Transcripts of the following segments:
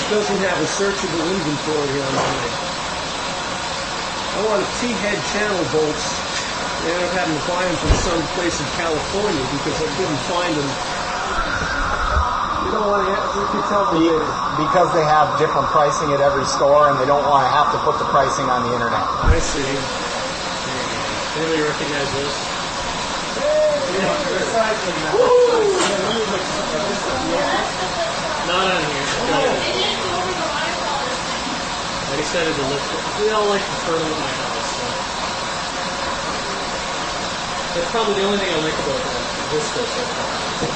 doesn't have a searchable inventory on it. I wanted T-head channel bolts. I ended up having to buy them from some place in California because I couldn't find them. You don't want to, you can tell me because they have different pricing at every store and they don't want to have to put the pricing on the internet. I see. Anybody recognize this? Not on here. I decided to lift it. We all like to turtle at my house. So. That's probably the only thing I like about this stuff so far.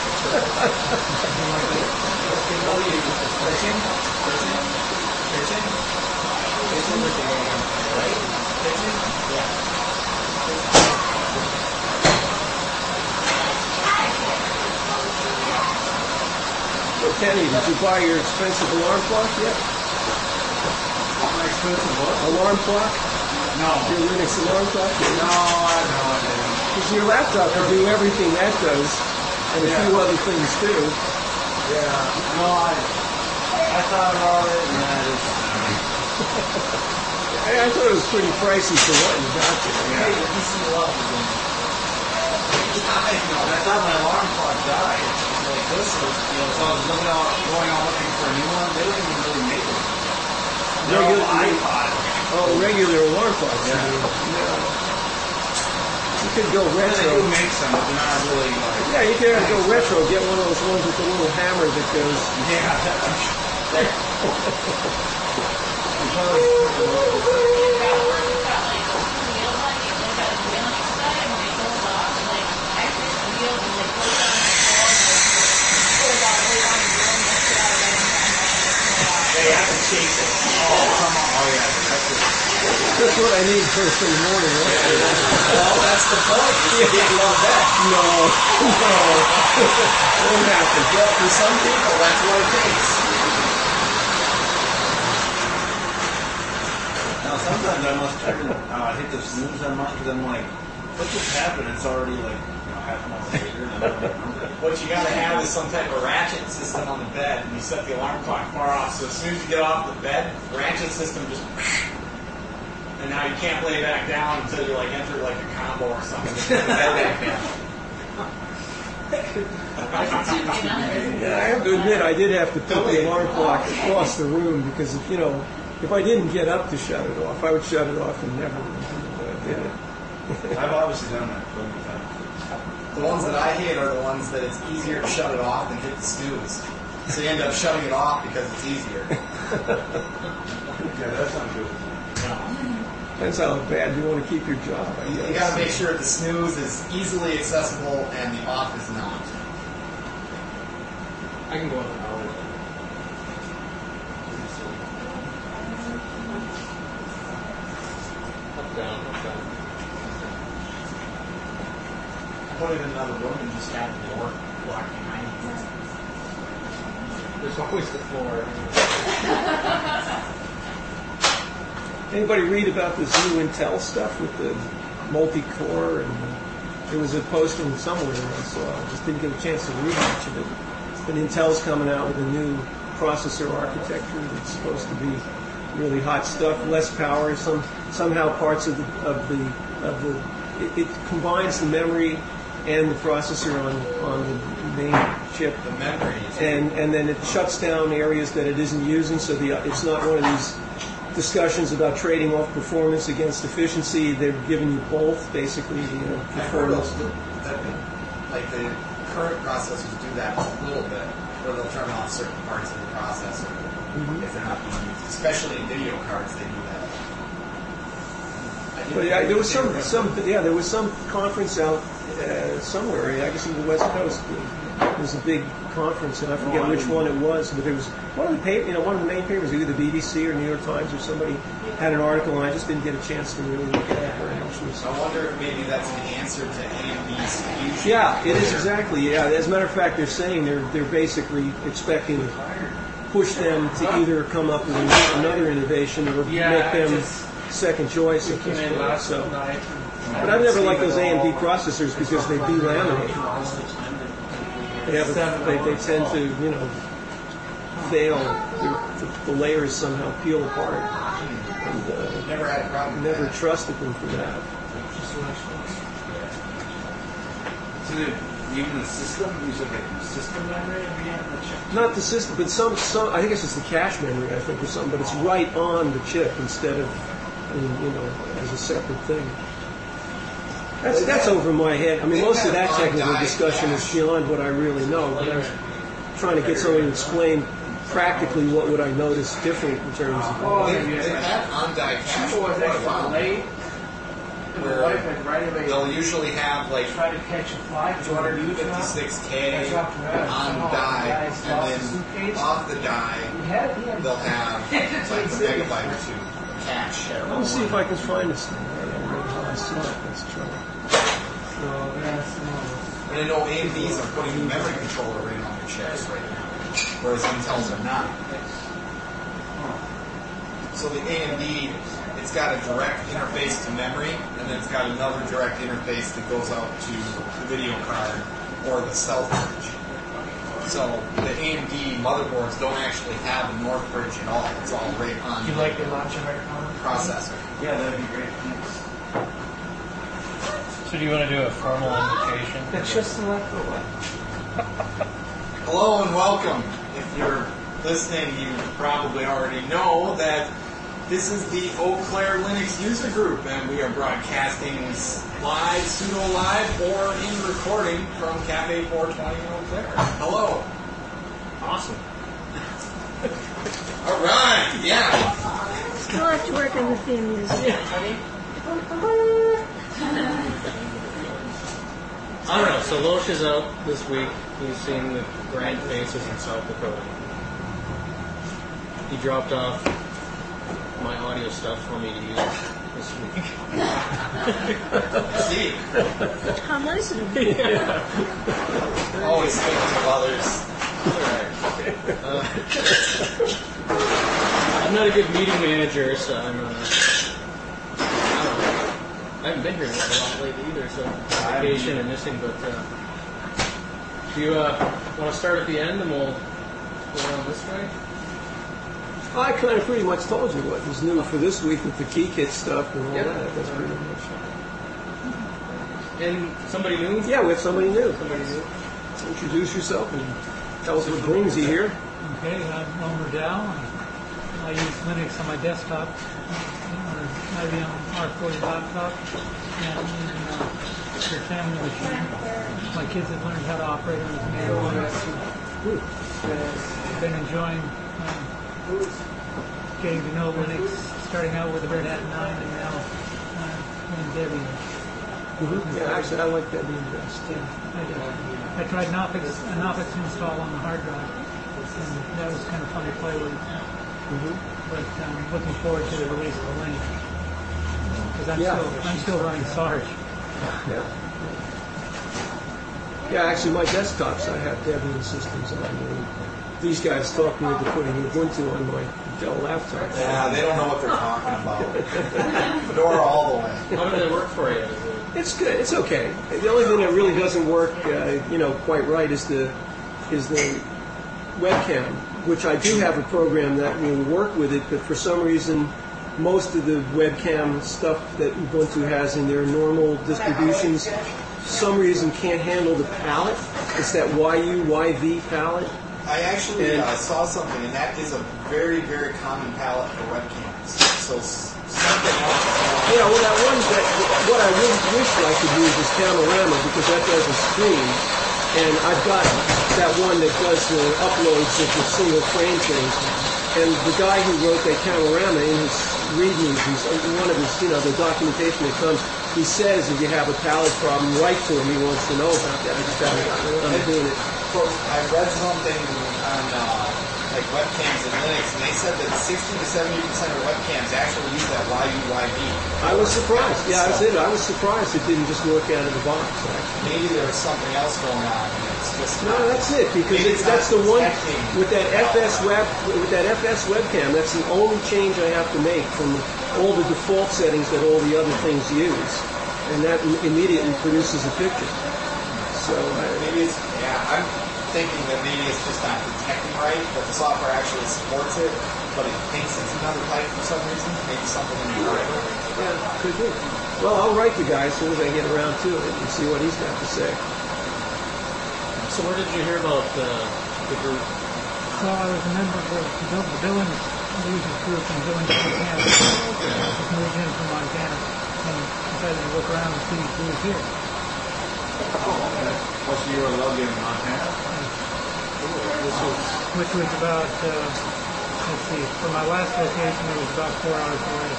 So Kenny, did you buy your expensive alarm clock yet? My expensive what? Alarm clock? No. Your Linux alarm clock? No, I didn't. Because your laptop will do everything that does, and a few other things too. Yeah. No, I thought about it, and I just... I thought it was pretty pricey for what you got there. Hey, the PC love again. I know. I thought my alarm clock died. Like this was, so I was going out looking for a new one. They don't even really make them. They're all iPod. Oh, regular alarm clocks. Yeah. You could go retro. They do make some, but they're not really like... Yeah, you could go retro. Get one of those ones with the little hammer that goes... They have to chase it. Oh, come on. Oh, yeah. That's what I need first thing in the morning, right? Well, that's the point. You get love that. No. Won't happen. Well, for some people, that's what it takes. Now, sometimes I must turn it. I hit the snooze that much because I'm like, what just happened? It's already like, half an hour later. And I don't remember. What you got to have is some type of ratchet system on the bed, and you set the alarm clock far off. So as soon as you get off the bed, the ratchet system just. And now you can't lay back down until you enter a combo or something. Just put the bed back down. Yeah, I have to admit, I did have to put the alarm clock across the room because, if I didn't get up to shut it off, I would shut it off and never did it. I've obviously done that plenty of times. The ones that I hate are the ones that it's easier to shut it off than hit the snooze. So you end up shutting it off because it's easier. Yeah, that's not good. No. Depends how bad you want to keep your job. You got to make sure the snooze is easily accessible and the off is not. I can go with an hour. Up, down, up, down. Put it in another room and just have the door locked behind you. There's always the floor. Anybody read about this new Intel stuff with the multi-core? And there was a posting somewhere I saw. I just didn't get a chance to read much of it. But Intel's coming out with a new processor architecture that's supposed to be really hot stuff, less power. Somehow parts of the it combines the memory and the processor on the main chip. The memory. And then it shuts down areas that it isn't using, so it's not one of these discussions about trading off performance against efficiency. They're giving you both, basically, performance. Like the current processors do that a little bit, where they'll turn off certain parts of the processor if they're not being used. Especially in video cards, they do that. But yeah, there was some conference out somewhere. I guess in the West Coast. There was a big conference, and I forget which one it was, but there was one of the main papers, either the BBC or New York Times or somebody had an article, and I just didn't get a chance to really look at it very much. I wonder if maybe that's an answer to AMD's fusion. Yeah, it is exactly. Yeah, as a matter of fact, they're saying they're basically expecting to push them to either come up with another innovation or make them second choice at this point. So, but I've never liked those AMD processors because they delaminate. They tend to, fail, the layers somehow peel apart. And Never had a problem. never trusted them for that. So even the system, you said like the system memory of the chip? Not the system, but some. I think it's just the cache memory, I think, or something. But it's right on the chip instead of, as a separate thing. That's over my head. I mean, most of that technical discussion is beyond what I really know. But I was trying to get somebody to explain practically what would I notice different in terms of. They have on-die cache for quite a while. Where they'll usually have like 256K on die, and then off the die they'll have like a megabyte or two cache. Let me see if I can find this thing. I don't know how I saw it. Let's try. And I know AMDs are putting the memory controller right on their chips right now, whereas Intel's are not. So the AMD, it's got a direct interface to memory, and then it's got another direct interface that goes out to the video card or the stealth bridge. So the AMD motherboards don't actually have a north bridge at all. It's all right on You like the launcher microphone? processor. Yeah, that'd be great. Thanks. So do you want to do a formal invitation? That's just the left one. Hello and welcome. If you're listening, you probably already know that this is the Eau Claire Linux user group, and we are broadcasting live, pseudo-live, or in recording from Cafe 420 in Eau Claire. Hello. Awesome. All right, yeah. Still have to work on the theme music. I don't know. So Loesch is out this week. He's seen the grand faces in South Dakota. He dropped off my audio stuff for me to use this week. See, How nice of him. always thinking of others. I'm not a good meeting manager, so I'm. I haven't been here a lot lately either, so vacation and missing. But do you want to start at the end, and we'll go on this way? I kind of pretty much told you what was new for this week with the KeyKit stuff and all Yep. that. That's pretty much. And somebody new? Yeah, we have somebody new. Somebody new. Introduce yourself and tell us what brings you here. Okay, I'm Elmer Dow. I use Linux on my desktop, or IBM R40 laptop, and your family machine. My kids have learned how to operate on the Mac OS. I've been enjoying getting to know Linux, starting out with the Red Hat 9 and now in Debian. Yeah, actually, I like that being best. Yeah, I tried an Office install on the hard drive, and that was kind of fun to play with. But I'm looking forward to the release of the Link, because I'm still running Sarge. Yeah. Yeah, actually, my desktops, I have Debian systems on. These guys talked me into putting Ubuntu on my Dell laptop. Yeah, they don't know what they're talking about. Fedora all the way. How did it work for you? It's good. It's okay. The only thing that really doesn't work, quite right is the webcam, which I do have a program that will work with it, but for some reason, most of the webcam stuff that Ubuntu has in their normal distributions, for some reason can't handle the palette. It's that YV palette. I actually saw something, and that is a very, very common palette for webcams. So something else. Yeah, well, what I really wish I could use is Camerama, because that does a stream, and I've got that one that does the uploads of the single frame things. And the guy who wrote that Camerama in his readmes, one of his, the documentation that comes, he says if you have a palette problem, write to him. He wants to know about that. I just haven't gotten around to doing it. I read something on like webcams in Linux, and they said that 60 to 70% of webcams actually use that YUYB. I was surprised. Yeah, I said I was surprised it didn't just work out of the box. Actually. Maybe there's something else going on. It's just no, that's it, because that's the one with that FS webcam. That's the only change I have to make from all the default settings that all the other things use, and that immediately produces a picture. So maybe it's I'm thinking that maybe it's just not detecting right, but the software actually supports it, but it thinks it's another type for some reason, maybe something in the driver. Yeah, could be. Well, I'll write the guy as soon as I get around to it and see what he's got to say. So where did you hear about the group? So I was a member of the Billings users group in Billings, Montana. Just moved in from Montana and decided to look around and see who was here. Plus you were logged in Montana. Which was about, let's see, for my last location it was about 4 hours away.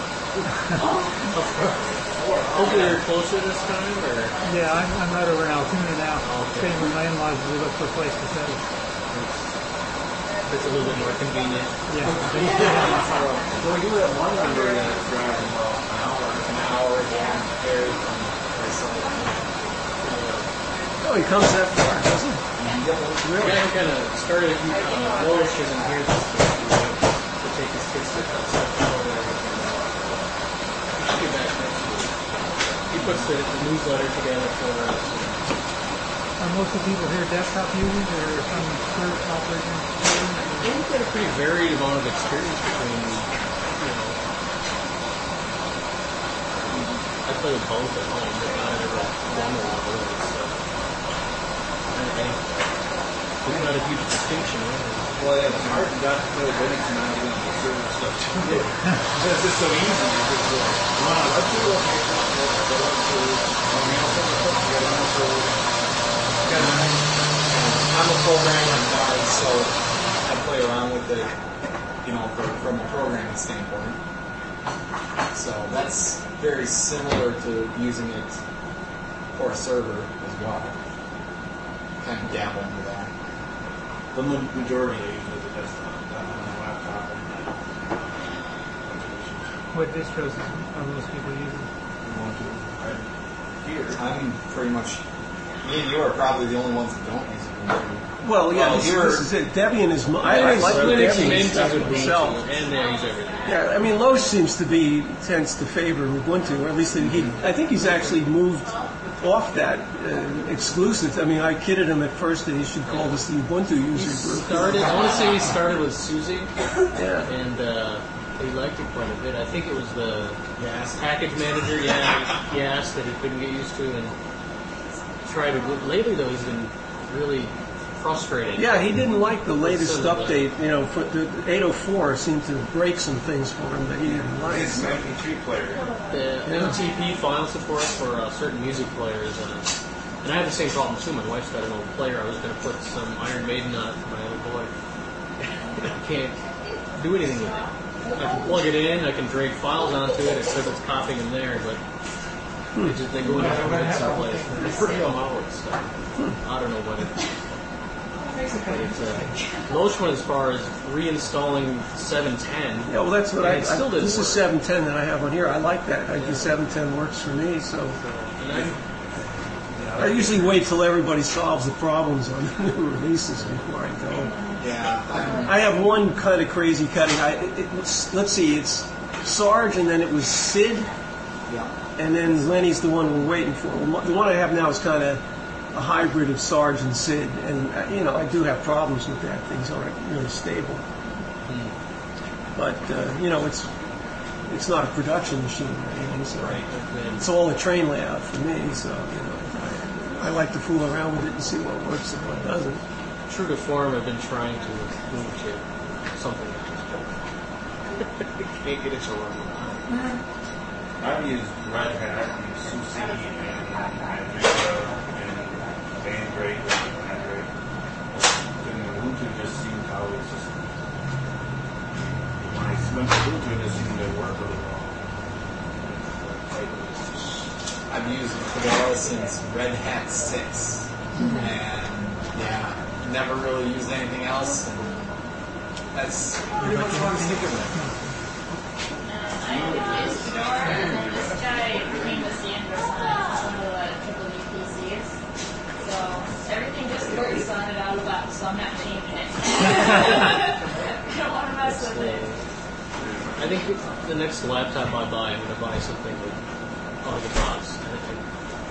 Hopefully you're closer this time, or? Yeah, I'm right over in Altoona now. Okay. Staying with my in-laws as we look for a place to settle. It's a little bit more convenient. Yeah. So you have one number that's driving An hour, yeah, very Oh, he comes that far, doesn't he? The guy who kind of started Loish isn't here this week to take his kids to Florida. He should be back next week. He puts the newsletter together for us. Are most of the people here desktop users or some server operating systems? We've got a pretty varied amount of experience between, I play with both at home, but not ever done a lot of those. So. There's not a huge distinction, right? Well, yeah, it's hard to not play Linux and not doing the server stuff too. It's just so easy. You just run a web tool, I'm a programmer at heart, so I play around with it, from a programming standpoint. So that's very similar to using it for a server as well. Kind of dabble into that. The majority are usually the desktop, not on the laptop. What distros are most people using? Here. I'm pretty much, me and you are probably the only ones that don't use it. Well, yeah, Well, this is it. Debian is. I like Linux Debian and stuff Ubuntu, myself. and they use everything. Yeah, I mean, Loesch tends to favor Ubuntu, or at least I think he's actually moved off that exclusive. I mean, I kidded him at first that he should call this the Ubuntu user group. I want to say he started with Suzy, Yeah. and he liked it quite a bit. I think it was the package manager, he asked that he couldn't get used to, and tried to. Lately, though, he's been really frustrating. Yeah, he didn't like the latest update. For the 804 seemed to break some things for him that he didn't like. It's an MP3 player. The MTP file support for certain music players, and I have the same problem too. My wife's got an old player. I was going to put some Iron Maiden on it for my other boy. I can't do anything with it. I can plug it in, I can drag files onto it. It says it's copying them there, but they go into different someplace. It's pretty malware stuff. I don't know what it is. Loesch went as far as reinstalling 710. Yeah, well, that's what it still didn't this is work. 710 that I have on here. I like that. The 710 works for me. So And I usually wait till everybody solves the problems on the new releases before I go. Yeah. I have one kind of crazy cutting. Let's see, it's Sarge, and then it was Sid, Yeah. and then Lenny's the one we're waiting for. The one I have now is kind of a hybrid of Sarge and Sid, and I do have problems with that. Things aren't really stable. But it's not a production machine or anything, so it's all a train layout for me. So I like to fool around with it and see what works and what doesn't. true to form, I've been trying to move to something else. Can't get it to run. I've used Red Hat and SUSE and Vista and Bandrake and Mandrake. And Ubuntu just seemed how it's just when I went to Ubuntu, it just seemed to work really well. I've used Fedora since Red Hat 6, and never really used anything else. And that's pretty much what I'm sticking with. I used Fedora, and then this guy came with Sandra on some of the triple PCs. So everything just works on it out of the box, so I'm not changing it. I don't want to mess with it. I think the next laptop I buy, I'm going to buy something with out of the box.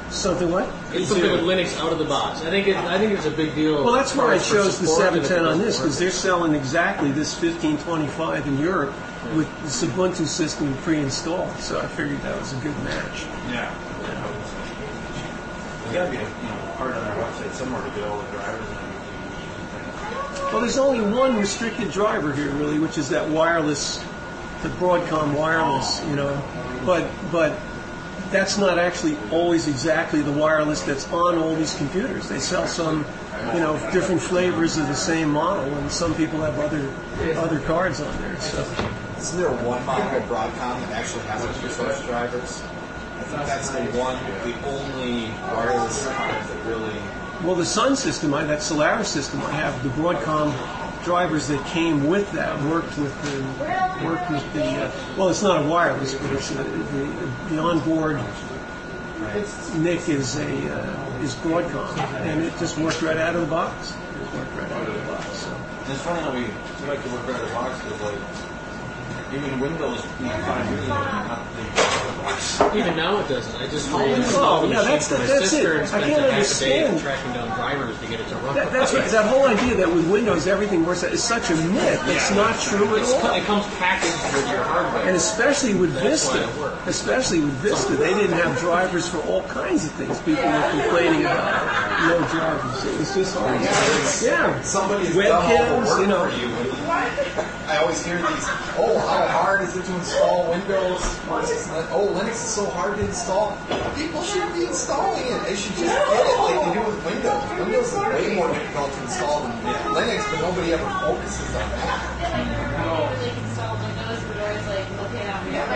Something what? It's something with Linux out of the box. I think it's a big deal. Well, that's why I for chose the support, and if it 710 on doesn't this, work- because they're selling exactly this 1525 in Europe with this Ubuntu system pre-installed. So I figured that was a good match. Yeah. There's got to be a part on our website somewhere to get all the drivers and everything. Well, there's only one restricted driver here, really, which is that wireless, the Broadcom wireless, But that's not actually always exactly the wireless that's on all these computers. They sell some, different flavors of the same model, and some people have other cards on there. So Isn't there one model of Broadcom that actually has a few such drivers? I think that's the only wireless card that really. well, the Sun system, that Solaris system, I have the Broadcom drivers that came with that worked with the well, it's not a wireless, but it's the onboard NIC is Broadcom, and it just worked right out of the box. So. And it's funny how we like to work right out of the box because, even Windows 5 years ago, not the box. Even now it doesn't. I just that's my it. sister and I spent can't a half a day understand. tracking down drivers to get it to run. That's right. That whole idea that with Windows everything works is such a myth. It's not true at all. It comes packaged with your hardware. And especially with That's why Vista. it works. Especially with Vista. They didn't have drivers for all kinds of things. People were complaining about no drivers. It was just hard. Yeah. Somebody's done all the Webcams, work for you. I always hear these, how hard is it to install Windows? Linux is so hard to install. People shouldn't be installing it. They should just get it like they do with Windows. Windows is way more difficult to install than Linux, but nobody ever focuses on that. Really install Windows, but always looking at me.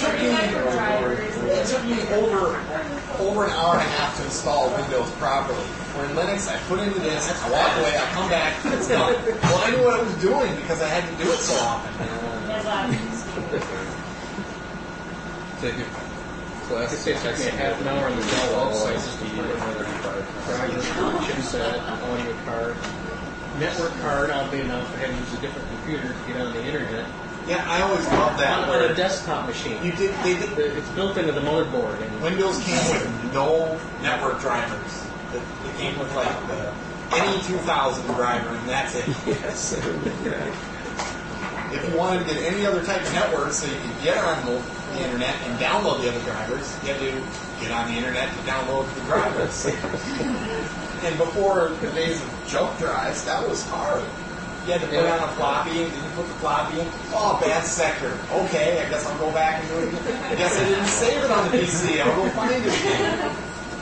It took me over an hour and a half to install Windows properly. Where in Linux, I put in the disk, I walk away, I come back, it's done. Well, I knew what I was doing because I had to do it so often. Take it. Like I say, it took me a half an hour on the Dell website just to put in another driver, chipset, audio card, network card. Oddly enough, I had to use a different computer to get on the internet. Yeah, I always loved that. On a desktop machine. They did. It's built into the motherboard. And Windows came with no network drivers. It came with the NE2000 driver, and that's it. Yes. If you wanted to get any other type of network so you could get on the internet and download the other drivers, you had to get on the internet to download the drivers. And before the days of jump drives, that was hard. You had to put on a floppy, and then you put the floppy in. Oh, bad sector. Okay, I guess I'll go back and do it again. I guess I didn't save it on the PC. I'll go find it again.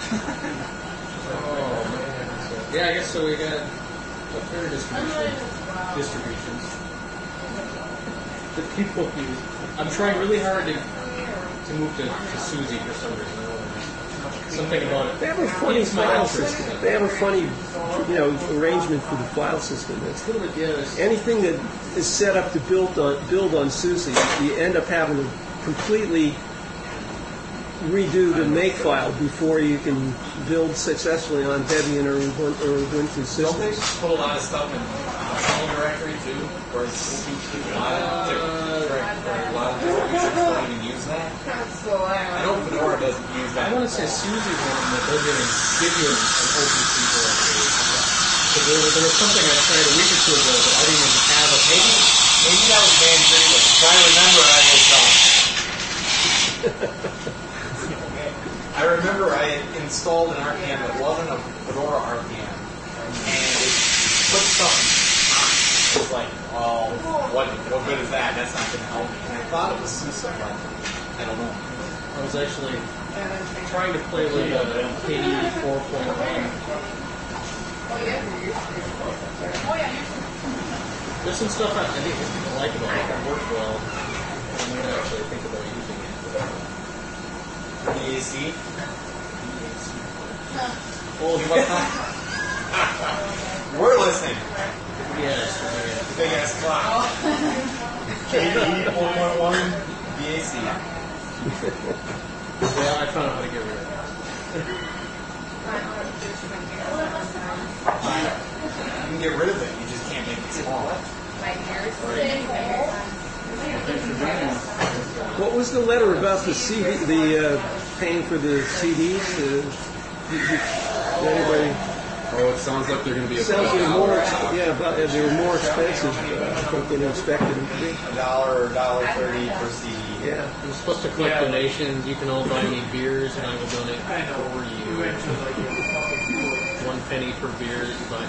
oh man. So, yeah, I guess so. We got a third distributions that people use. I'm trying really hard to move to Suzy for some reason. I don't know. Something about it. They have a funny It's my file interest. system. They have a funny, arrangement for the file system. It's a little bit, yes. Anything that is set up to build on SUSE, you end up having to completely redo the makefile before you can build successfully on Debian or Ubuntu Don't they systems. put a lot of stuff in home directory too, where it's a lot of distributions don't even use that? I know Fedora doesn't use that. I want to say Susie's one that doesn't even give you an open C directory. Because there was something I tried a week or two ago that I didn't even have a page. Maybe that was Man Greenwood. Try to remember I was I remember I had installed an RPM that wasn't a Fedora RPM, and it put something. It was like, oh, what good is that? That's not going to help me. And I thought it was SUSE, but I don't know. I was actually trying to play with KDE 4.1. There's some stuff I think people like about it that work well. I might actually think about using it. DAC? Well, We're listening. yes. Big ass clock. KDE 4.1 DAC. Yeah, I found out how to get rid of that. You can get rid of it, you just can't make it small. What was the letter about the CD, the paying for the CDs? Anybody? Oh, it sounds like they're going to be Sounds about like an more. hour. They were more expensive. I think than expected them to be. $1 or $1.30 per CD. Yeah. You're supposed to collect donations. You can all buy me beers, and I will donate for you. 1 penny per beer that you buy.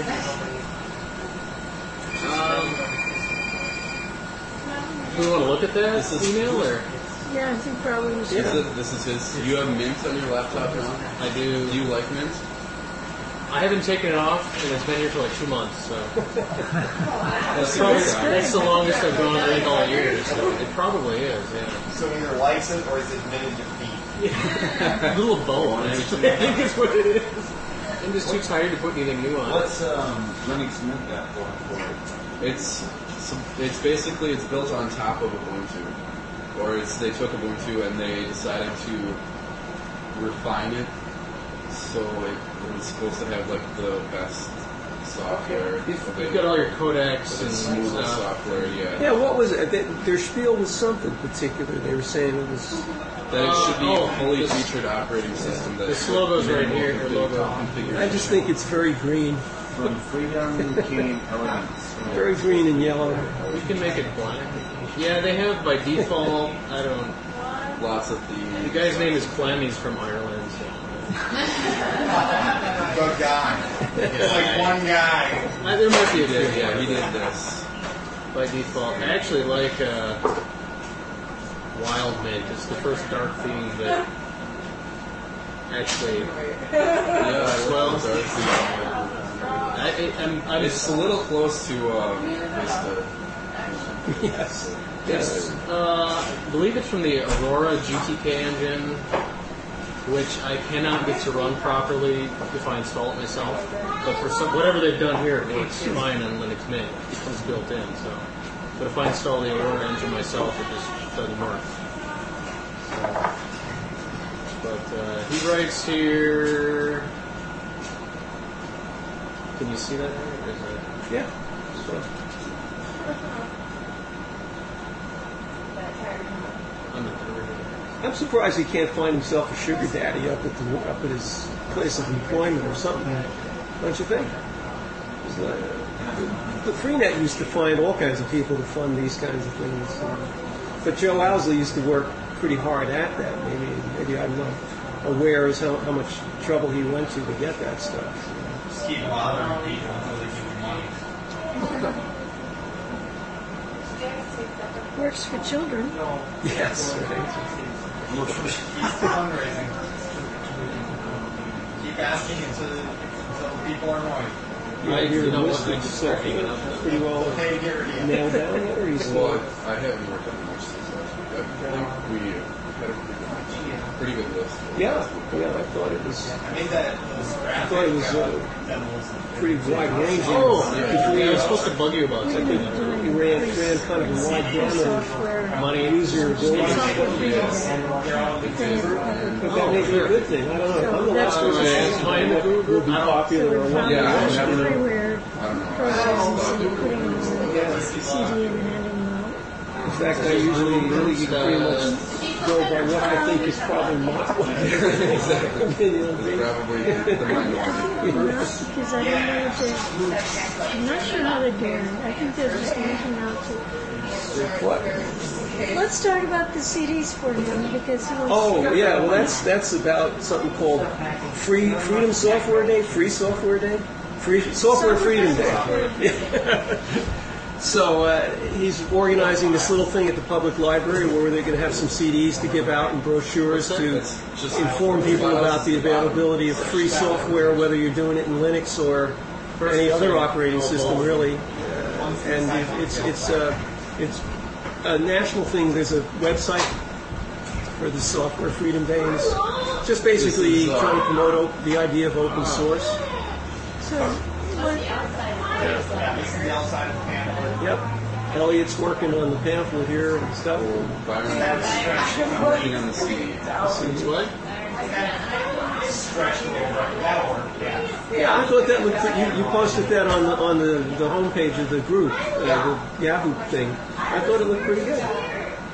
Do we want to look at that email, or? Yeah, I think probably we should. This is his. You have Mint on your laptop now? I do. Do you like Mint? I haven't taken it off, and it's been here for like 2 months, so. That's the longest I've gone, I think, all year, so it probably is, yeah. So either likes it or is it minted defeat? A little of both, actually. I think that's what it is. I'm just too tired to put anything new on. What's Linux Mint got going for it? It's basically it's built on top of Ubuntu, or they took Ubuntu and they decided to refine it, so it's supposed to have like the best software. You've got all your codecs the and smoothest stuff. software, yeah. Yeah, what was it? Their spiel was something particular. They were saying it was. That it should be a fully this- featured operating system. This logo's right here, your logo. I just think it's very green. From Freedom came Elements. Very green and yellow. We can make it black. Yeah, they have by default, I don't. Lots of The guy's name is Clem, he's from Ireland, so. Good guy. It's like one guy. There might be a few. Yeah, he did this. By default. I actually like Wild Mint. It's the first dark theme that actually. Yeah, Well, I'm it's a little close to Vista. Yes. I believe it's from the Aurora GTK engine, which I cannot get to run properly if I install it myself. But for whatever they've done here, it works fine on Linux Mint. It comes built in. So, but if I install the Aurora engine myself, it just doesn't work. But he writes here. Can you see that? Yeah. I'm surprised he can't find himself a sugar daddy up at his place of employment or something. Don't you think? The Freenet used to find all kinds of people to fund these kinds of things. But Joe Owsley used to work pretty hard at that. Maybe I'm not aware as how much trouble he went to get that stuff. Just keep bothering people until they give you money. Works for children. Yes. Right. Keep fundraising. Keep asking until people are annoyed. Yeah, your list of stuff pretty well Okay, get rid of you. nailed down yet, or he's Well, I haven't worked on much since last week. I think we had a pretty good list. Yeah, I thought it was. I made that those graphics. I thought it was pretty wide ranging. Oh, yeah, I was supposed to bug you about something. He ran kind of a wide gamut of Software. Money. user abilities. Software freeze. But that may be a good thing. I don't know. I'm the last person to say what will be popular or what Yeah, I won't. haven't- everywhere. I don't know. Programs and putting them on Yeah. CD and handing them out. In fact, I usually pretty much go by what I think is probably my opinion. Probably the minority. Because I don't know if they're, I'm not sure how they're doing it. I think they're just linking out to. What? Let's talk about the CDs for him because he was. Oh yeah, well that's about something called Freedom Software Day, Free Software Day, Free Software Freedom Day. So he's organizing this little thing at the public library where they're going to have some CDs to give out and brochures to inform people about the availability of free software, whether you're doing it in Linux or any other operating system, really. And it's a national thing. There's a website for the Software Freedom Day. And it's just basically trying to promote the idea of open source. So, what, This is the outside of the pamphlet. Yep. Elliot's working on the pamphlet here and stuff. Byron, working on the CD. What? Stretched over. That'll work. Yeah. Yeah, I thought that looked pretty. You posted that on the homepage of the group, the Yahoo thing. I thought it looked pretty good.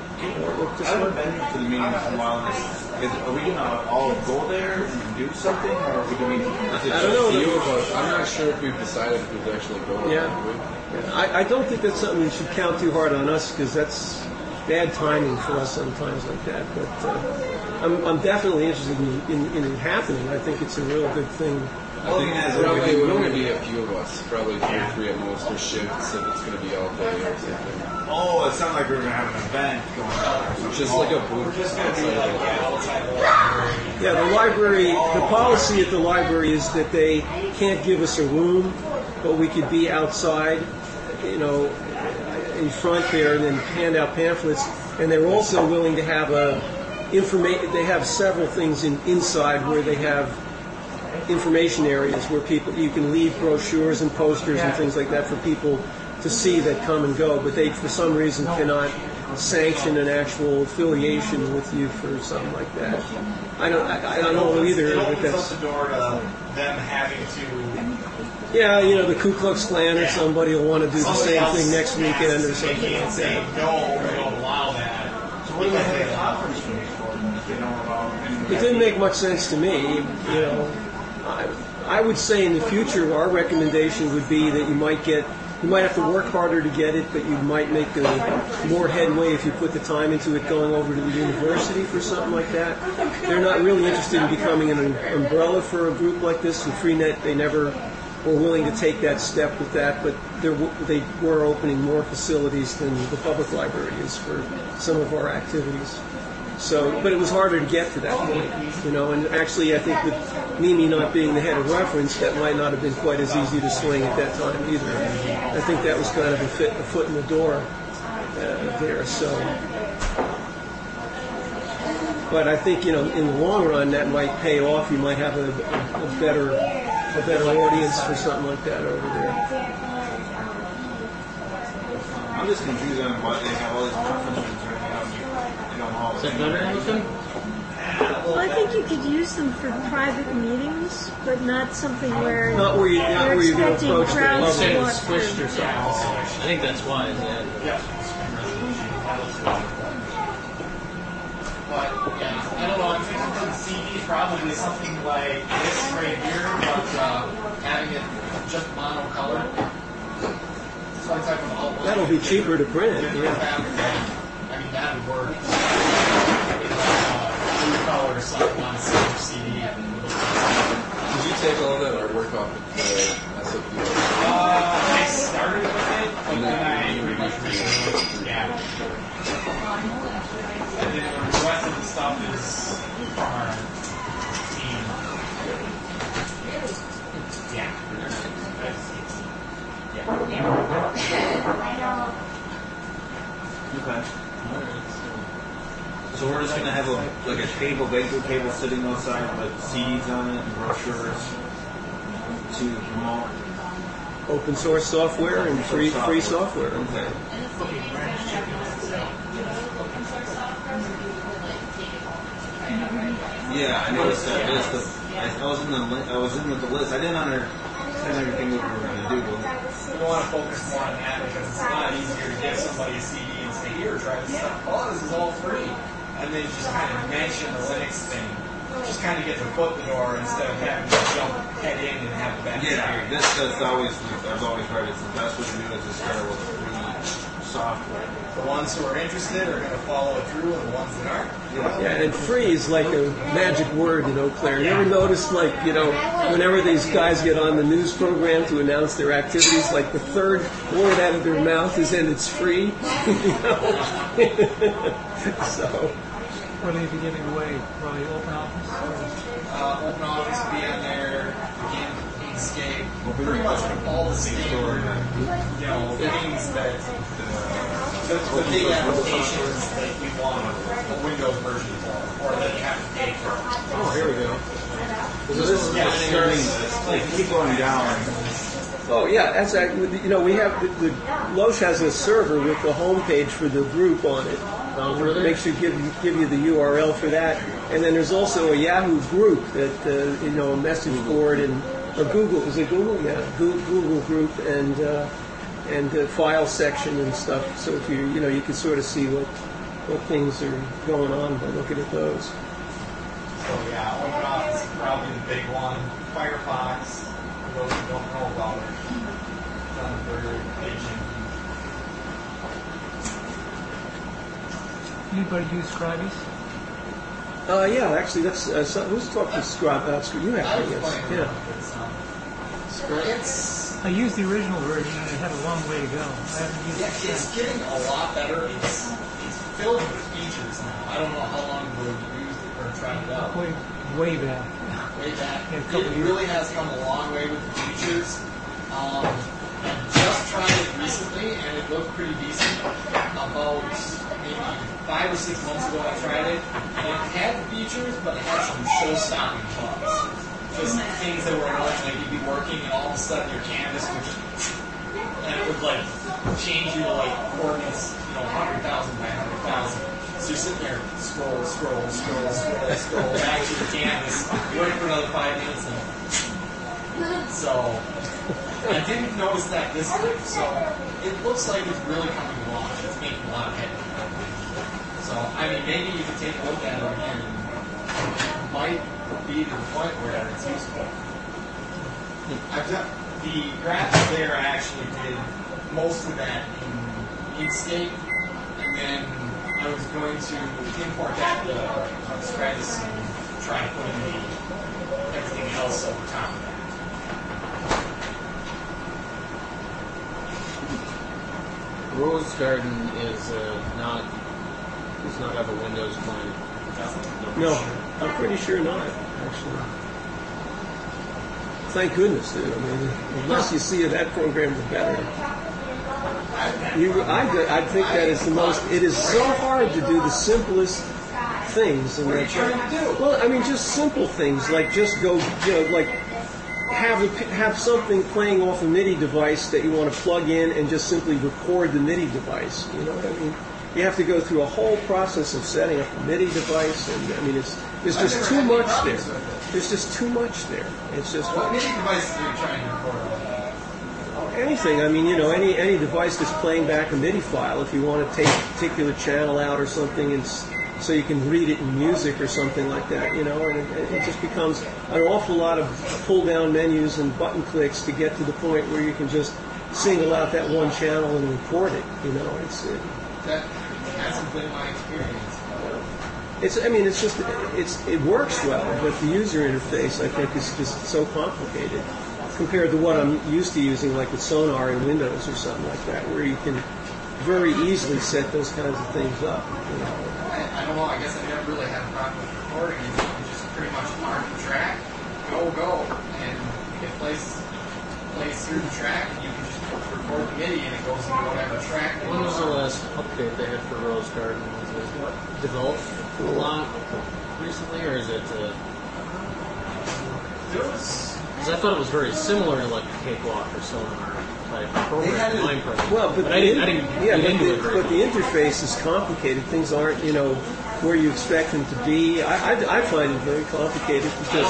Just I haven't been to the meetings in a while. Are we going to all go there and do something, or are we going to? I don't know. Few of us. I'm not sure if we've decided who's actually going. Yeah. I don't think that's something we should count too hard on us, because that's bad timing for us sometimes like that. But I'm definitely interested in it happening. I think it's a real good thing. I think it would only be a few of us, probably 2 or 3 at most, for shifts if it's going to be all day or something. Oh, it sounds like we're going to have an event going on. Just like a booth. We're just going to be like outside the library. Yeah, the library, the policy at the library is that they can't give us a room, but we could be outside, in front there, and then hand out pamphlets. And they're also willing to have they have several things inside where they have information areas where you can leave brochures and posters and things like that for people to see that come and go, but they for some reason cannot sanction an actual affiliation with you for something like that. I don't know either. It But opens that's up the door to them having to. The Ku Klux Klan or somebody will want to do the same thing next weekend or something They like can't say that. no, we don't allow that. So what do they have a conference for me for then if they don't allow It didn't make much sense to me. I would say in the future our recommendation would be that you might have to work harder to get it, but you might make more headway if you put the time into it going over to the university for something like that. They're not really interested in becoming an umbrella for a group like this. In Freenet, they never were willing to take that step with that, but they were opening more facilities than the public library is for some of our activities. So, but it was harder to get to that point, and actually I think with Mimi not being the head of reference, that might not have been quite as easy to swing at that time either. I think that was kind of a foot in the door there, so. But I think, in the long run that might pay off. You might have a better audience for something like that over there. I'm just confused on why they have all these conference rooms right now. They don't all. Is that better, Allison? Well, I think you could use them for private meetings, but not something where Not where you're going to expecting approach crowds You to said it walk was squished through. or something. I think that's why. But yeah, I don't know. I'm thinking the CD probably something like this right here, but having it just monocolor. Some type of outline. That'll be cheaper to print. Yeah. I mean, that would work. Blue color or something on silver CD. Did you take all that artwork off of the SOP? I started with it, but then I pretty much removed it. Yeah. And then the rest of the stuff is from our team. Yeah. Okay. So we're just going to have a table, banquet table sitting outside with CDs on it and brochures to promote. Open source software and free software. Okay. Yeah, I noticed that list. I was in with the list. I didn't understand everything what we were going to do. We want to focus more on that because it's not easier to give somebody a CD and say, here, try this stuff. Oh, this is all free. And then just kind of mention the Linux thing. Just kind of get their foot in the door instead of having to jump head in and have a bad experience. That's always, I've always heard it's the best way to do it is to start with free software. The ones who are interested are going to follow it through, and the ones that aren't, Yeah, and free is like a magic word, Claire. You ever notice, whenever these guys get on the news program to announce their activities, like the third word out of their mouth is, and it's free? So. What will you be giving away? Probably Open Office? Open Office will be on there, again, Inkscape, pretty much all the secure, things that, the big applications that we want a Windows version for, or that you have to pay for. Oh, here we go. This is keep going down. Oh yeah, that's we have the Loesch has a server with the homepage for the group on it. Make sure give you the URL for that, and then there's also a Yahoo group that a message board and Google, is it Google? Yeah, Google group and the file section and stuff. So if you can sort of see what things are going on by looking at those. So yeah, OpenOffice is probably the big one. Firefox, for those who don't know about it. Thunderbird, Agent. Anybody use Scribus? Yeah, actually, that's who's talking to Scribe? You have, I guess. Yeah. I used the original version and it had a long way to go. I haven't used it It's since. getting a lot better. It's filled with features now. I don't know how long ago you used it or tried it out. Way back. Way back. Yeah, a couple It years. really has come a long way with the features. I just tried it recently and it looked pretty decent. About maybe 5 or 6 months ago I tried it. And it had the features, but it had some show-stopping bugs. Just things that were annoying, like you'd be working and all of a sudden your canvas would just, and it would like change you to like coordinates, 100,000 by 100,000. So you're sitting there, scroll back to your canvas, waiting for another 5 minutes. And so I didn't notice that this week. So it looks like it's really coming along. It's making a lot of headway. So I mean, maybe you could take a look at it again. It might be to the point where it's useful. I've done the graphics there. I actually did most of that in Inkscape, and then I was going to import that to Scribus and try putting everything else over top of that. Rose Garden does not have a Windows client. No, I'm pretty sure not, actually. Thank goodness, dude. I mean, the less you see of that program, the better. I think that is the most. It is so hard to do the simplest things. What are you trying to do? Well, I mean, just simple things like just go, like have something playing off a MIDI device that you want to plug in and just simply record the MIDI device. You know what I mean? You have to go through a whole process of setting up a MIDI device, and I mean, there's just too much there. There's just too much there. It's just What MIDI devices are you trying to record on? anything. I mean, any device that's playing back a MIDI file. If you want to take a particular channel out or something, and so you can read it in music or something like that, and it just becomes an awful lot of pull-down menus and button clicks to get to the point where you can just single out that one channel and record it. That hasn't been my experience. It works well, but the user interface, I think, is just so complicated compared to what I'm used to using, like with Sonar in Windows or something like that, where you can very easily set those kinds of things up. I don't know. I guess I never really had a problem with recording. You can just pretty much mark the track, go, and it plays through the track, and you can just record the MIDI, and it goes into whatever track. When was the last update they had for Rose Garden? Was it developed a lot recently, or is it? Because I thought it was very similar to like Cakewalk or Sonar type program. Line program. Well, but I didn't get into it very but the interface is complicated. Things aren't, where you expect them to be. I find it very complicated because.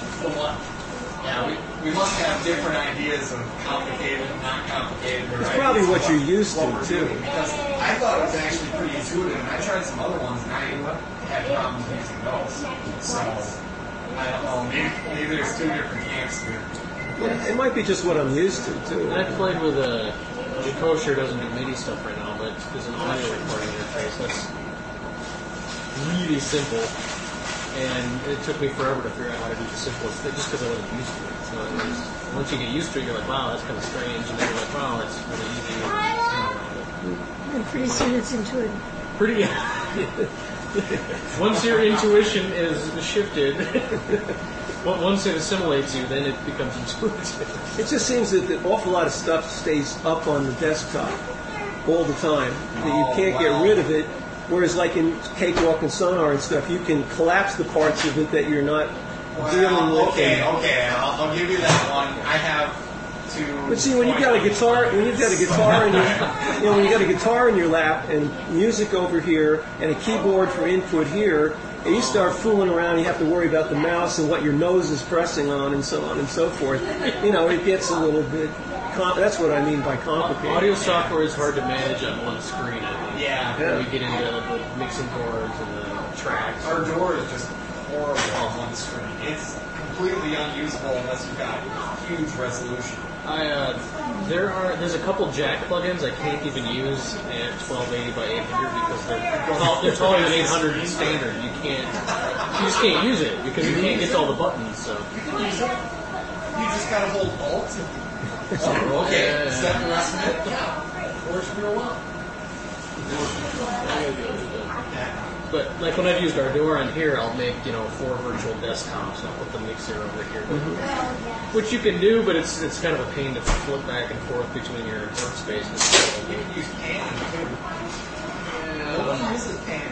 We must have different ideas of complicated and not complicated. It's probably what you're used to, too. Because I thought it was actually pretty intuitive, and I tried some other ones, and I had problems using those. So, I don't know, maybe there's two different camps here. Yeah, it might be just what I'm used to, too. I played with a Jacosher doesn't do MIDI stuff right now, but there's an audio recording interface that's really simple, and it took me forever to figure out how to do the simplest thing, just because I wasn't used to it. So once you get used to it, you're like, wow, that's kind of strange, and then you're like, wow, that's really easy. And pretty soon it's intuitive. Pretty. Once your intuition is shifted, once it assimilates you, then it becomes intuitive. It just seems that an awful lot of stuff stays up on the desktop all the time, that you can't get rid of it. Whereas like in Cakewalk and Sonar and stuff, you can collapse the parts of it that you're not dealing with. Okay, I'll give you that one. I have to. But see, when you got a guitar in your lap and music over here and a keyboard for input here, and you start fooling around, you have to worry about the mouse and what your nose is pressing on and so on and so forth. It gets a little bit. That's what I mean by complicated. Audio software is hard to manage on one screen, I think. Yeah. Yeah. We get into the mixing boards and the tracks. Our door is just horrible on one screen. It's completely unusable unless you've got huge resolution. There's a couple jack plugins I can't even use at 1280 by 800 because they're taller than 800 standard. You just can't use it because you can't get to all the buttons. So You just gotta hold Alt. Oh, okay. Yeah. Is that the rest of it? Yeah. Works real well. But like when I've used Ardor on here, I'll make 4 virtual desktops. I'll put the mixer over here, which you can do, but it's kind of a pain to flip back and forth between your workspaces. You can use Pan too. Nobody uses Pan.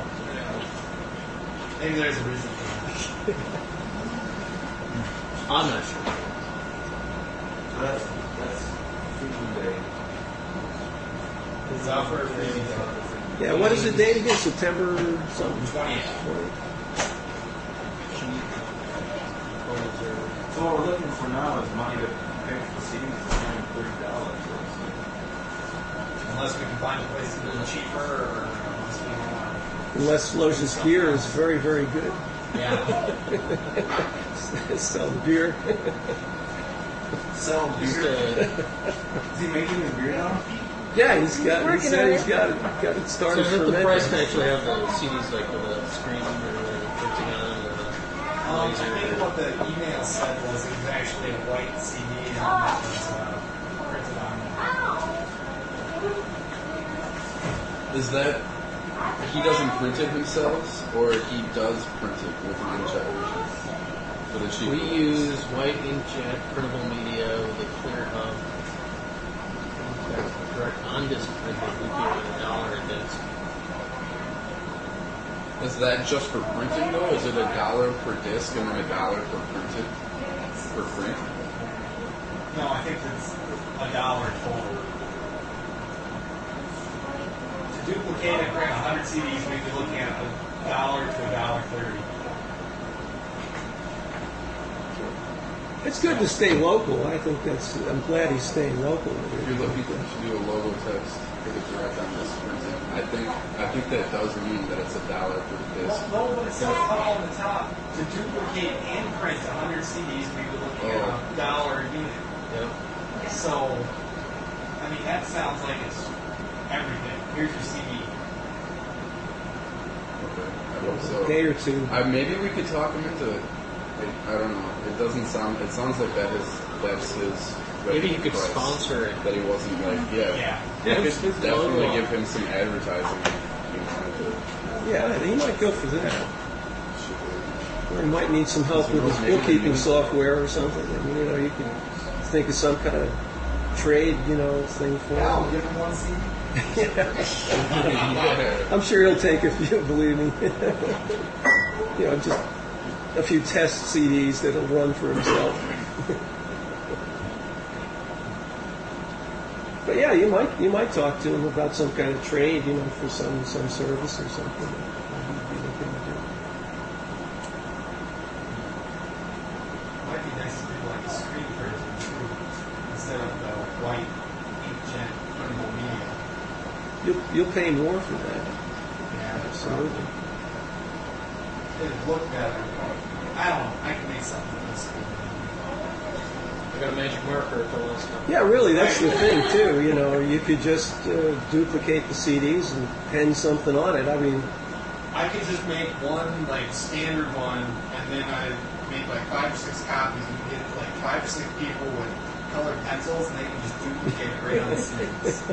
Maybe there's a reason for that. I'm not sure. That's Freedom Day. Software freezing. Yeah, what is the date again? September something? 20th. 20. So what we're looking for now is money to pay for the CDs. It's $130. Unless we can find a place to do it cheaper, or unless we don't want Unless Logis beer is very, very good. Yeah. Sell the beer. Sell Just, beer. Is he making his beer now? Yeah, he said Working he's on got it So started is it the price to fermenting. actually have the CDs like with a screen or printing on or I think what the email said was it was actually a white CD and it was printed on there. Is that he doesn't print it himself, or he does print it with an inkjet machine for the cheap? We use white inkjet printable media with a clear hub. Direct on-disc printed, we do it $1 a disc. Is that just for printing though? Is it $1 per disc and then $1 per printed per print? No, I think it's $1 total. To duplicate and print 100 CDs, we'd be looking at $1 to $1.30. It's good to stay local. I think I'm glad he's staying local. If you're looking to do a logo text for the direct on this printing, I think that does mean that it's $1 per disc. No, but it says up on the top, to duplicate and print 100 CDs, we'd be looking at $1 a unit. Yep. So, I mean, that sounds like it's everything. Here's your CD. Okay, I hope so. A day or two. Maybe we could talk him into it. I don't know. It sounds like that's his. Maybe he could price. sponsor it. That he wasn't like, Yeah. We could His definitely logo. give him some advertising. You know, Yeah, he might go for that. Or he might need some help with his bookkeeping software or something. I mean, you can think of some kind of trade, thing for I'll him. give him one CD. I'm sure he'll take a few, believe me. Just a few test CDs that'll run for himself. But yeah, you might talk to him about some kind of trade, for some service or something that he'd be looking to do. Might be nice to do like a screen printing too, instead of the white inkjet printable media. You'll pay more for that. Yeah, Absolutely. It'd look better. I don't know. I can make something this cool. I got a magic marker for all this stuff. Yeah, really, that's the thing too. You could just duplicate the CDs and pen something on it. I mean, I could just make one like standard one, and then I make like 5 or 6 copies, and get it to like 5 or 6 people with colored pencils, and they can just duplicate it right on the CDs.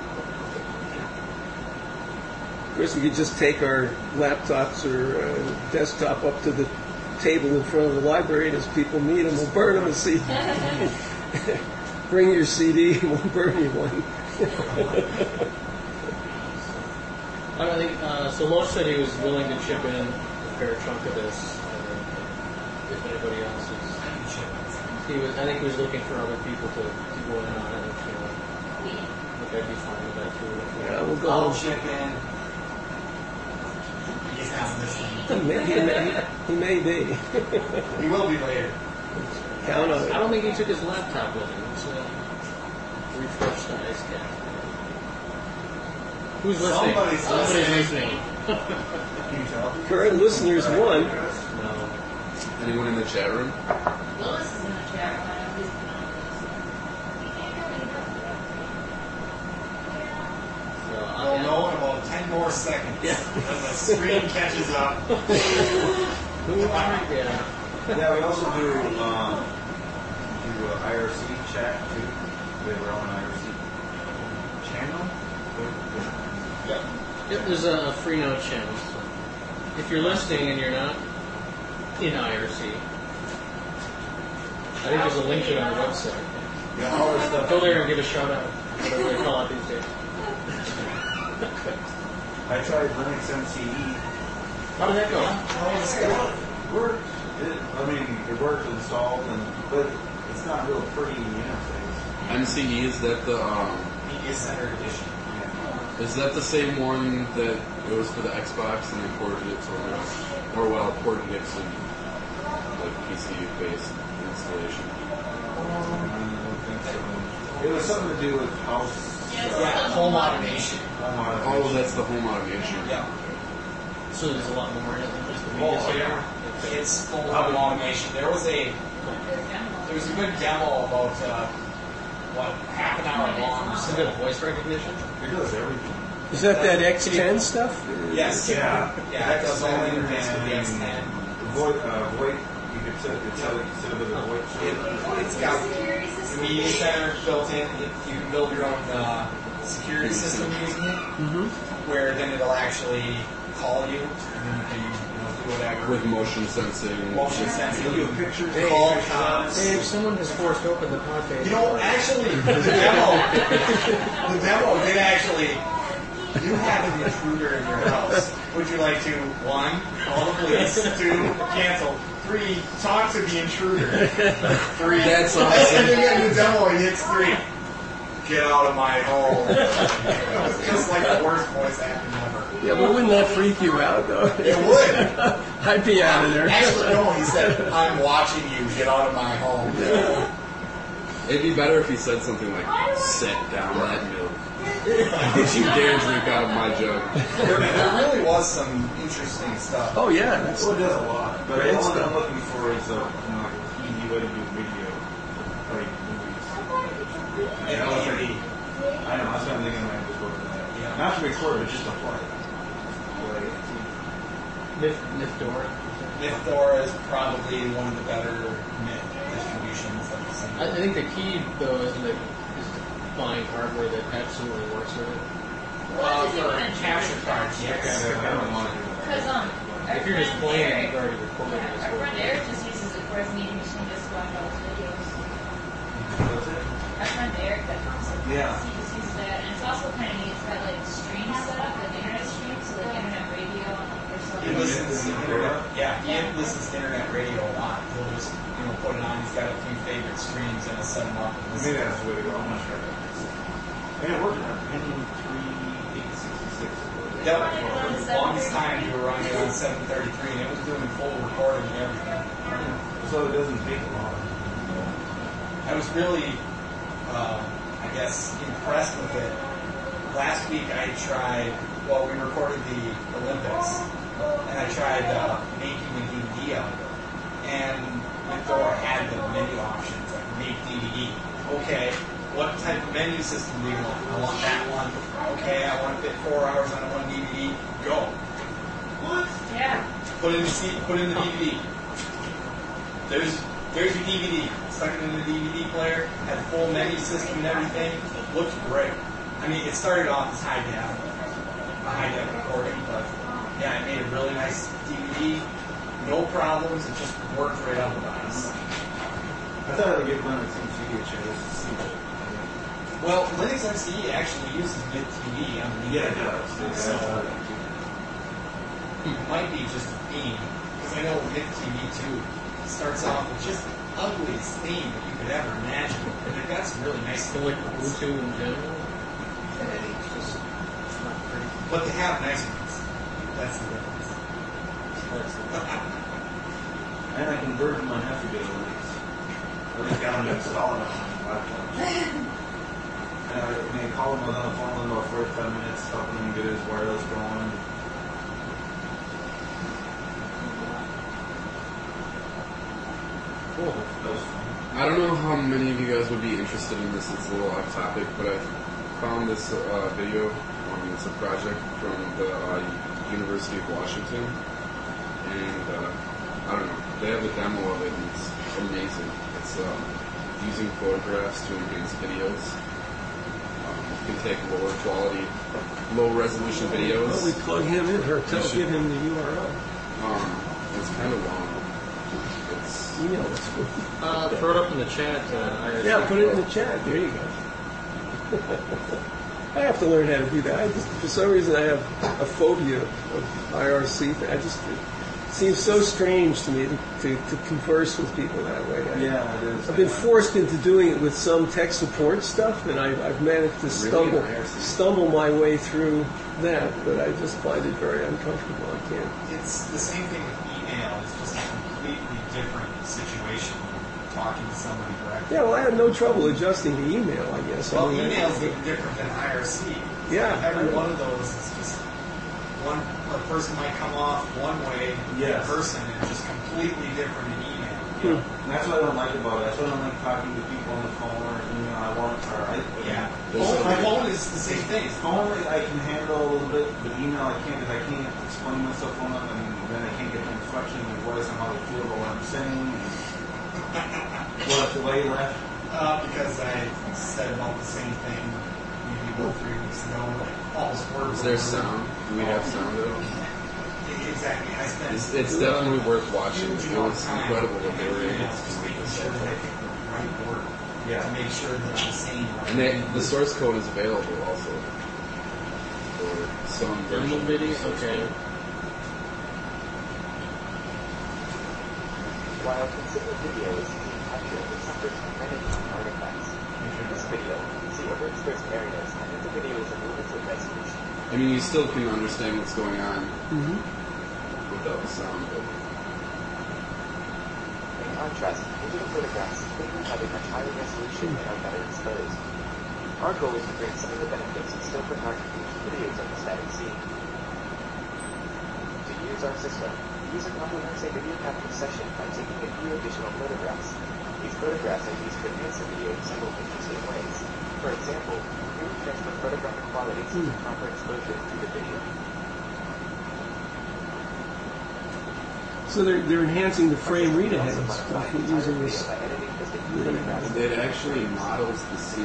of course, we could just take our laptops or desktop up to the table in front of the library, and as people need them, we'll burn them and see. Bring your CD, and we'll burn you one. I don't think, so Loesch said he was willing to chip in a fair chunk of this. If anybody else is, I think he was looking for other people to go in on it. I think I'd be fine with that too. Yeah, we'll go. I'll chip in. He's not listening. He may be. He will be later. Count on I it. don't think he took his laptop with him. It's refreshed the ice cap. Who's listening? Somebody's listening. Can you tell? Current listeners, one. No. Anyone in the chat room? Lois is in the chat room. I know he's been on So, We'll know in about 10 more seconds. Yeah. As the screen catches up. Yeah. Yeah, we also do IRC chat too. We have our own IRC channel. Yep, there's a free note channel. So if you're listening and you're not in IRC, I think there's a link to it on the website. Yeah, all this stuff. Go there and give a shout out. Whatever they call it these days. I tried Linux MCE. How did that go? It worked. It worked installed, but it's not a real pretty interface. MCE, is that the Media Center Edition. is that the same one that it was for the Xbox and they ported it to Linux? Or ported it to like PC based installation? It was something to do with house. Yeah, home automation. Oh, that's the home automation. Yeah. So there's a lot more in it than just the media Oh, center. yeah. It's full home automation. There was a good demo about half an hour long. Is it voice recognition? It does everything. Is that X10 stuff? Yes. Yeah. Yeah, it does all the interface with the X10. VoIP, you could set it with a VoIP. It's got the media center built in. You can build your own security system using it, where then it'll actually call you, and then you can do whatever. With motion sensing. Motion sensing. It'll do pictures. Call cops. Hey, if someone has forced open the pod page. Actually, the demo did actually. You have an intruder in your house. Would you like to 1, call the police, 2, cancel, 3, talk to the intruder, 3. That's And awesome. then in the demo, he hits 3. Get out of my home. It was just like the worst voice acting ever. Yeah, but wouldn't that freak you out, though? It would. I'd be out of there. Actually, no, he said, I'm watching you. Get out of my home. It'd be better if he said something like, "Set down that milk." Don't you dare drink out of my jug. There really was some interesting stuff. Oh, yeah. That's, Well, it does a lot. But Great all stuff. I'm looking for is an easy way to do video, like movies. And I was DVD. I know, that's what I'm thinking I might just work with that. Yeah. Not to record, but just to play. Nifdora. Mythora is probably one of the better myth distributions that I've seen. I think the key, though, is to find hardware that absolutely works with it. For capture cards, yes. I don't want to do that. Because If you're just playing, you've already recorded it. our friend Eric just uses it for his meeting machine just to watch all his videos. What's it? Our friend Eric that comes in, Yeah. he just uses that, and it's also kind of neat. It's got like streams set up, like internet streams, so like internet radio and like there's He something. listens to internet. Yeah, he listens to internet radio a lot. He'll just put it on. He's got a few favorite streams and he'll set them up. And Maybe listen. that's the way to go. I'm not sure. And it worked on Penny 3866. Yep. For the longest time, you were running it on 733, and it was doing full recording and everything. So it doesn't take long. I was really, I guess, impressed with it. Last week I tried, well, we recorded the Olympics, and I tried making a DVD of it. And Mythora had the menu options, like make DVD. Okay, what type of menu system do you want? I want that one. Okay, I want to fit 4 hours on one DVD. Go. What? Yeah. Put in the DVD. There's your DVD. Stuck it in the DVD player. Had a full menu system and everything. Looked great. I mean, it started off as high def recording, but yeah, it made a really nice DVD. No problems. It just worked right out of the box. I thought I would get Linux MCE a chance to see it. Well, Linux MCE actually uses MidTV underneath. Yeah, it does. So it might be just a theme, because I know MidTV too starts off with just the ugliest theme that you could ever imagine, and they've got some really nice So like Ubuntu in general, It's just, it's not pretty. but they have nice ones. That's the difference. And I converted my nephew to Linux. I just got him to install it on my platform. I called him on the phone in about 45 minutes, helping him get his wireless going. Cool. That was fun. I don't know how many of you guys would be interested in this. It's a little off topic, but I found this video. It's a project from the University of Washington, and I don't know. They have a demo of it, and it's amazing. It's using photographs to enhance videos. You can take lower quality, low resolution videos. Well, we plug him in, or give him the URL. It's kind of long. It's Email us. Throw it up in the chat. IRC. Yeah, put it in the chat. There you go. I have to learn how to do that. I just, for some reason, I have a phobia of IRC. It seems so strange to me to converse with people that way. Yeah, it is. I've been forced into doing it with some tech support stuff, and I've managed to stumble my way through that, but I just find it very uncomfortable. I can't. It's the same thing with email. It's just a completely different situation when talking to somebody directly. Yeah, well, I have no trouble adjusting the email, I guess. Well, I mean, email's even different than IRC. Yeah. Every one of those is just a person might come off one way in person and just completely different in email. And that's what I don't like about it. That's why I don't like talking to people on the phone or email. My phone is the same thing. Phone I can handle a little bit, but email I can't, because I can't explain myself on them, and then I can't get the inflection and voice on how they feel about what I'm saying. What delay left? Because I said about the same thing maybe about 3 weeks ago. Almost word. Is there sound? Do we have sound at all? Exactly. I spent. It's definitely worth watching. It was incredible what they were able to Just do. making sure that I pick the right word. Yeah. To make sure that I'm saying And the source code is available also for some version. Video? Okay. While considered video is being captured, it suffers from many artifacts. In this video, you can see overexposed areas, and if the video is a limited resolution. I mean, you still can understand what's going on without the sound. But In contrast, digital photographs typically have a much higher resolution and are better exposed. Our goal is to bring some of the benefits of still photography to videos of the static scene. To use our system, the user complements a video capture session by taking a few additional photographs. These photographs are used to enhance the video in several interesting ways. For example, we will transfer photographic qualities into proper exposure to the video. So they're enhancing the frame read ahead and stuff using this. it actually models the scene.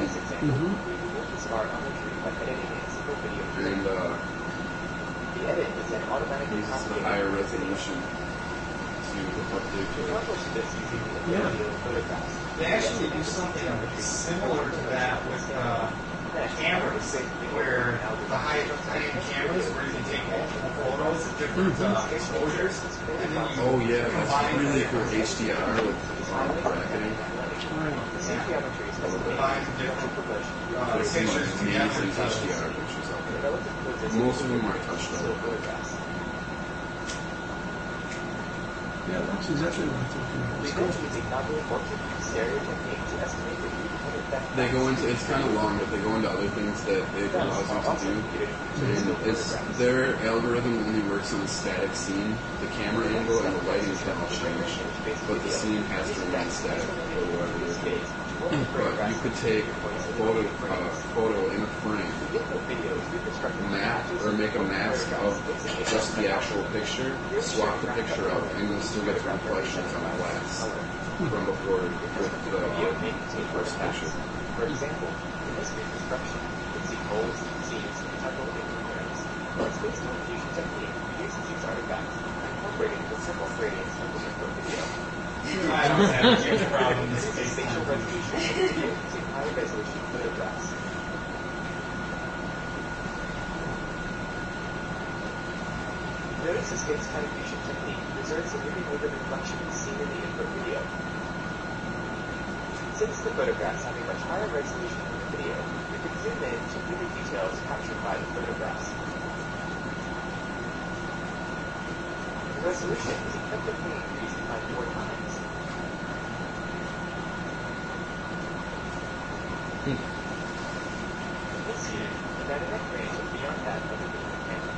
And The edit is then automatically uses the copied. higher resolution to update the Publish this using the Yeah. video photographs. They actually do something similar to that with cameras, where the high-end cameras where you can take multiple photos at different exposures, and then you Oh yeah, that's combine really the- for HDR with bracketing. The same geometry is combine different There's some pictures together amazing to HDR pictures out there. relative closest Most of them are touched still up. photographs. Yeah, that's exactly what I'm talking about. We It's then cool. use a novel multi-view stereo technique to estimate the viewpoint depth. They go into, it's kind of long, but they go into other things that it allows you to do. And it's, their algorithm only works on a static scene. The camera angle and the lighting cannot change, but the scene has to remain static for whatever reason. But you could take a photo in a frame, map or make a mask of just the actual picture, swap the picture out, and you'll still get the reflections on the glass from before with the first picture. For example, in this reconstruction, you can see holes, seams, and several incoherence. It's based on fusion technique, we use these artifacts, incorporating the simple gradients of the micro video. I don't have a huge problem This with is a spatial resolution of the video using high resolution photographs. Notice this game's high fusion technique preserves the moving over reflection seen in the input video. Since the photographs have a much higher resolution than the video, we can zoom in to view the details captured by the photographs. The resolution is effectively increased by 4 times. scene, the dynamic range is beyond that of the video camera.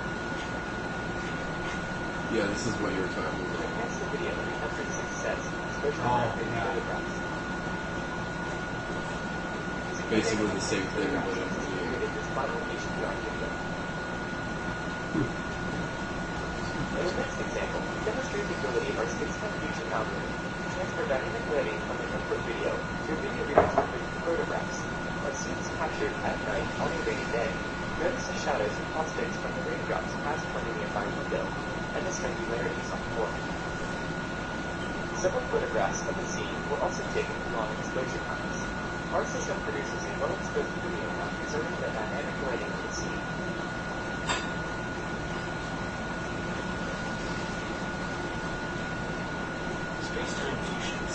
Yeah, this is what you were talking To about. enhance the video and capture the success, exposure mapping photographs. Basically the same thing, but in Created this final HDR video. In the next example, we demonstrate the ability of our space-time fusion algorithm to transfer dynamic lighting from an input video to a video reconstructed photographs. When scenes captured at night on a rainy day, notice the shadows and hot sticks from the raindrops pass from the nearby window, and the spangularities on the floor. Several photographs of the scene were also taken with long exposure times. Our system produces a well-exposed video while preserving the dynamic lighting of the scene. Space-time fusions.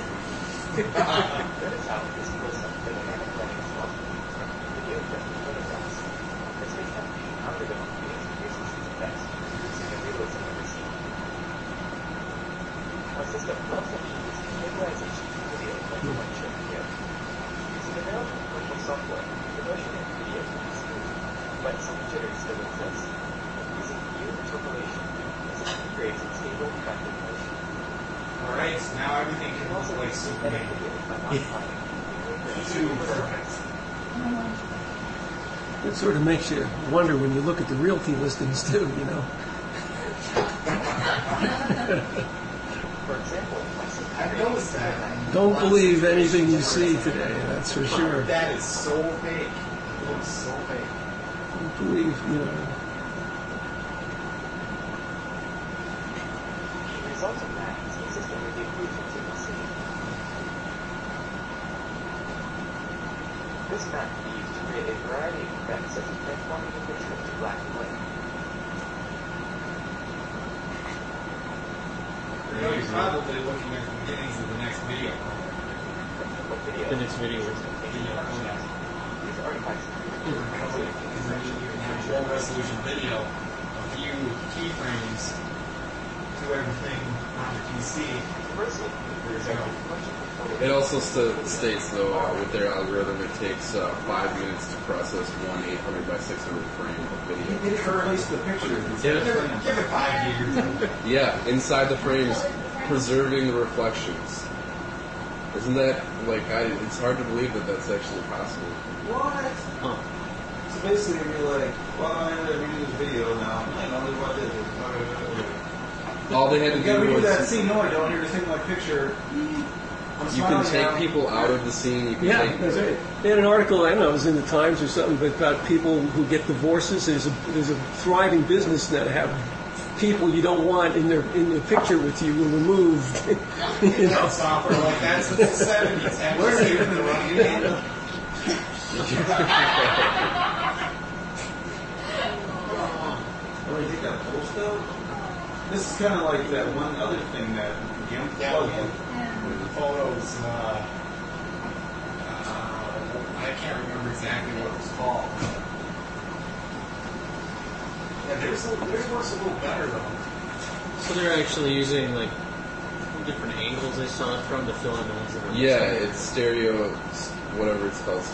Notice how in this close-up the dynamic lighting is lost from video adjusted photographs. The space-time fusion algorithm introduces these effects, producing the realism of the scene. Our system also uses stabilization of video like the one shown here. Using available commercial software, the motion in video can be smooth, but some jitter still exists. Using view interpolation, the system creates a stable, effective motion. Alright, so now everything can look like Superman. Too perfect. It sort of makes you wonder when you look at the realty listings too, you know. For example, I've noticed that. Don't believe anything you see today, that's for sure. That is so fake. It looks so fake. Don't believe, you know. the result of that is consistent with the improvements in the scene. This map can be used to create a variety of effects such as transforming the picture to black and white. You know, you're probably looking at the beginnings of the next video. The next video is These artifacts You can have a low-resolution video, a few keyframes, do everything on your PC. conversely, There you go. It also states, though, with their algorithm, it takes 5 minutes to process one 800 by 600 frame of video. It currently the picture. Give it 5 years. Yeah, inside the frames, preserving the reflections. Isn't that, like, it's hard to believe that that's actually possible. What? Huh. So basically, you're like, well, I ended up reading this video now. I know what it is. All they had to You gotta do redo that was... scene. No, I don't. You're just taking my picture. You can take people out of the scene. You can Yeah, take that's right. They had an article, I don't know, it was in the Times or something, but about people who get divorces. There's a thriving business that have people you don't want in their picture with you removed. You know. Software like that since the 70s. Where are you in the wrong? Oh, you take that post out? This is kind of like that one other thing that GIMP plugged in. With the photos, I can't remember exactly what it was called. Yeah, theirs works a little better though. So they're actually using like different angles they saw it from to fill in the ones that are Yeah, it's stereo, whatever it's called,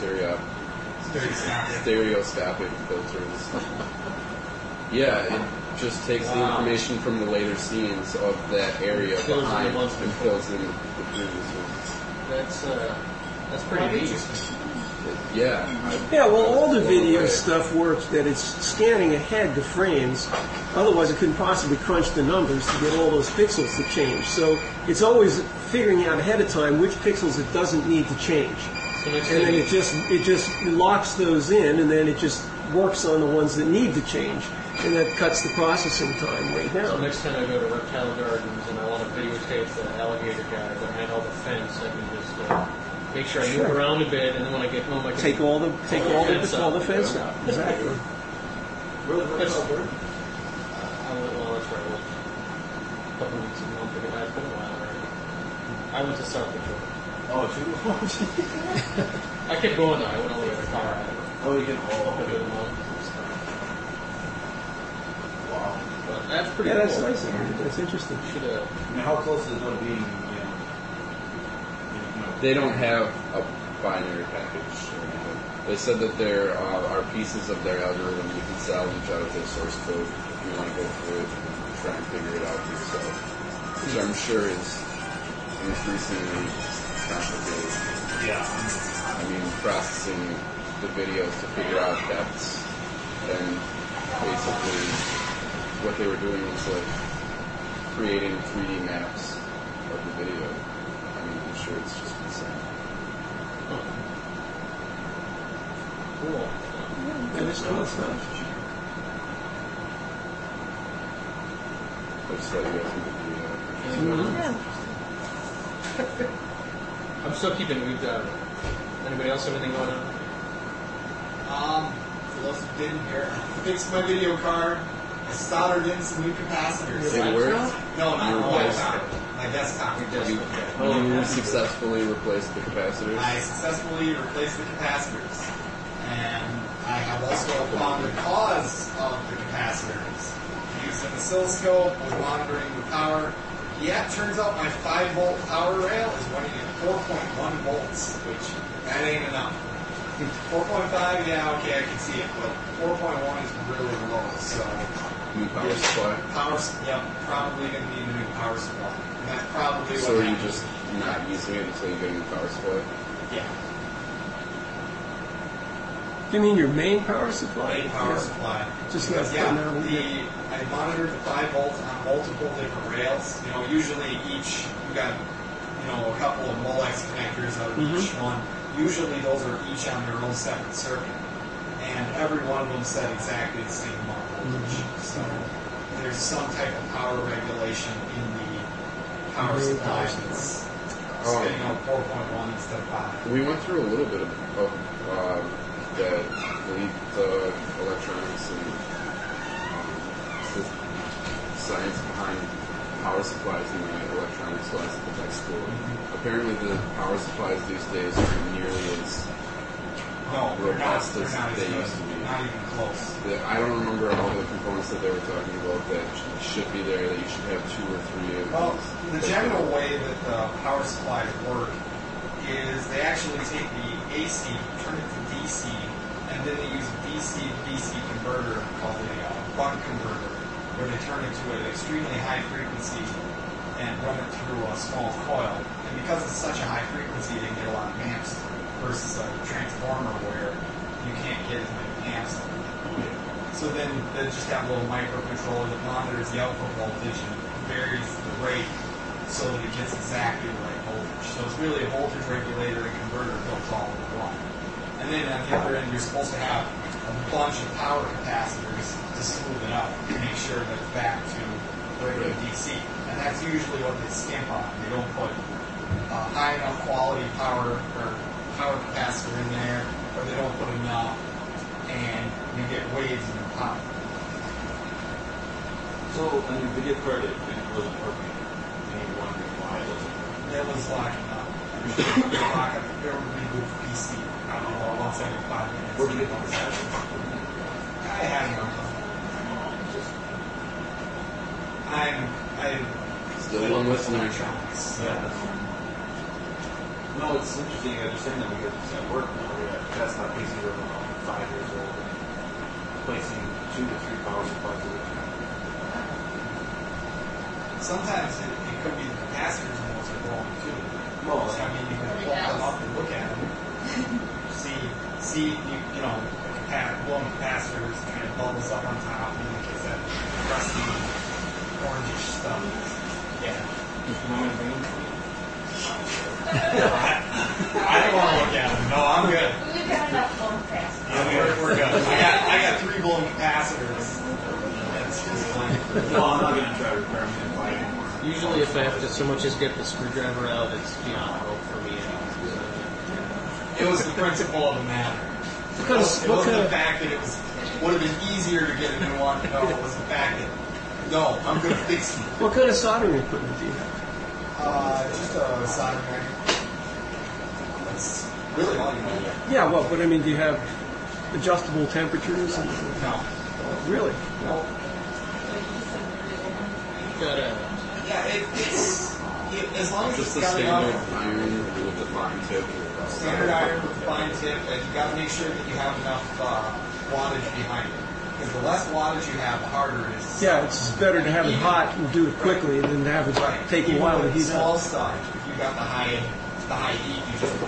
stereoscopic filters. Yeah, it just takes the information from the later scenes of that area Fills in the behind ones and fills in the previous ones. That's pretty neat. Yeah. Yeah, well, all the video stuff works that it's scanning ahead the frames. Otherwise, it couldn't possibly crunch the numbers to get all those pixels to change. So it's always figuring out ahead of time which pixels it doesn't need to change. So next And then thing it just locks those in, and then it just works on the ones that need to change. And that cuts the processing time way so down. next time I go to Reptile Gardens and I want to videotape the alligator guy behind all the fence, I can just make sure I move around a bit, and then when I get home, I can Take all the fence out. Exactly. Well, that's right. A couple weeks, a month ago. It's been a while already. I went to South Dakota. Oh, two? I kept going though. I went all the way to Colorado. Oh, you can Up into the mountains and stuff. Wow. But that's pretty Yeah, cool. that's nice. That's interesting. Should have. I mean, how close is it going to be? They don't have a binary package or anything. They said that there are pieces of their algorithm you can salvage out of their source code if you want to go through it and try and figure it out yourself, which I'm sure is increasingly complicated. Yeah. I mean, processing the videos to figure out depths, and basically what they were doing was like creating 3D maps of the video. I mean, I'm sure it's just insane. Cool. That is cool stuff. I just thought you guys would be Yeah. I'm still keeping moved out. Anybody else have anything going on? For those who didn't hear, I fixed my video card. I soldered in some new capacitors. It worked? No, not You my replaced laptop. My desktop. You successfully replaced the capacitors? I successfully replaced the capacitors. And I have also found the cause of the capacitors. I used an oscilloscope, was monitoring the power. Yeah, it turns out my 5-volt power rail is running at 4.1 volts, which that ain't enough. 4.5, yeah, okay, I can see it, but 4.1 is really low, so... New power supply? Yep, probably going to need a new power supply. And that's probably So what are you happened. just not using it until you get a new power supply? Yeah, You mean your main power supply? main power Yeah. supply. Just Because, not yeah, now. I monitored the 5 volts on multiple different rails. You know, usually each, you got, a couple of Molex connectors out of each one. Usually those are each on their own separate circuit. And every one of them set exactly the same voltage. So there's some type of power regulation in the power supply that's spinning out 4.1 instead of 5. We went through a little bit of that, the electronics and the science behind power supplies in the electronics class at the tech school. Apparently the power supplies these days aren't nearly as No, they're not, robust they're as not as they good. used to be. Not even close. I don't remember all the components that they were talking about that should be there, that you should have 2 or 3 of Well, these. the general way that the power supplies work is they actually take the AC, turn it to DC, and then they use a DC to DC converter called a buck converter, where they turn it to an extremely high frequency and run it through a small coil. And because it's such a high frequency, they get a lot of amps versus a transformer where you can't get as many amps. So then they just have a little microcontroller that monitors the output voltage and varies the rate so that it gets exactly the right voltage. So it's really a voltage regulator and converter built all in one. And then on the other end, you're supposed to have a bunch of power capacitors to smooth it out to make sure that it's back to regular DC. And that's usually what they skimp on. They don't put high enough quality power or power capacitor in there, or they don't put enough, and you get waves in the power. So on your video card, it wasn't working. And you're wondering why it wasn't working. It was locking up. Lock up your reboot PC. I don't know, once every 5 minutes. Where'd you get the session? I have no. I'm Still one listener. electronics. Yeah. No, it's interesting you understand that because it's at work now. We have desktop PCs that are about 5 years old and placing 2 to 3 power supplies at a time. Sometimes it could be the capacitors in those are wrong too. Well, I mean, you can pull them up and look at them. see, blowing capacitors kind of bubbles up on top and it gets that rusty, orangish stuff. Yeah. you want me to bring them for you? I don't want to look at them. No, I'm good. We've got enough phone fast. Yeah, we're good. I got 3 blown capacitors. That's just fine. No, I'm not going to try to repair them and buy anymore. Usually, if I have to so much as get the screwdriver out, it's beyond hope for me. It was the principle of the matter. It wasn't the fact that it would have been easier to get a new one. No, it was the fact that, no, I'm going to fix it. What kind of soldering equipment do you have? Just a soldering iron. That's really all you need. Yeah, well, but I mean, do you have adjustable temperatures? No. Really? No. Got a Yeah, as long as Just it's the got standard enough iron with the fine tip. standard iron with the fine tip, and you got to make sure that you have enough wattage behind it. Because the less wattage you have, the harder it is. Yeah, it's better to have it hot and do it quickly than to have it take a Even while to with heat small up. stuff, if you got the high heat, you just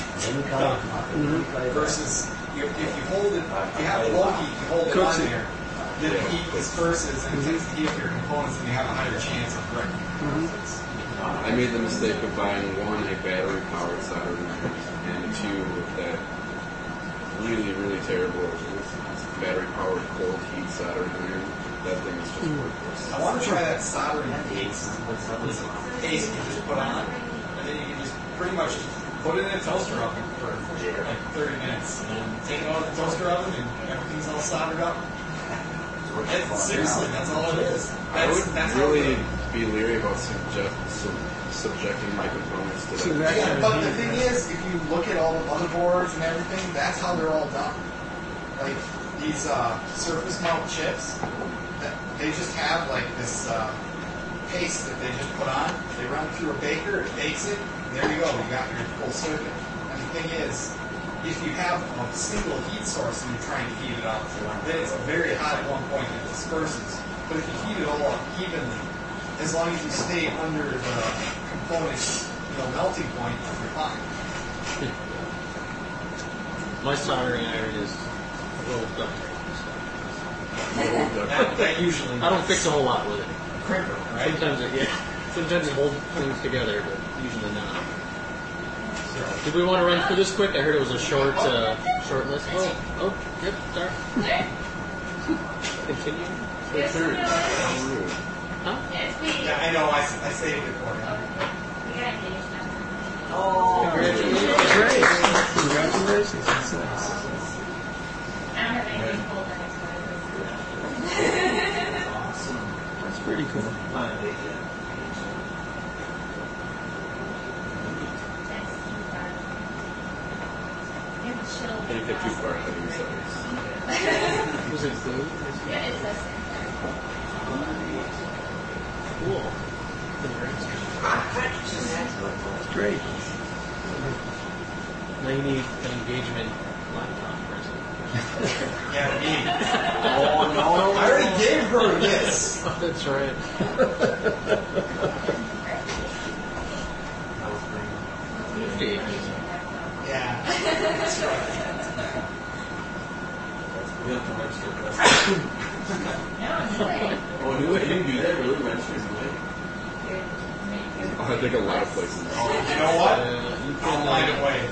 versus if you hold it, if you have low heat, you hold it Cooks on it. there, then the heat disperses and it takes the heat of your components, and you have a higher chance of breaking your process. I made the mistake of buying one a battery-powered soldering iron and two with that really terrible battery-powered cold heat soldering iron. That thing is just worthless. I want to try that soldering paste. It's a paste you just put on, and then you can just pretty much put it in a toaster oven for like 30 minutes, and take it out of the toaster oven, and everything's all soldered up. Seriously, that's all it is. I would That's really how be leery about subjecting my components to So that. that- yeah, but the thing is, if you look at all the motherboards and everything, that's how they're all done. Like these surface mount chips, they just have like this paste that they just put on. They run through a baker, it bakes it, and there you go. You got your full circuit. And the thing is, if you have a single heat source and you're trying to heat it up, then it's very hot at one point and it disperses. But if you heat it all up evenly, as long as you stay under the component's melting point, you're fine. My soldering iron is a little duct That usually I don't fix a whole lot with it. crimper, right? Sometimes it holds things together, but usually not. So, did we want to run through this quick? I heard it was a short list. Oh, yep, sorry. Continue. Yes, Turn. no, How rude. Huh? Yes, we. Yeah, I know. I saved it for you. We got engaged now. Congratulations. Great. Congratulations. That's nice. I don't have anything pulled next time. That's pretty cool. I didn't get too far ahead of yourselves. Was it food? Yeah, it's the same thing. Cool. Congrats. That's great. Now you need an engagement laptop present. Yeah, me. Oh no! I already gave her this. Oh, that's right. Yeah, that's right. No, it's like, Oh, you can do that? Really? Registers Oh, I think a lot of places. You know what? I'll find a way.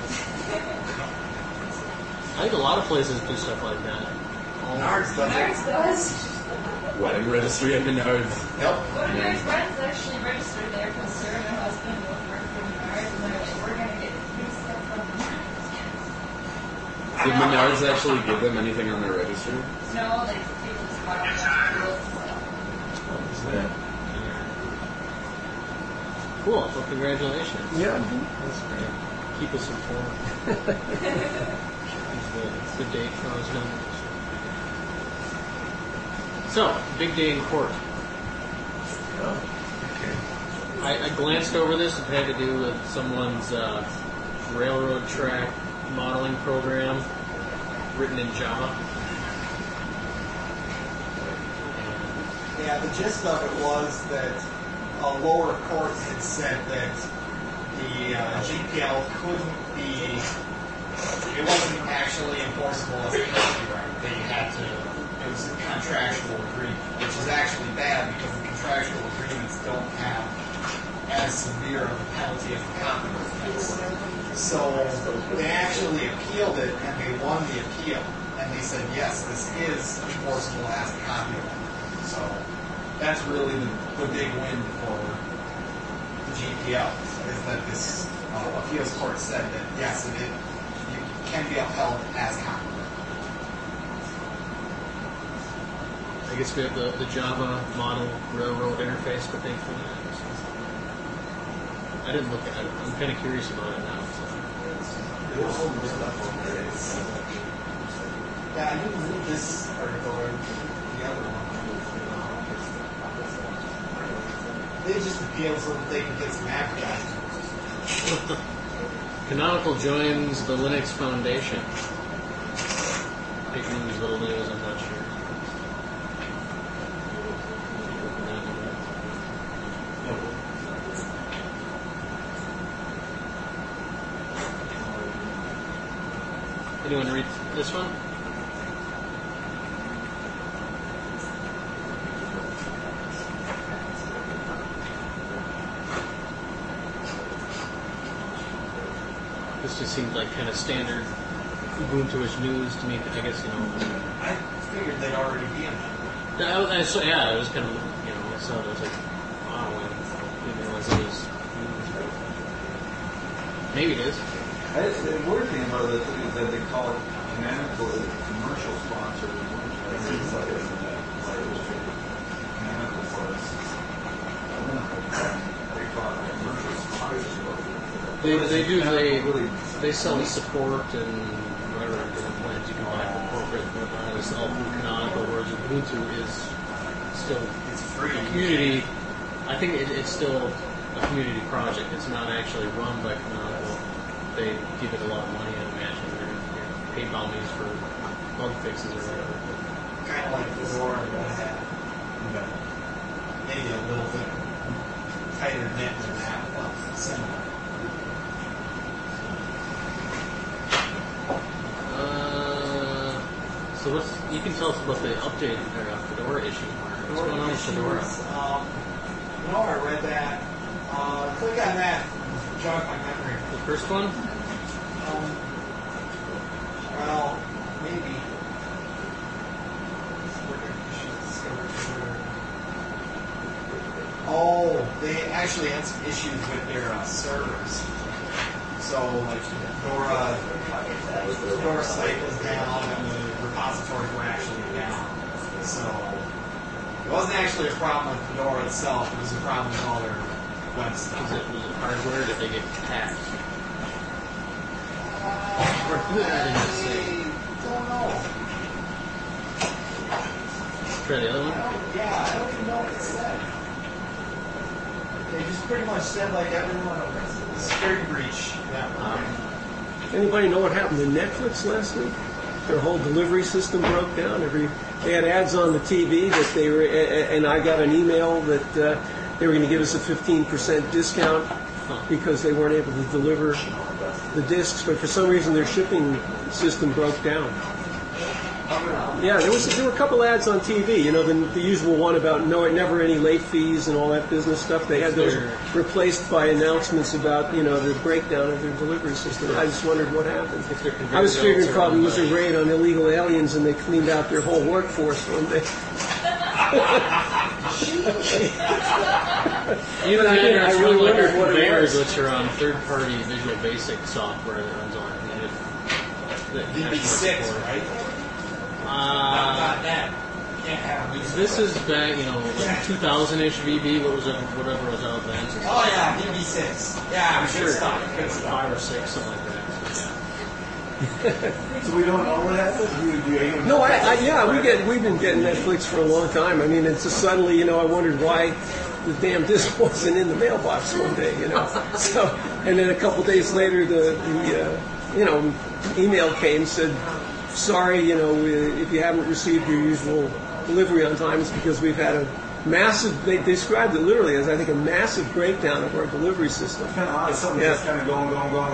I think a lot of places do stuff like that. Nards does it. Nerds does. Wedding registry at Menards. Yep. One of my friends actually registered there because her and her husband both work for Menards, and they're like, we're going to get free stuff from Menards. Did Menards actually give them anything on their registry? No, they people just bought them. Cool. Well, congratulations. Yeah. That's great. Keep us informed. It's the date for those numbers. So, big day in court. Oh, okay. I glanced over this. It had to do with someone's railroad track modeling program written in Java. Yeah, the gist of it was that lower courts had said that the GPL couldn't be, it wasn't actually enforceable as a copyright. They had to, it was a contractual agreement, which is actually bad because the contractual agreements don't have as severe of a penalty as the copyright does. So they actually appealed it and they won the appeal. And they said, yes, this is enforceable as a copyright. So that's really the big win for the GPL, is that this appeals court said that yes, it can be upheld as copyright. I guess we have the Java model railroad interface to thank for that. I didn't look at it. I'm kind of curious about it now. So. Yeah, I didn't read this article or the other one. They just appeal so that they can get some advertising. Canonical joins the Linux Foundation. Big news, little news, I'm not sure. Anyone read this one? This just seemed like kind of standard Ubuntu-ish news to me. I guess, you know. I figured they'd already be in that. I saw, yeah, it was kind of, you know, I saw it, I was like, wow, I didn't realize it was. Maybe it is. The weird thing about this is that they call it Canonical as commercial sponsor. It's like Canonical for us. They call it commercial sponsor. They sell the support and whatever plans you can buy for corporate and whatnot. It's all through Canonical, whereas Ubuntu is still free. a community. I think it's still a community project. It's not actually run by Canonical. They give it a lot of money, I imagine. They're PayPal means for bug fixes or whatever. Kind of like Fedora and Red Hat. Maybe a little bit tighter knit than that, but similar. So you can tell us about the update or Fedora issue. What's going on with Fedora? I read that. Click on that. Jog my memory. The first one? Well, maybe. Oh, they actually had some issues with their servers. So, like, Fedora site was down and the repositories were actually down. So, it wasn't actually a problem with Fedora itself, it was a problem with all their web stuff. Was it hardware or did they get hacked? I don't know. Try the other one? I don't even know what it said. They just pretty much said, like, everyone, security breach. Anybody know what happened to Netflix last week? Their whole delivery system broke down. They had ads on the TV that they were, and I got an email that they were going to give us a 15% discount because they weren't able to deliver the discs, but for some reason their shipping system broke down. Yeah, there were a couple ads on TV. You know, the usual one about never any late fees and all that business stuff. They had those replaced by announcements about the breakdown of their delivery system. I just wondered what happened. I was figuring probably it was a raid on illegal aliens and they cleaned out their whole workforce one day. Even I really wondered what it was. Which are on third-party Visual Basic software that runs on VB6, right? Not that. Can't have VB6. This is back, like 2000-ish VB. Whatever was out then. Oh yeah, VB6. Yeah, I'm sure. Good stuff. 5 or 6, something like that. So we don't know what happened? No, we've been getting Netflix for a long time. I mean, it's just suddenly, I wondered why the damn disc wasn't in the mailbox one day, So, and then a couple days later, the email came, said, sorry, if you haven't received your usual delivery on time, it's because we've had a massive, they described it literally as, I think, a massive breakdown of our delivery system. Kind of odd. Something just kind of going.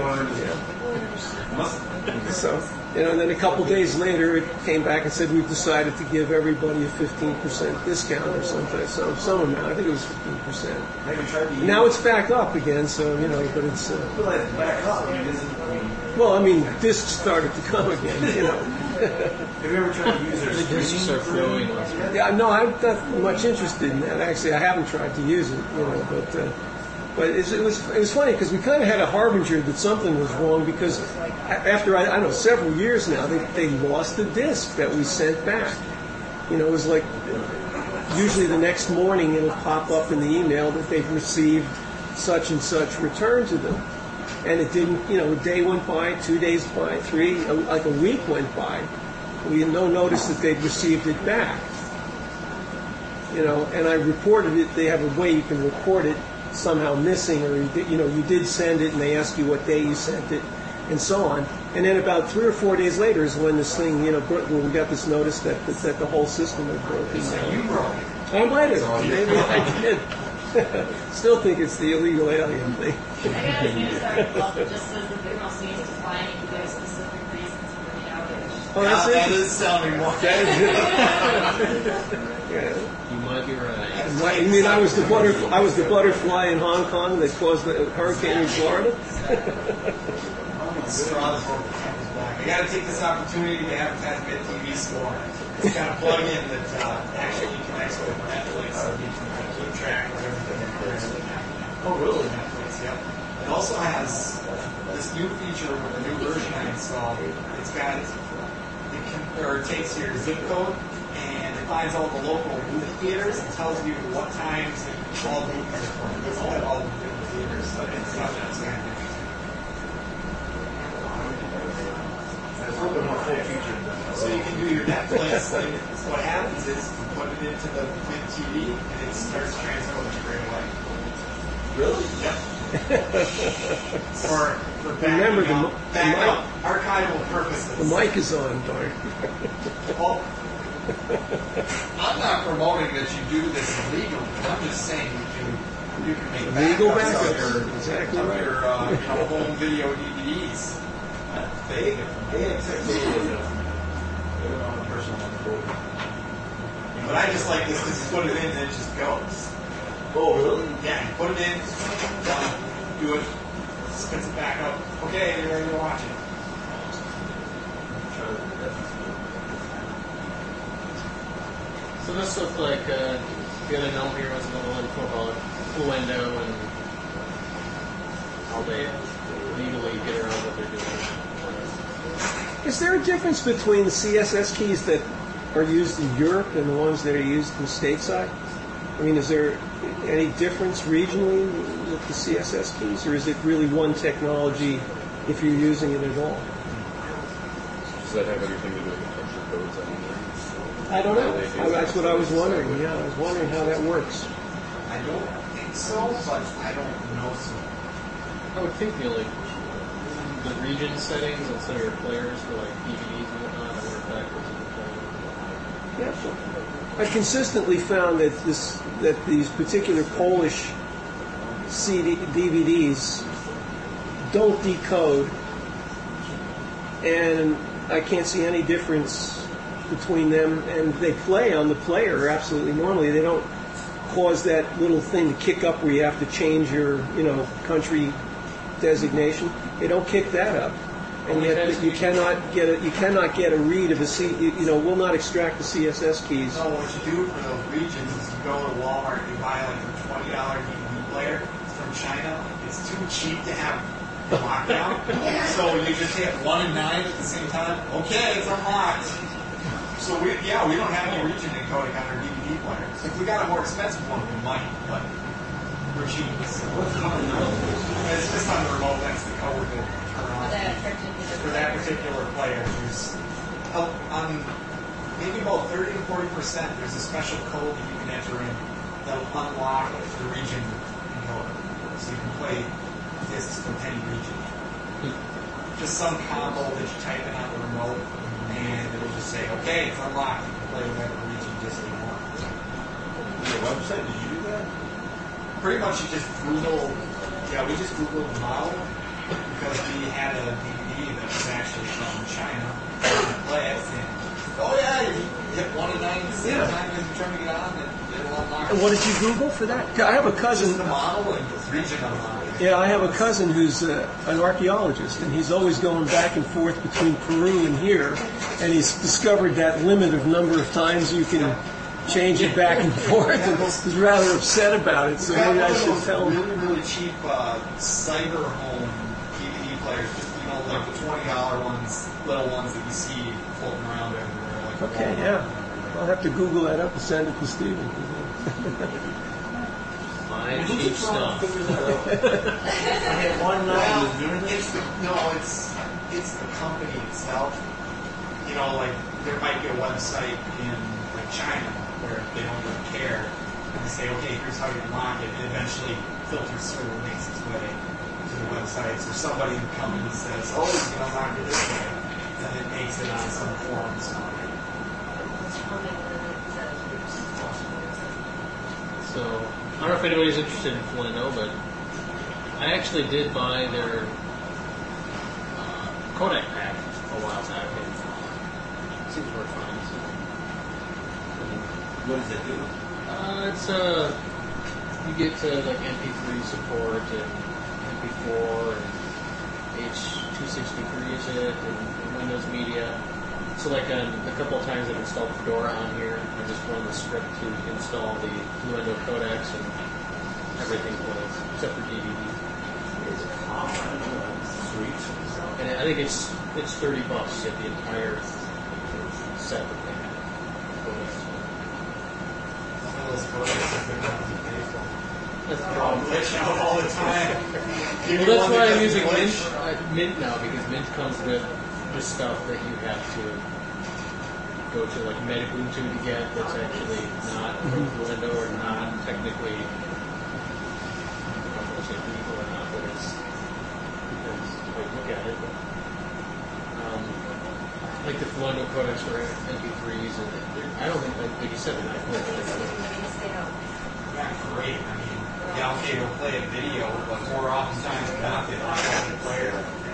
So, and then a couple days later, it came back and said we've decided to give everybody a 15% discount or something, some amount. I think it was 15%. Now it's back up again, so but it's. Back up. Well, I mean, discs started to come again. Have you ever tried to use their The discs are flowing. Yeah, no, I'm not much interested in that. Actually, I haven't tried to use it, but it was funny because we kind of had a harbinger that something was wrong because after I don't know several years now they lost the disc that we sent back. It was like usually the next morning it'll pop up in the email that they've received such and such return to them, and it didn't. A day went by, 2 days by, 3, like a week went by. We had no notice that they'd received it back. and I reported it. They have a way you can report it somehow missing, or you did send it, and they ask you what day you sent it, and so on. And then about 3 or 4 days later is when this thing, when we got this notice that the whole system had broken. You broke it. I might have. Maybe I did. Still think it's the illegal alien thing. I got a news article that just says that the company needs to find their specific reasons for the outage. Oh, that's That interesting. is sounding more. Yeah. You might be right. You mean I was the butterfly in Hong Kong that caused the hurricane in Florida? I got to take this opportunity to advertise BitTV Score. It's got a plug-in that actually connects with Netflix, so you can keep track of everything that currently happening. Oh, really? Netflix, yep. It also has this new feature with a new version I installed. It's got it takes your zip code and it finds all the local movie theaters and tells you what times all the movies are playing. It's all at all the different theaters, so it's kind of interesting. So you can do your Netflix, and what happens is you put it into the BitTV and it starts transcoding straight away. Really? Yep. for Remember backing up archival purposes. The mic is on, darn. Well, I'm not promoting that you do this illegally. I'm just saying you can make Legal backups backups. of your, Exactly of right. your home video DVDs. They accept me as a person on the board. But I just like this because you put it in and it just goes. Oh, really? Yeah, you put it in, done, do it, spits it back up. Okay, you're ready to watch it. Try that. So this looks like the other note here was a little info about Fluendo and how they legally get around what they're doing. Is there a difference between the CSS keys that are used in Europe and the ones that are used in stateside? I mean, is there any difference regionally with the CSS keys, or is it really one technology if you're using it at all? Does that have anything to do with the texture codes? I don't know. That's what I was wondering. Yeah, I was wondering how that works. I don't think so, but I don't know so. I would think the region settings and some of your players for like DVDs and whatnot that work backwards in the player. Yeah. I consistently found that these particular Polish DVDs don't decode, and I can't see any difference between them, and they play on the player absolutely normally. They don't cause that little thing to kick up where you have to change your, country designation. They don't kick that up, and yet you cannot get a read of will not extract the CSS keys. So what you do for those regions is you go to Walmart and you buy like a $20 DVD player from China. It's too cheap to have lockdown, so you just hit 1 and 9 at the same time. Okay, it's unlocked. So we don't have any region encoding on our DVD players. If we got a more expensive one, we might, but we're cheap. What's the number now? It's just on the remote. That's the code to turn on for that particular player. There's on maybe about 30 to 40%. There's a special code that you can enter in that'll unlock the region encoder, so you can play discs from any region. Just some combo that you type in on the remote, and it'll just say, "Okay, it's unlocked. You can play whatever region disc you want." Your website? Did you do that? Pretty much, you just Google. Yeah, we just Googled the model because we had a DVD that was actually from China. Play it, and you hit 1 and 9 at the same time as you're trying to get on, and it'll unlock. And what did you Google for that? I have a cousin. Just the model and the region unlock. Yeah, I have a cousin who's an archaeologist, and he's always going back and forth between Peru and here, and he's discovered that limit of number of times you can change it back and forth, and he's rather upset about it, so maybe I should tell him. Really, really cheap cyber home DVD players, just, like the $20 ones, little ones that you see floating around everywhere. Like Okay, yeah. I'll have to Google that up and send it to Steven. My cheap stuff. I had one night Well, was doing this. it's the company itself. Like there might be a website in like China where they don't really care. And they say, okay, here's how you unlock it. It eventually filters through and makes its way to the websites. Or somebody in the company says, oh, you can unlock it this way. And it makes it on some forum somewhere. So, I don't know if anybody's interested in Flendo, but I actually did buy their Kodak pack a while back. It seems worth fine. What does it do? It's you get to like MP3 support and MP4 and H263 is it, and Windows Media. So like a couple of times I've installed Fedora on here. I just run the script to install the Fluendo codecs and everything plays, except for DVD. Sweet. And I think it's $30 to get the entire set that they have. Some of those codecs have been not painful. That's the I'm problem. glitching out all the time. Well, that's why I'm using Mint now, because Mint comes with the stuff that you have to go to like Medubuntu to get that's actually not from Fluendo or not technically, I don't know if it's legal or not, but it's because the way you look at it. But, like the Fluendo codecs for MP3s, and I don't think, like you said, they're not good. Not great. I mean, yeah, okay, they'll play a video, but more oftentimes than not, they don't have a player.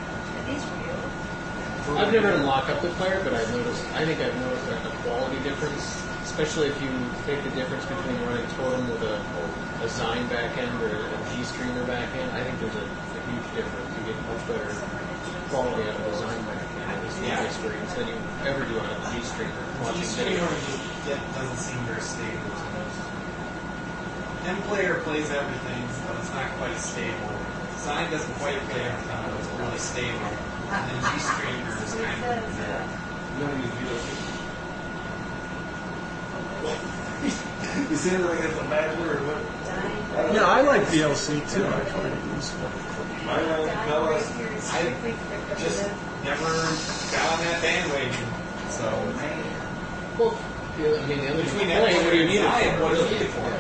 I've never unlocked up the player, but I think I've noticed a quality difference, especially if you take the difference between running Totem with a Zine backend or a GStreamer backend. I think there's a huge difference. You get much better quality out of a Zine backend, at least in my experience, than you ever do on a GStreamer. GStreamer doesn't seem very stable to most. M-Player plays everything, but it's not quite stable. Zine doesn't quite play everything, but it's really stable. And then GStreamer is kind of... You don't use VLC? You see anything as a Badger or what? Yeah, I like VLC too. I find it useful. I just never got on that bandwagon. So, Well, yeah, I mean, the other between what do you need it Zine, for? what do you need it for?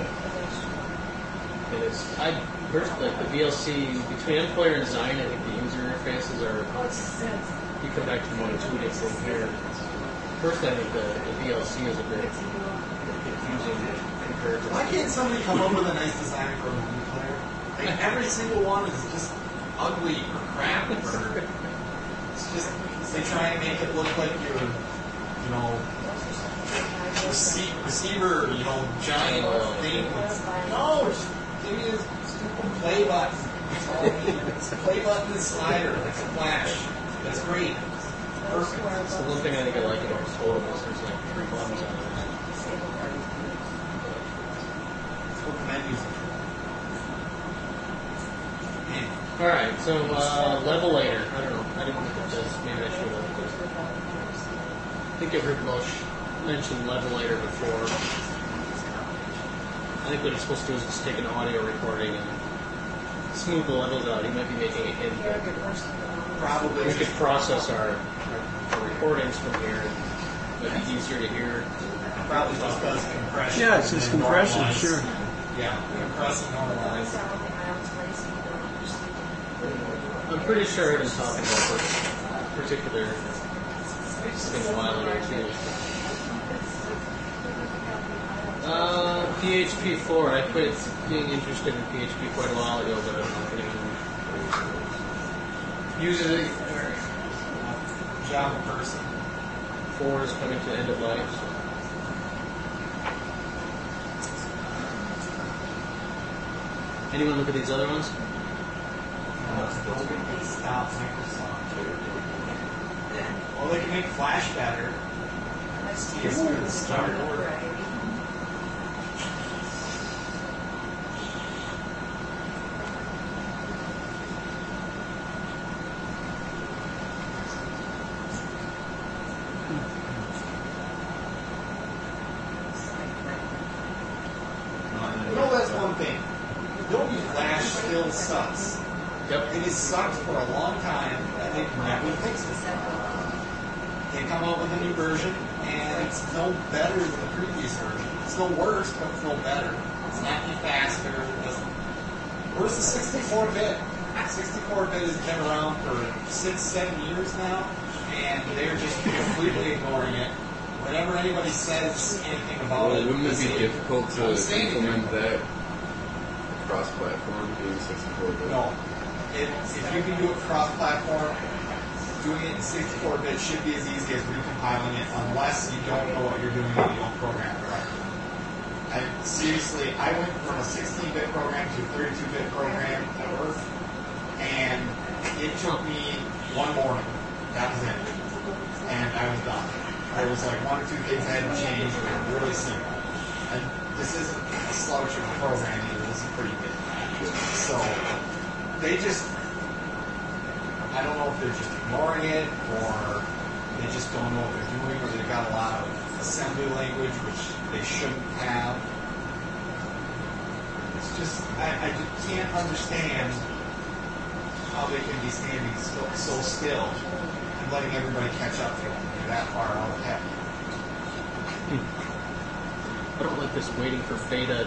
I personally like the VLC between M-Player and Zine. I think the user interfaces are. You come back to the intuitive thing here. Personally, I think the VLC is a bit confusing compared to. Why can't somebody come up with a nice design for a movie player? Like, every single one is just ugly or crap, or it's just they try and make it look like your, receiver, giant thing. No, just give me a stupid play button. That's all I need. It's a play button and slider, like Flash. That's great. Perfect. That's the one thing I think I like about Totem is there's like 3 buttons on it. What menus? All right, so Levelator. I don't know. I didn't look at this. Maybe I should have. I think I've heard Bush mention Levelator before. I think what it's supposed to do is just take an audio recording and smooth the levels out. He might be making it hidden. Probably. We could process our recordings from here. It might be easier to hear. Probably just does compression. Yeah, it's just compression, normalize. sure. Yeah, compress and normalize. I'm pretty sure I've been talking about this particular thing a while ago too. PHP 4. I quit being interested in PHP quite a while ago, but I'm not going to use it. Java person. 4 is coming to the end of life. So. Anyone look at these other ones? Stop Microsoft. Well, they can make Flash better. It's a good start. That's one thing. Adobe Flash still sucks. Yep. It has sucked for a long time. I think never fixed it. they come out with a new version, and it's no better than the previous version. It's no worse, but it's no better. It's not any faster. It doesn't. Where's the 64-bit? 64-bit has been around for 6-7 years now, and they're just completely ignoring it. Whenever anybody says anything about it, wouldn't it be difficult to implement there. that cross-platform being 64-bit? No. If you can do it cross-platform, doing it in 64-bit should be as easy as recompiling it, unless you don't know what you're doing and you don't program correctly. And seriously, I went from a 16-bit program to a 32-bit program at work, and it took me one morning. That was it. And I was done. There was like 1 or 2 things I had to change that were really simple. And this isn't a slouch of a program either. This is pretty good. So they just, I don't know if they're just ignoring it, or they just don't know what they're doing, or they've got a lot of assembly language which they shouldn't have. It's just, I just can't understand how they can be standing so still and letting everybody catch up to them. They're that far out ahead. I don't like this waiting for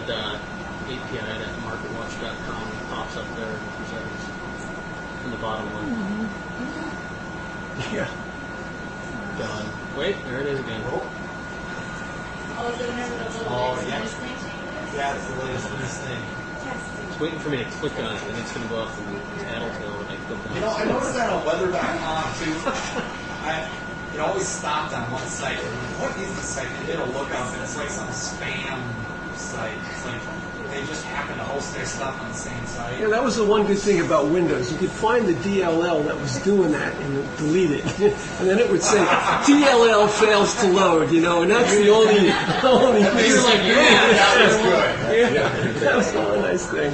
beta.api.marketwatch.com pops up there in the settings in the bottom one. Yeah. Done. Wait, there it is again. Oh, is it whenever the little Oh, next yeah. news thing changes? That's the latest in this thing. It's waiting for me to click on it, and it's going to go off the tattletale when I click on it. You know, I noticed that on weather.com too. It always stopped on one site. What is the site? And it'll look up and it's like some spam site. It's like they just happen to host their stuff on the same site. Yeah, that was the one good thing about Windows. You could find the DLL that was doing that and delete it. And then it would say, DLL fails to load, you know, and that's the only thing. You're like, yeah, That was good. Yeah, that was the one nice thing.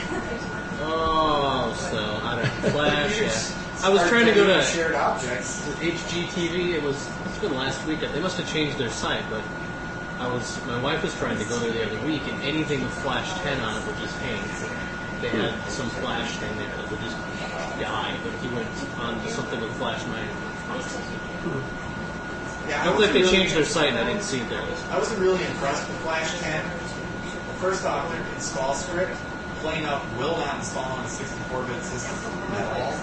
Oh, so I don't Flash. Yeah. I was trying to go to shared objects. HGTV. It's been last week. They must have changed their site, but my wife was trying to go there the other week, and anything with Flash 10 on it would just hang. They had some Flash thing there that would just die, but if you went on to something with Flash 9, it would Yeah, looked like they changed their site, and I didn't see it there. I wasn't really impressed with Flash 10. First off, their install script, plain up, will not install on a 64-bit system at all.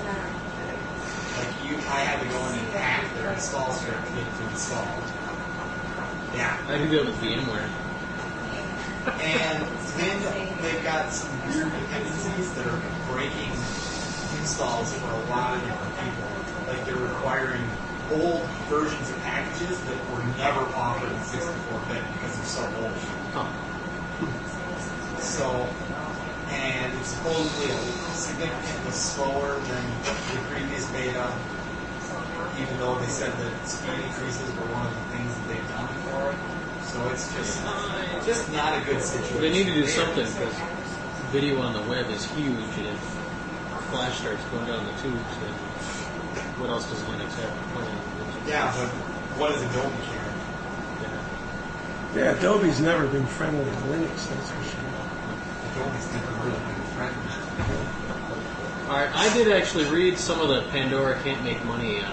I had to go in and hack their install script to get it to install. Yeah. I can do it with VMware. And then they've got some weird dependencies that are breaking installs for a lot of different people. Like they're requiring old versions of packages that were never offered in 64-bit because they're so old. Huh. So, and it's supposedly significantly slower than the previous beta, even though they said that speed increases were one of the things that they've done for it. So it's just not a good situation. They need to do something because video on the web is huge, and if Flash starts going down the tubes, then what else does Linux have to play on? Yeah, but what does Adobe care? Yeah, Adobe's never been friendly to Linux, that's for sure. Adobe's never really been friendly. All right, I did actually read some of the Pandora Can't Make Money.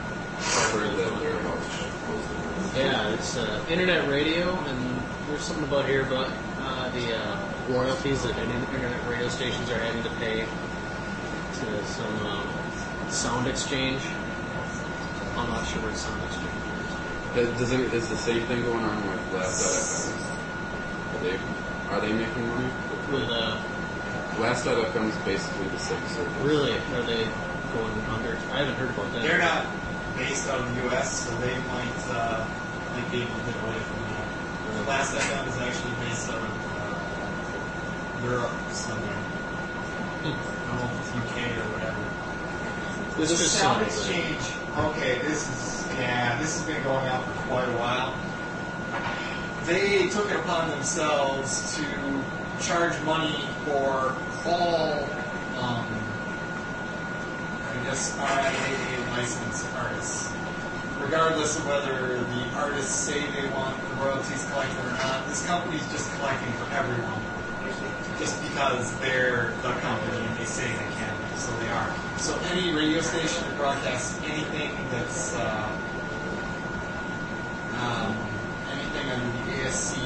Yeah, it's internet radio, and there's something about here about the royalties that internet radio stations are having to pay to some sound exchange. I'm not sure where sound exchange Is the same thing going on with Last.fm? Are they making money? with Last.fm is basically the same service. really, are they going under? I haven't heard about that. They're not based out of the U.S., so they might be able to get away from that. Last FM is actually based out of Europe somewhere. I don't know if it's UK or whatever. This The just sound sounds like- exchange. Okay, this has been going on for quite a while. They took it upon themselves to charge money for all, RIAA licensed artists, regardless of whether the artists say they want the royalties collected or not. This company's just collecting for everyone, just because they're the company and they say they can, so they are. So any radio station that broadcasts anything that's anything under the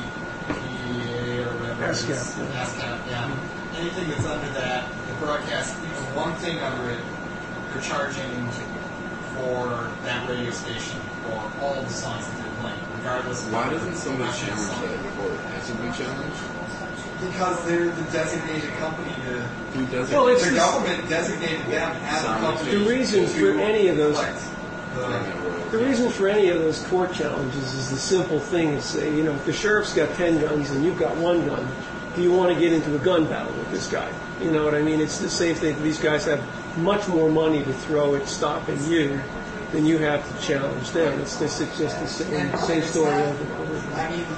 ASCPA or whatever it is. ASCAP, yeah. Anything that's under that, the broadcast, even one thing under it, they're charging for that radio station for all the songs that they're playing, regardless of Why doesn't somebody challenge that before? Has it been challenged? Because they're the designated company to. Who does it? Well, it's The the- government designated them as a company. The reason for any of those, collect the reason for any of those court challenges is the simple thing is, say, you know, if the sheriff's got 10 guns and you've got one gun, do you want to get into a gun battle with this guy? You know what I mean? It's the same thing. These guys have much more money to throw at stopping you than you have to challenge them. It's just the same story over and over again. I mean,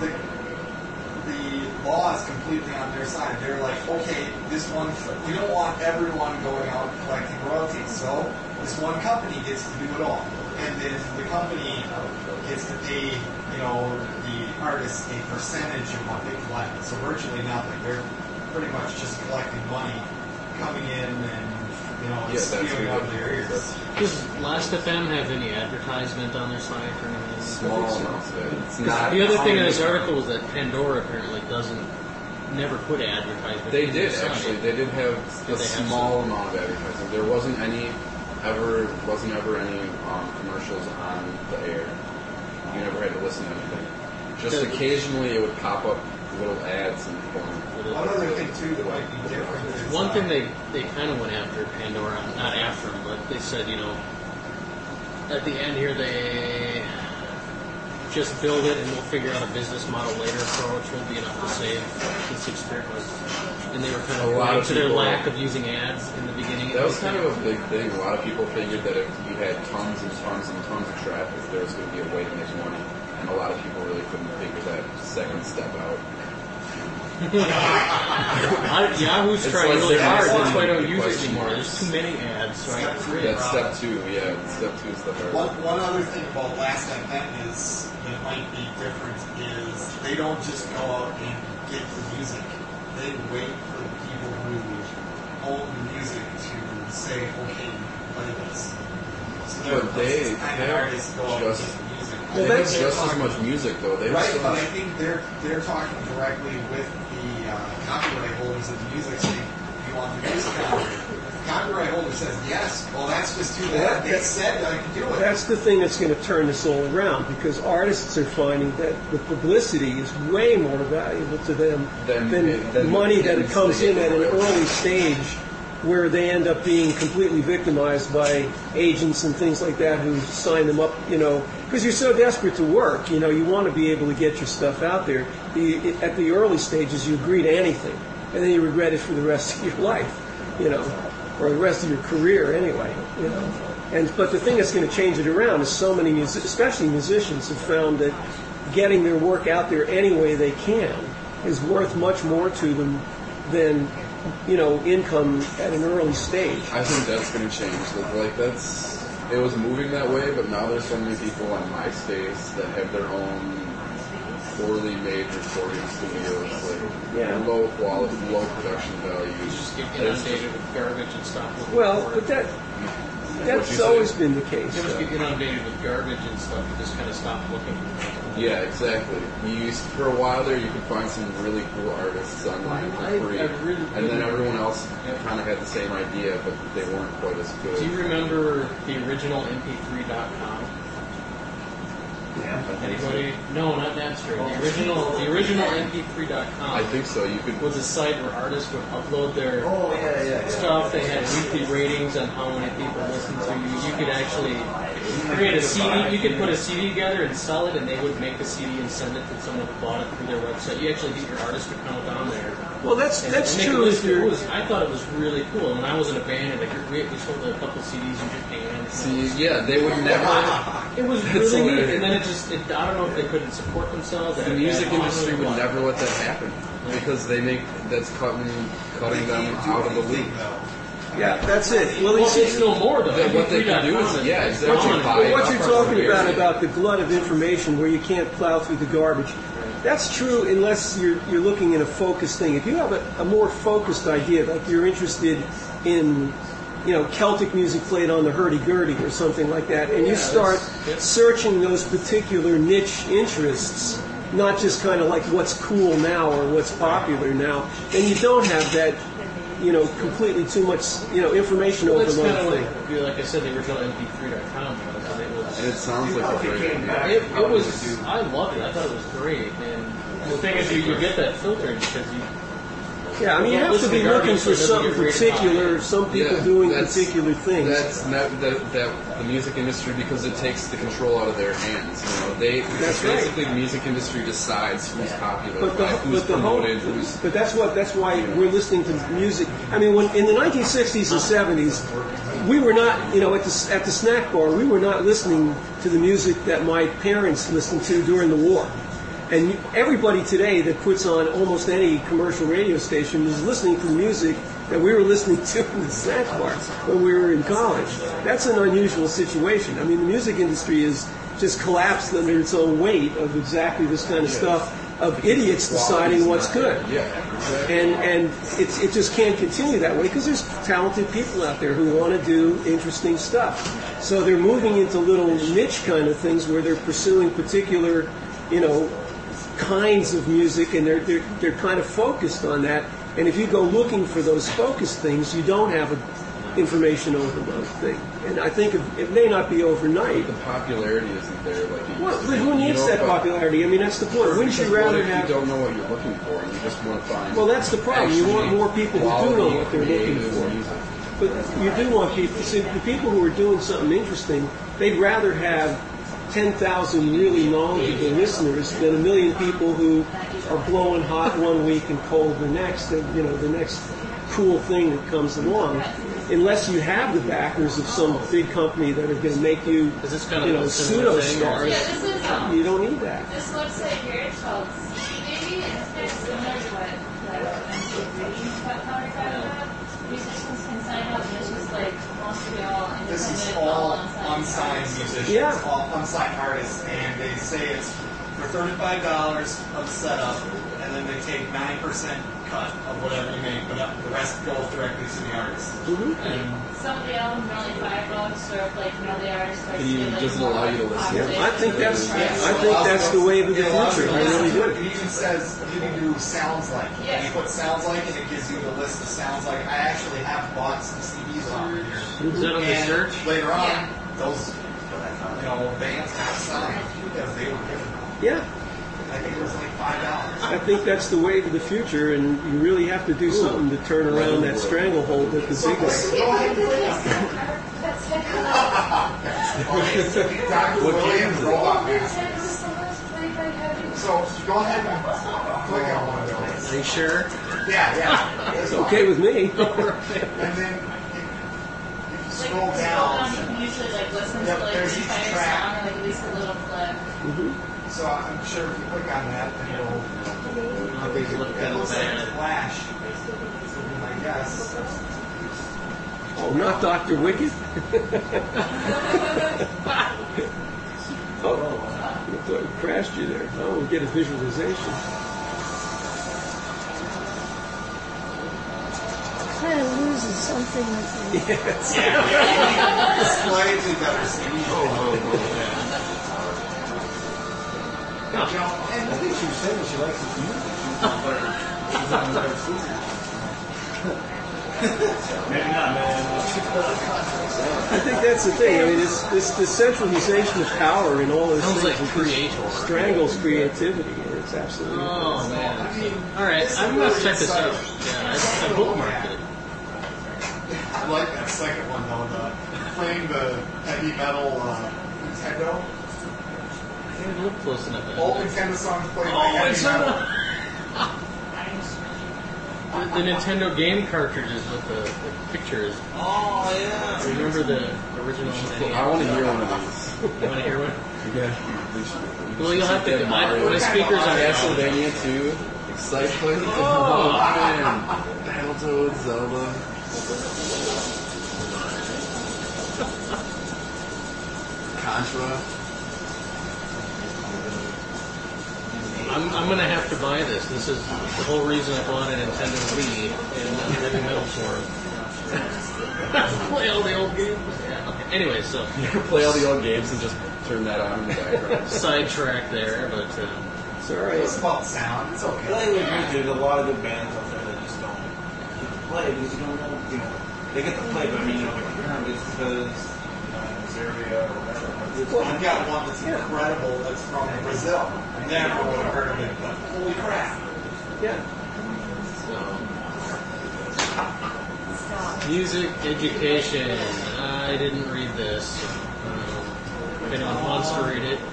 the law is completely on their side. They're like, okay, this one, we don't want everyone going out collecting royalties, so this one company gets to do it all. And then the company gets to pay, you know, the artists a percentage of what they collect. So virtually nothing. They're pretty much just collecting money, coming in and, you know, spewing out of their ears. Does Last.fm have any advertisement on their site or anything? Small amounts of it. It's not. The other thing in this article was that Pandora apparently never put advertisement. They on did their actually. site. They did have Did a they have small some? amount of advertising. There wasn't ever any commercials on the air. You never had to listen to anything. Just occasionally it would pop up little ads in the corner. One other thing too that might be different is One thing they kind of went after Pandora, not after them, but they said, you know, at the end here they just build it and we'll figure out a business model later approach won't be enough to save this experience. And they were kind of A lot pointing of to their people- lack of using ads in the beginning. That was kind of a big thing. A lot of people figured that if you had tons and tons and tons of traffic, there was going to be a way to make money. And a lot of people really couldn't figure that second step out. Yahoo's It's trying like really they're hard. asking That's why I don't the use it question anymore. marks. There's too many ads. So I got three. That's step 2, yeah. Step 2 is the hard one. One other thing about Last.fm is that might be different is they don't just go out and get the music. They wait for the people who own the music to say, okay, play this. So But they kind of have artists go out and just- get the music. They have just as much music, though. They have Right, so but I much. think they're talking directly with the copyright holders of the music saying, do you want the music out? If the copyright holder says yes, well, that's just too bad. They said I could do it. That's the thing that's going to turn this all around because artists are finding that the publicity is way more valuable to them than the money that it comes in at an early stage where they end up being completely victimized by agents and things like that who sign them up, you know, because you're so desperate to work, you know, you want to be able to get your stuff out there. At the early stages, you agree to anything, and then you regret it for the rest of your life, you know, or the rest of your career anyway, you know. But the thing that's going to change it around is so many, especially musicians, have found that getting their work out there any way they can is worth much more to them than, you know, income at an early stage. I think that's going to change. Like it was moving that way, but now there's so many people on MySpace that have their own poorly made recording studios, like low quality, low production values. Just get inundated with garbage and stop looking Well, for but it. that's always been the case. You just get inundated with garbage and stuff. You just kind of stop looking. Yeah, exactly. For a while there, you could find some really cool artists online for free, and then everyone else kind of had the same idea, but they weren't quite as good. Do you remember the original MP3.com? Anybody? No, not Napster. The original MP3.com. I think so. You could. Was a site where artists would upload their yeah. stuff. They had weekly ratings on how many people listened to you. You could actually create a CD. You could put a CD together and sell it, and they would make the CD and send it to someone who bought it through their website. You actually get your artist account on there. Well, that's And make a true. list. If you're, I thought it was really cool. When I was in a band, and we sold a couple CDs in Japan. See, yeah, they would never. It was That's really neat, hilarious. and then I don't know if they couldn't support themselves. The music industry would what. never let that happen because that's cutting them out of the loop. yeah, that's it. Well, Well, it's no more though. What they can do is, yeah, exactly. buy what it you're up talking for years. about the glut of information where you can't plow through the garbage, that's true unless you're looking in a focused thing. If you have a more focused idea, like you're interested in Celtic music played on the hurdy-gurdy or something like that, and you start searching those particular niche interests, not just kind of like what's cool now or what's popular now, and you don't have that, completely too much, information Well, it's overload kind of thing. like I said, the original MP3.com was, and it was. And it sounds like a great idea. It was. I loved it. I thought it was great. And the thing is, you get that filtering because you. Yeah, I mean, you have to be looking for something particular, some people doing particular things. That's not the music industry, because it takes the control out of their hands. That's basically right. the music industry decides who's popular, But who's promoted, who's. But that's why we're listening to music. I mean, when in the 1960s and 70s, we were not, at the snack bar, we were not listening to the music that my parents listened to during the war. And everybody today that puts on almost any commercial radio station is listening to the music that we were listening to in the snack bar when we were in college. That's an unusual situation. I mean, the music industry is just collapsed under its own weight of exactly this kind of stuff, of idiots deciding what's good. And it just can't continue that way, because there's talented people out there who want to do interesting stuff. So they're moving into little niche kind of things where they're pursuing particular, kinds of music, and they're kind of focused on that. And if you go looking for those focused things, you don't have an information overload thing. And I think it may not be overnight. The popularity isn't there. But who needs that popularity? I mean, that's the point. Wouldn't you rather have? You don't know what you're looking for, and you just want to find. Well, that's the problem. You want more people who do know what they're looking for. But you do want people. See, the people who are doing something interesting, they'd rather have 10,000 really knowledgeable listeners than 1 million people who are blowing hot one week and cold the next. The next cool thing that comes along. Unless you have the backers of some big company that are going to make you, pseudo stars, this is, you don't need that. This website here, it's called CD. It's very similar to what MP3.com about. Musicians can sign up, and it's just like mostly all independent, This is all unsigned unsigned artists. musicians, all unsigned artists, and they say it's for $35 of setup, and then they take 9% cut of whatever you make, but the rest goes directly to the artist. And Some of the albums are only $5, or if the artist starts to get doesn't allow you to listen. Yeah, I think that's the wave of the future. I really do. It even says you can do sounds like. Yeah. You put sounds like, and it gives you the list of sounds like. I actually have bought some CDs off of here. Is that on the And search? later on, Yeah. those bands got signed because they were given. Yeah, I think it was like $5. I think that's the wave of the future, and you really have to do something to turn around that stranglehold that the So biggest. go ahead and click on it. Dr. Williams Robot Master. So go ahead and click on one of those. Are you sure? Yeah. It's okay with me. And then if you scroll down, you can usually listen Yep, to there's the each entire track. song or at least a little clip. so I'm sure if you click on that, then it'll say Flash. I guess. Oh, not Dr. Wicked? Oh, I thought it crashed you there. Oh, we'll get a visualization. Kind of loses something like that. Yes. Slightly better CD. And I think she was saying that she likes his music. She's on better food. Maybe not, man. I think that's the thing. I mean, it's the centralization of power in all those Sounds things. like It creator. strangles creativity, and it's absolutely. Oh man! All right, I'm gonna check this out. Yeah, I bookmarked it. I like that second one though. Playing the heavy metal Nintendo. I didn't look close enough. All Nintendo songs played by Oh, heavy it's metal. the Nintendo game cartridges with the pictures. Oh yeah. Remember the original? I want to hear one of these. You want to hear one? Yeah. Well, you'll have to. My speakers are Castlevania 2, Excite Play. Oh, man. Battletoads, Zelda. Contra. I'm gonna have to buy this. This is the whole reason I bought a Nintendo Wii in heavy metal form. Play all the old games. Yeah. Okay. Anyway, so You can play all the old games and just turn that on in the background. sidetrack there, but It's all right. It's about sound. It's I okay. like with music, there's a lot of good bands out there that just don't get to play because you don't know, they get to play, but I mean, it's because, it's area or whatever. I've got one that's incredible that's from Brazil. Never would have heard of it, but holy crap. Yeah. music education. I didn't read this. If anyone wants to read it,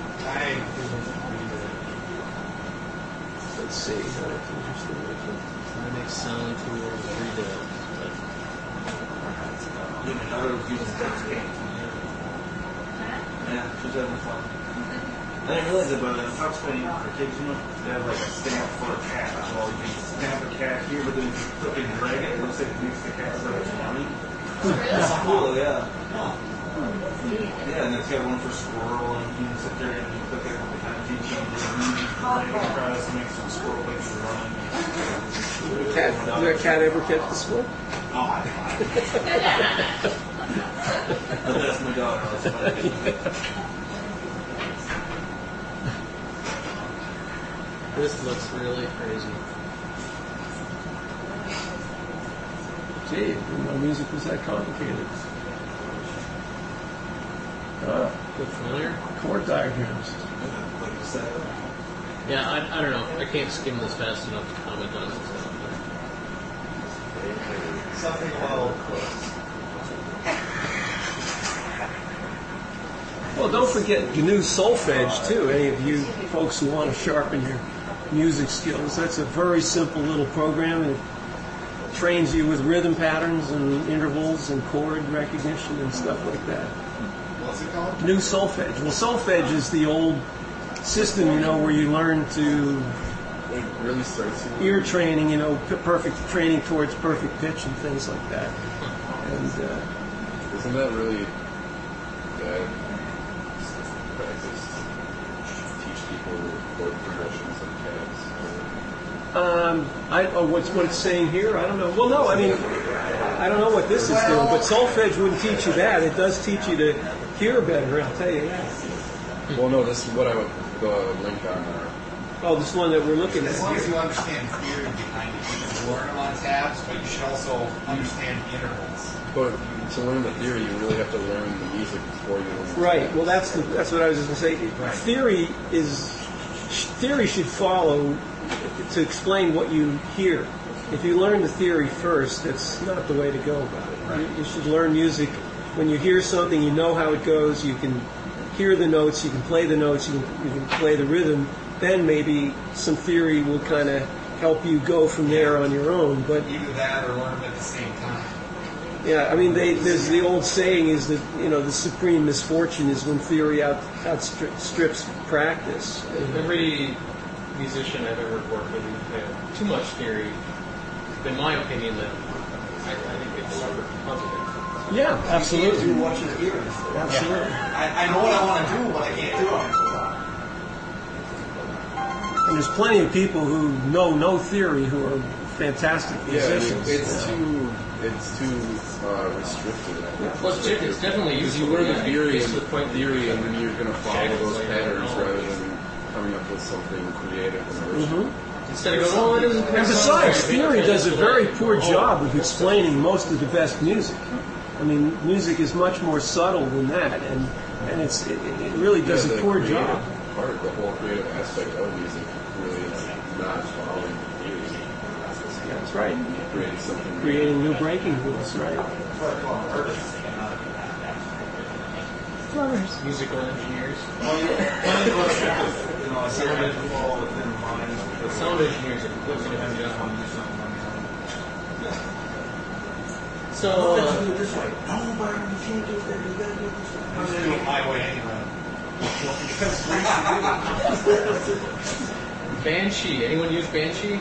Let's see. That's interesting. Linux sound tools, read it. I was using text paint. Yeah, she's having fun. I didn't realize it, but touch paint for kids, they have like a stamp for a cat. Well, you can stamp a cat here, but then you click and drag it, it looks like it makes the cat instead of running. That's cool, yeah. Yeah, and it's got one for squirrel, and you can sit there and you click it, and it kind of teaches you across, makes some squirrel like you're running. Did that cat ever catch the squirrel? Oh, I But that's my daughter. That's funny. This looks really crazy. Gee, I didn't know music was that complicated. Look familiar? Chord diagrams. Like you said. Yeah, I don't know. I can't skim this fast enough to comment on it. Something a little close. Well, don't forget GNU Solfege, too. Any of you folks who want to sharpen your music skills. That's a very simple little program. It trains you with rhythm patterns and intervals and chord recognition and stuff like that. What's it called? GNU Solfege. Well, Solfege is the old system, where you learn to It really starts you. ear training, perfect training towards perfect pitch and things like that. And Isn't that really bad practice? Teach people chord progressions and tabs. what it's saying here, I don't know. Well, no, I mean, I don't know what this is doing, but Solfege wouldn't teach you that. It does teach you to hear better, I'll tell you that. Well, no, this is what I would go link on. Oh, this one that we're looking at As long as here. you understand theory behind it, you can learn them on tabs, but you should also understand intervals. But to learn the theory, you really have to learn the music before you learn. the Right. tabs. Well, that's what I was just going to say. Theory should follow to explain what you hear. If you learn the theory first, that's not the way to go about it. Right. You should learn music. When you hear something, you know how it goes. You can hear the notes. You can play the notes. You can play the rhythm. Then maybe some theory will kind of help you go from there on your own. But Either that or learn them at the same time. yeah, I mean, there's the old saying is that the supreme misfortune is when theory outstrips practice. Every musician I've ever worked with who's had too much theory, in my opinion, that I think they've suffered because of it. Yeah, absolutely. You can't do what you're hearing. Absolutely. I know what I want to do, but I can't do it. And there's plenty of people who know no theory who are fantastic Yeah, I mean, musicians. it's too restricted. Well, it's definitely Because useful. you learn the yeah. theory It's and the point theory, and then you're going to follow those Like, patterns no. rather than coming up with something creative and original. Instead of going, oh, it doesn't. And besides, theory does a very poor job of explaining most of the best music. I mean, music is much more subtle than that, and it really does Yeah, a the poor creative job. Part, the whole creative aspect of music really is not following the theory. That's right. Creating something new. Creating new breaking rules, right? Plumbers. Musical engineers. Sound doesn't fall within lines. Sound engineers are completely different job. So, Let's do it this way. No, Byron, you can't do that. You gotta do it this way. I'm going to do it my way anyway. Banshee. Anyone use Banshee?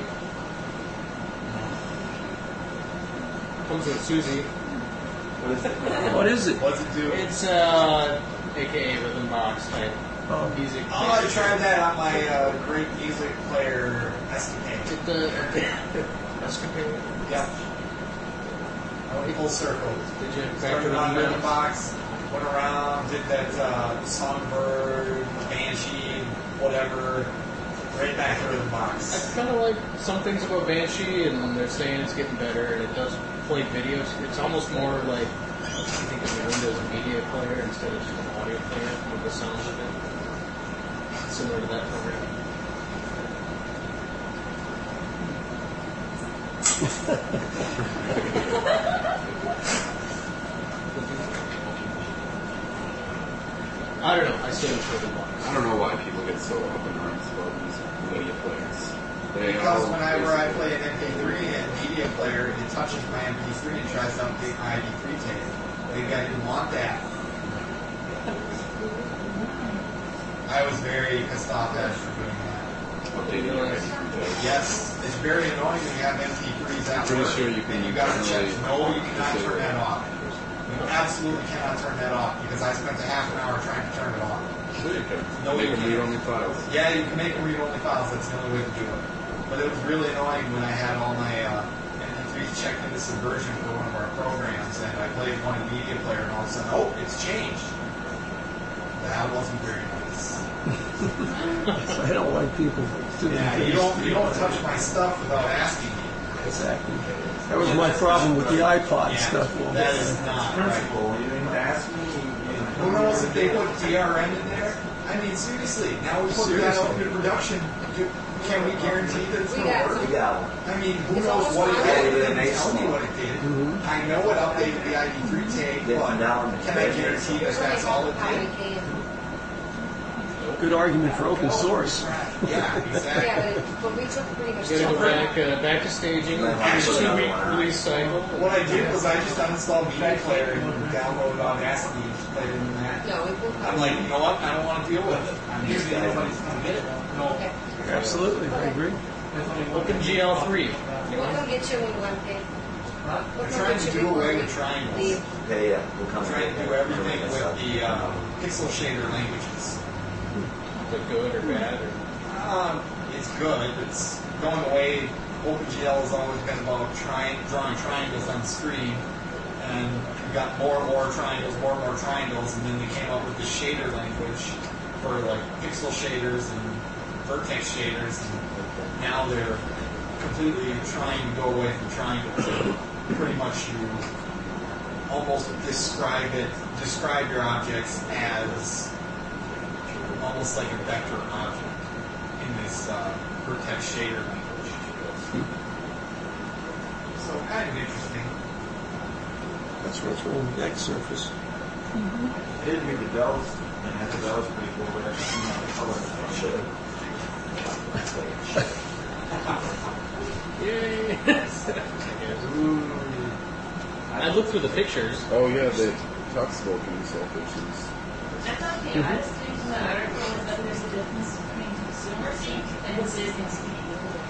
Comes with Susie. What is it? What's it do? It's AKA rhythm box type music. Oh, I tried that on my great music player Escapade. Escapade. Yeah. I Full circle. Did you factor Started it on on the box, went around, did that Songbird, Banshee, whatever, right back to the box. I kind of like some things about Banshee, and they're saying it's getting better, and it does play videos. It's almost more like, I think of the Windows media player instead of just an audio player with the sounds of it. Similar to that program. I don't know. I stay with the box. I don't know why people get so up in arms about these media players. Because whenever I play an MP3 and media player, it touches my MP3 and tries to update my ID3 tape. Maybe I didn't want that. I was very pissed off at it for doing that. Updating your ID. Yes, it's very annoying when you have MP3s at Pretty work, sure you can and you got to check. generally No, you cannot disable turn that it. off. You absolutely cannot turn that off because I spent a half an hour trying to turn it off. Sure you can. No, Make you them can't. read-only files. Yeah, you can make them read-only files. That's the only way to do it. But it was really annoying when I had all my MP3s checked into Subversion for one of our programs, and I played one in Media Player, and all of a sudden, oh, it's changed. That wasn't very nice. I don't like people doing Yeah, things. you don't touch my stuff without asking me. Exactly. That was my problem with the iPod Yeah, stuff. that is not right. Principle, you didn't ask me. Who knows if they put DRM in there? I mean, seriously, now we put that out into production. Can we guarantee that it's going to work? Yeah. I mean, who knows what it did? It didn't tell me what it did. I know it updated the ID3 tape, but can I guarantee that that's all it did? Good argument for open source. Yeah, exactly. Yeah, but we took pretty much. You gotta go back to staging. Actually, 2-week release cycle. What I did was I just uninstalled Media Player and downloaded Audacity and just played it in that. No, it will. I'm like, you know what? I don't want to deal with it. I'm using it. Nobody's going to get it. No. Okay. Absolutely, I agree. OpenGL3. We'll come get you in one day. I'm trying to do away with triangles. Leave. Yeah, we'll come I'm trying to do everything with the pixel shader languages. Is it good or bad? Or? It's good. It's going away. OpenGL has always been about drawing triangles on the screen, and we got more and more triangles, and then they came up with the shader language for like pixel shaders and vertex shaders, and now they're completely trying to go away from triangles. Pretty much you almost describe your objects as almost like a vector object in this vertex shader language. So kind of interesting. That's what's wrong with the X surface. I did read the bells, and I thought that was pretty cool, but I didn't know the color. I should have. Yay! I looked through the pictures. Oh yeah, they talks about control pictures. I thought the oddest thing from the article is that there's a difference between consumer ink and business ink.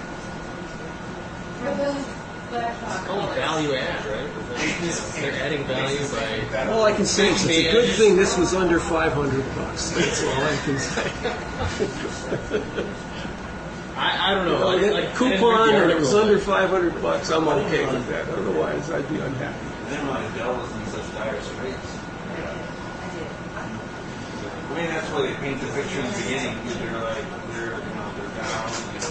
But I thought, Oh, value add, right? They're adding value by. All I can say is it's a good thing this was under $500. That's all I can say. I don't know. I get I a didn't coupon read the and it was article. under $500. I'm okay with that. Otherwise, I'd be unhappy. I didn't realize Dell was in such dire straits. I mean, that's why they paint the picture in the beginning, because they're like, they're down.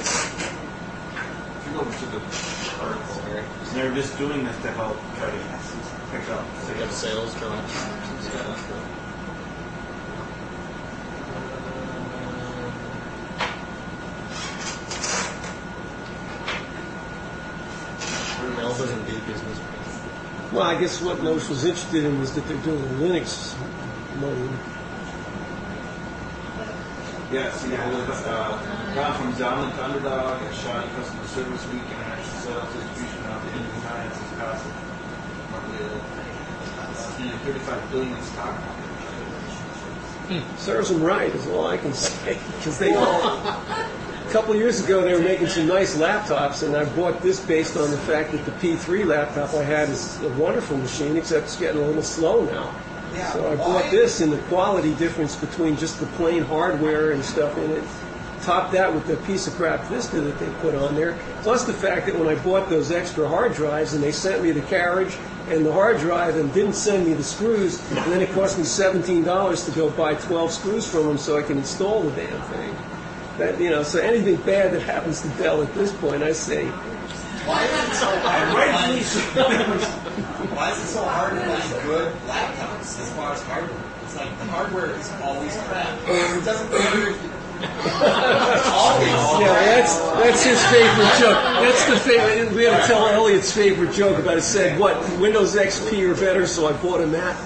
If you go to the article, right, they're just doing this to help try to pick up They have sales going. Mel doesn't do business. Well, I guess what Loesch was interested in was that they're doing a Linux mode. Yes, gone from Xamarin to Underdog, and shot at customer service week, international sales, distribution out to Indian finance is passive. Roughly 35 billion in stock. Serves them right, is all I can say. Because they a couple of years ago, they were making some nice laptops, and I bought this based on the fact that the P3 laptop I had is a wonderful machine, except it's getting a little slow now. Yeah, So I why? bought this, and the quality difference between just the plain hardware and stuff in it, topped that with the piece of crap Vista that they put on there, plus the fact that when I bought those extra hard drives and they sent me the carriage and the hard drive and didn't send me the screws, and then it cost me $17 to go buy 12 screws from them so I can install the damn thing. That, you know, so anything bad that happens to Dell at this point, I say, Why is it so hard Why is it so hard to find good laptops as far as hardware? It's like the hardware is always crap. It doesn't matter if always. yeah, that's his favorite joke. That's the favorite. We had to tell Elliot's favorite joke about it. Said, "What, Windows XP or better?" So I bought a Mac.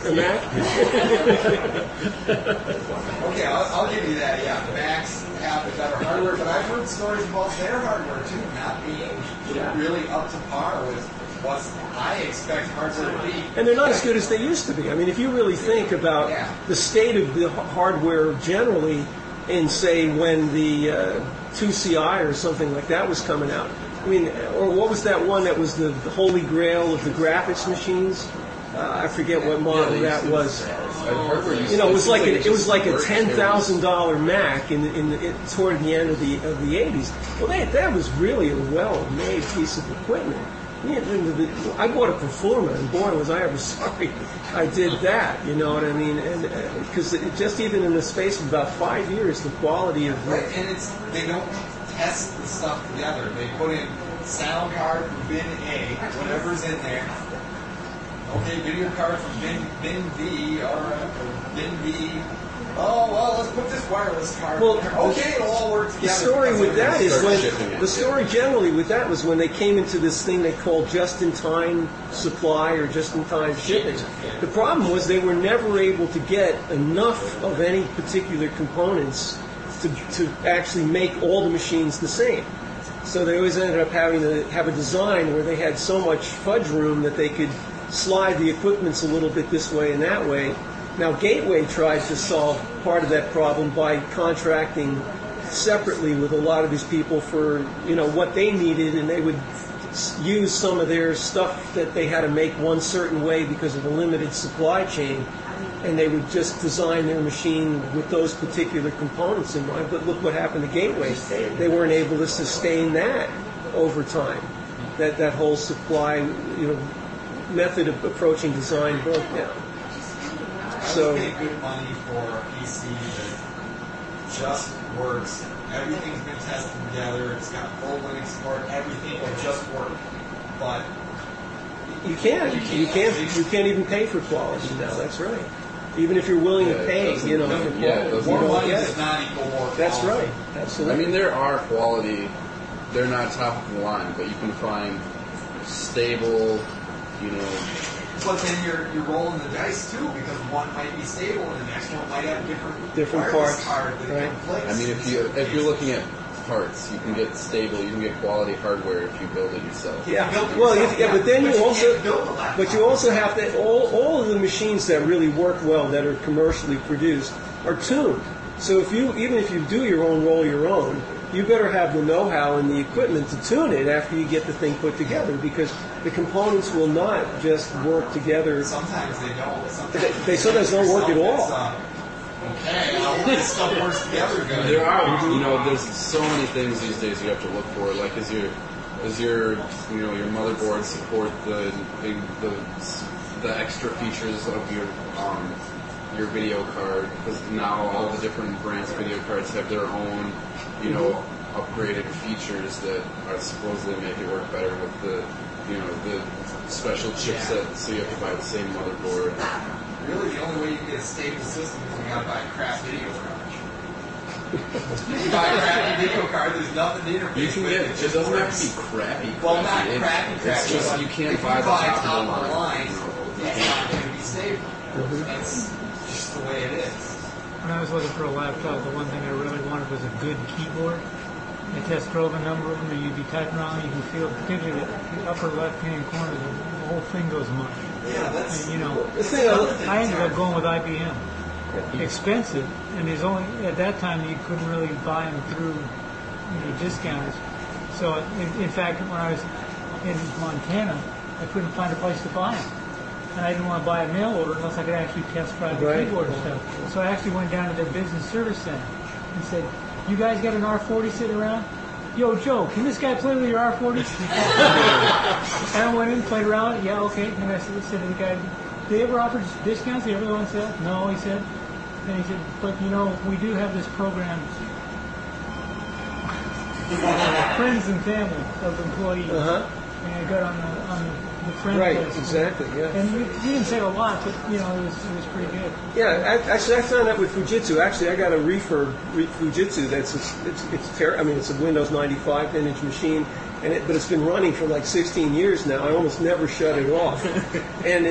Okay, I'll give you that. Yeah, Macs have the better hardware, but I've heard stories about their hardware too not being really up to par with what I expect hardware to be. And they're not as good as they used to be. I mean, if you really think about the state of the hardware generally, in say when the 2CI or something like that was coming out. I mean, or what was that one that was the holy grail of the graphics machines? I forget what model that was. You know, it was like a $10,000 Mac toward the end of the 80s. Well, that was really a well-made piece of equipment. I bought a Performa, and boy, was I ever sorry I did that. You know what I mean? And because just even in the space of about 5 years, the quality of and they don't test the stuff together. They put in sound card from bin A, whatever's in there. Okay, video card from bin B, all right, or bin B. Oh, well, let's put this wireless card in there. Okay, it'll all work together. The story with that is the story generally with that was when they came into this thing they called just-in-time supply or just-in-time shipping. The problem was they were never able to get enough of any particular components to actually make all the machines the same. So they always ended up having to have a design where they had so much fudge room that they could slide the equipments a little bit this way and that way. Now, Gateway tried to solve part of that problem by contracting separately with a lot of these people for, you know, what they needed, and they would use some of their stuff that they had to make one certain way because of a limited supply chain, and they would just design their machine with those particular components in mind. But look what happened to Gateway. They weren't able to sustain that over time. That whole supply, you know, method of approaching design broke down. So I would pay good money for a PC that just works. Everything's been tested together. It's got full Linux support. Everything will just work. But you can't even pay for quality now. That's right. Even if you're willing to pay, you know, for quality, more money does not equal more quality. That's right. Absolutely. I mean, there are quality. They're not top of the line, but you can find stable, you know. But then you're rolling the dice too, because one might be stable and the next one might have different parts. Card that right. I mean, if you're looking at parts, you can get stable, you can get quality hardware if you build it yourself. Yeah. But then you also have to all of the machines that really work well that are commercially produced are tuned. So even if you do roll your own, you better have the know-how and the equipment to tune it after you get the thing put together, because the components will not just work together. Sometimes they don't. They sometimes don't work at all. Okay, this stuff works together good. There are, you know, there's so many things these days you have to look for. Like, does your your motherboard support the extra features of your video card? Because now all the different brands of video cards have their own, you know, upgraded features that are supposedly make it work better with the special chipset. So you have to buy the same motherboard. Really, the only way you can get a stable system is you gotta buy a crap video card. You buy a crappy video card, there's nothing to interface with. It doesn't have to be crappy. Well, not crappy. It's just you can't buy the top of the line. It's not going to be stable. That's just the way it is. When I was looking for a laptop, the one thing I really wanted was a good keyboard. I test drove a number of them, and you'd be typing around, you can feel, particularly the upper left-hand corner, the whole thing goes mush. Yeah, that's... And, you know, I ended up going with IBM. Expensive, and there's only, at that time, you couldn't really buy them through, discounters. So, in fact, when I was in Montana, I couldn't find a place to buy them. And I didn't want to buy a mail order unless I could actually test drive the keyboard and stuff. So I actually went down to their business service center and said, "You guys got an R40 sitting around? yo, Joe, can this guy play with your R40? And I went in, played around. Yeah, okay. And I said to the guy, "Did they ever offer discounts? Did everyone say that?" "No," he said. And he said, "But we do have this program, friends and family of employees." Uh-huh. And I got on the friend Right, list. exactly, yeah. And we didn't say a lot, but it was pretty good. Yeah, actually, I found that with Fujitsu. Actually, I got a refurb Fujitsu. It's a Windows 95 vintage machine, but it's been running for like 16 years now. I almost never shut it off, and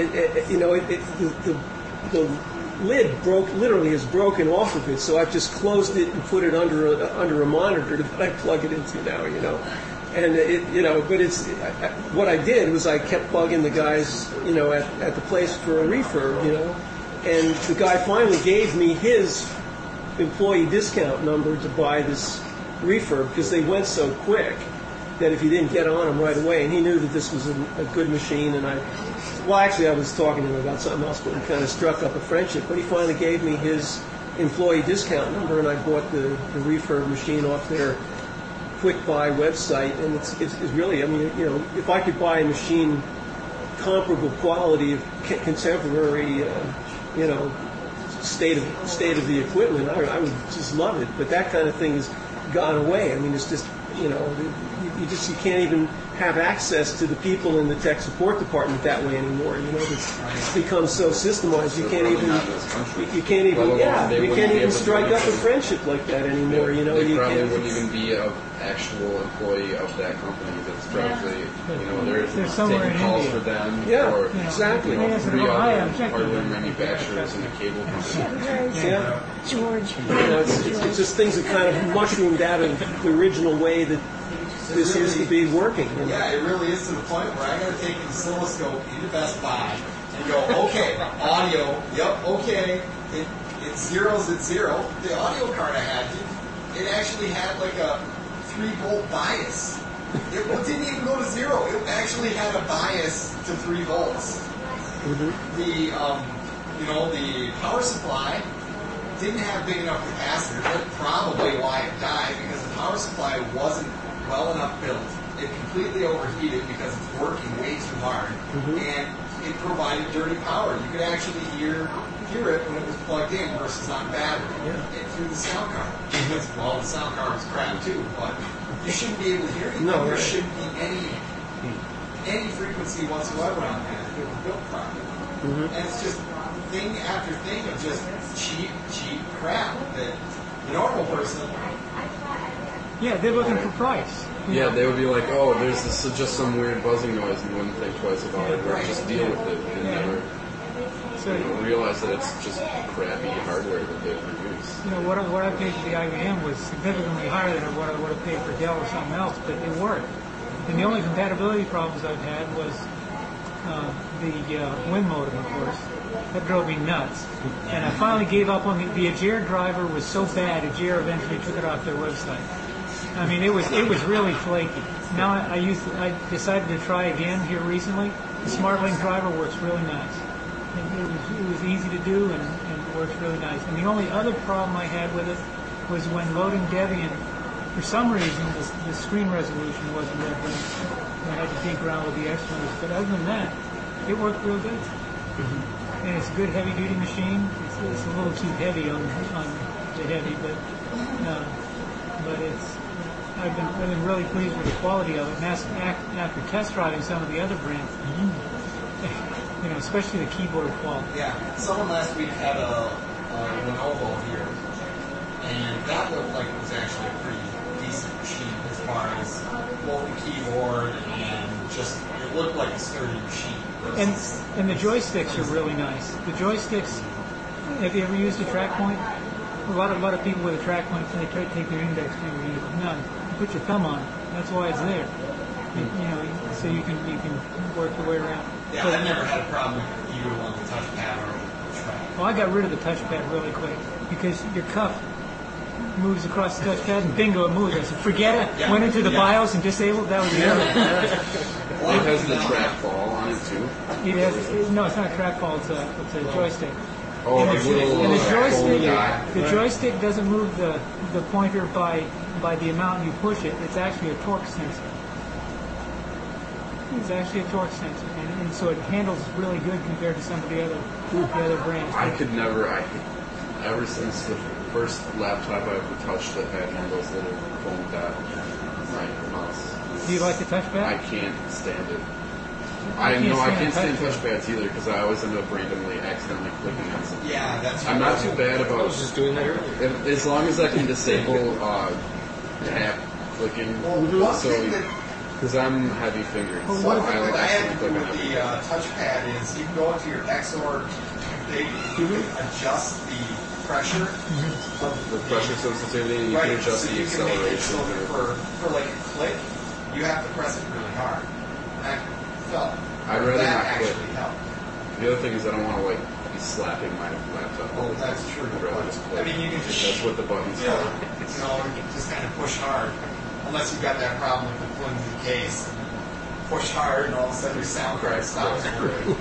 the lid literally is broken off of it. So I've just closed it and put it under a monitor that I plug it into now. And but what I did was I kept bugging the guys, at the place for a refurb, and the guy finally gave me his employee discount number to buy this refurb because they went so quick that if you didn't get on them right away, and he knew that this was a good machine, and I was talking to him about something else, but we kind of struck up a friendship. But he finally gave me his employee discount number, and I bought the refurb machine off their quick buy website, and it's really, if I could buy a machine comparable quality of contemporary, state of the equipment, I would just love it. But that kind of thing has gone away. It's just, you can't even have access to the people in the tech support department that way anymore. It's become so systemized. You can't even strike up a friendship like that anymore. They probably wouldn't even be an actual employee of that company. That's probably, they're taking calls for them. Yeah, or, exactly. Three other hardware manufacturers and a cable company. Yeah. George. It's just things that kind of mushroomed out of the original way that this used to be working. Yeah, it really is to the point where I got to take an oscilloscope into Best Buy and go, okay, audio, yep, okay, it's zeros at zero. The audio card I had, it actually had like a 3-volt bias. It didn't even go to zero. It actually had a bias to 3 volts. Mm-hmm. The power supply didn't have big enough capacitor. That's probably why it died, because the power supply wasn't well enough built. It completely overheated because it's working way too hard, and it provided dirty power. You could actually hear it when it was plugged in versus on battery through the sound card. Because, the sound card was crap too, but you shouldn't be able to hear anything. No, there right. shouldn't be any frequency whatsoever on that if it was built properly. Mm-hmm. And it's just thing after thing of just cheap crap that the normal person. Yeah, they're looking for price. Yeah, they would be like, oh, there's just some weird buzzing noise, and wouldn't think twice about it, or just deal with it, and never realize that it's just crappy hardware that they produce. What I paid for the IBM was significantly higher than what I would have paid for Dell or something else, but it worked. And the only compatibility problems I've had was the Win modem, of course. That drove me nuts. And I finally gave up on the Agere driver. Was so bad, Agere eventually took it off their website. It was really flaky. Now I decided to try again here recently. The SmartLink driver works really nice. It was easy to do and it works really nice. And the only other problem I had with it was when loading Debian, for some reason the screen resolution wasn't that good. I had to dig around with the externals. But other than that, it worked real good. Mm-hmm. And it's a good heavy duty machine. It's a little too heavy on the heavy, but I've been really pleased with the quality of it. And after test driving some of the other brands, especially the keyboard quality. Yeah, someone last week had a Lenovo here, and that looked like it was actually a pretty decent machine as far as both the keyboard and just it looked like a sturdy machine. And the joysticks are really nice. The joysticks. Have you ever used a track point? A lot of people with a track point, they try to take their index finger and none. You put your thumb on it. That's why it's there. So you can work your way around. Yeah, I've never had a problem with either on the touchpad or the track. Well, I got rid of the touchpad really quick because your cuff moves across the touchpad and bingo, it moves. I said, forget it. Yeah. Went into the BIOS and disabled. That was the other. It has the trackball on it too. No, it's not a trackball. It's a joystick. Oh, and the little and the fold die. joystick doesn't move the pointer by the amount you push it. It's actually a torque sensor. It's actually a torque sensor, and so it handles really good compared to some of the other brands. I could never. Ever since the first laptop I ever touched that had one of those little foam dot mouse. Do you like the touchpad? I can't stand it. I can't stand touchpads either because I always end up randomly accidentally clicking on something. Yeah, that's. I'm not too bad I about. was just doing that earlier. As long as I can disable tap clicking, Well, so because I'm heavy fingered, Well, so one I thing that I had to accidentally do click on with the everything. touchpad is you can go into your Xor config, you can adjust the pressure of The pressure sensitivity, and you right, can adjust so the you can make it so acceleration. that for like a click, you have to press it really hard. And that felt. I'd rather that not click. actually helped. The other thing is I don't want to be slapping my laptop. Well, that's true. I'd rather just click. I mean, you can just That's what the buttons you are. know, just kind of push hard, unless you've got that problem with the flimsy case. Push hard, and all of a sudden your sound card stops working.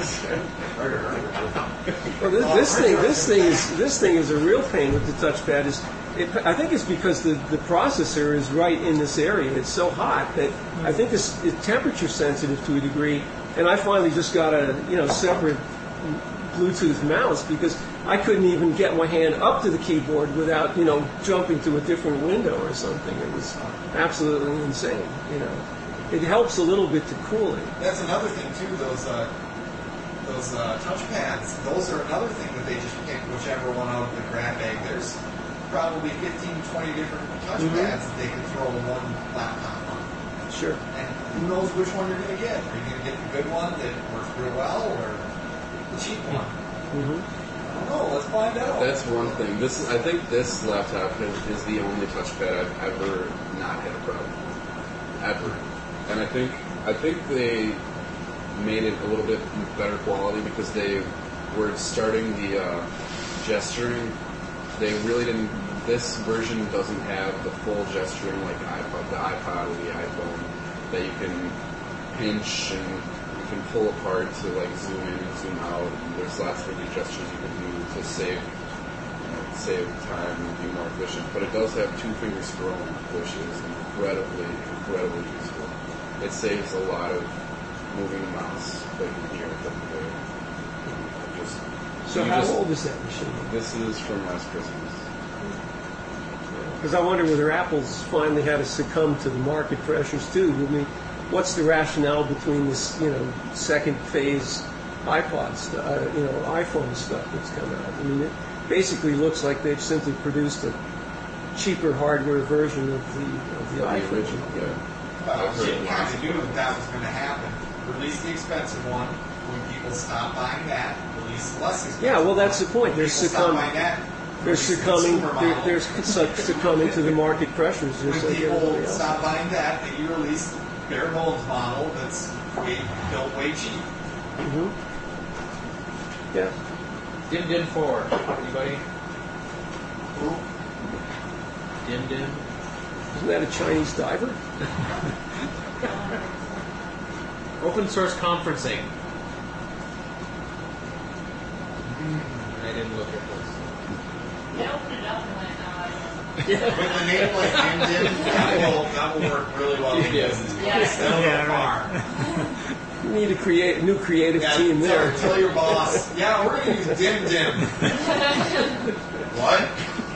Well, this thing is a real pain with the touchpad. I think it's because the processor is right in this area. It's so hot that I think it's temperature sensitive to a degree. And I finally just got a separate Bluetooth mouse because I couldn't even get my hand up to the keyboard without jumping to a different window or something. It was absolutely insane. It helps a little bit to cool it. That's another thing too. Those touchpads. Those are another thing that they just pick whichever one out of the grab bag. There's probably 15, 20 different touchpads that they can throw one laptop on. Sure. And who knows which one you're going to get? Are you going to get the good one that works real well, or the cheap one? I don't know. Let's find out. That's one thing. I think this laptop is the only touchpad I've ever not had a problem with. Ever. And I think they made it a little bit better quality because they were starting the gesturing. They really didn't. This version doesn't have the full gesturing like the iPod or the iPhone that you can pinch and you can pull apart to like zoom in and zoom out. And there's lots of different gestures you can do to save time and be more efficient. But it does have 2-finger scrolling, which is incredibly useful. It saves a lot of moving the mouse clicking here and clicking there. So how old is that machine? This is from last Christmas. Because I wonder whether Apple's finally had to succumb to the market pressures too. I mean, what's the rationale between this, second phase iPod, iPhone stuff that's come out? I mean, it basically looks like they've simply produced a cheaper hardware version of the iPhone. Original, yeah. You kind of knew that was going to happen. Release the expensive one. When people stop buying that, release the less expensive. Yeah, well, that's the point. They're succumbing to the market pressures. When Just like people everybody else. stop buying that, then you release the bare bones model that's built way cheap. Yeah. Dim 4. Anybody? Who? Dim. Isn't that a Chinese diver? Open source conferencing. I didn't look at this. I opened it up and went, With the name like Dim, that will work really well in business. Yes. That'll go far. You need to create a new creative team there. Tell your boss, yeah, we're going to use Dim. What?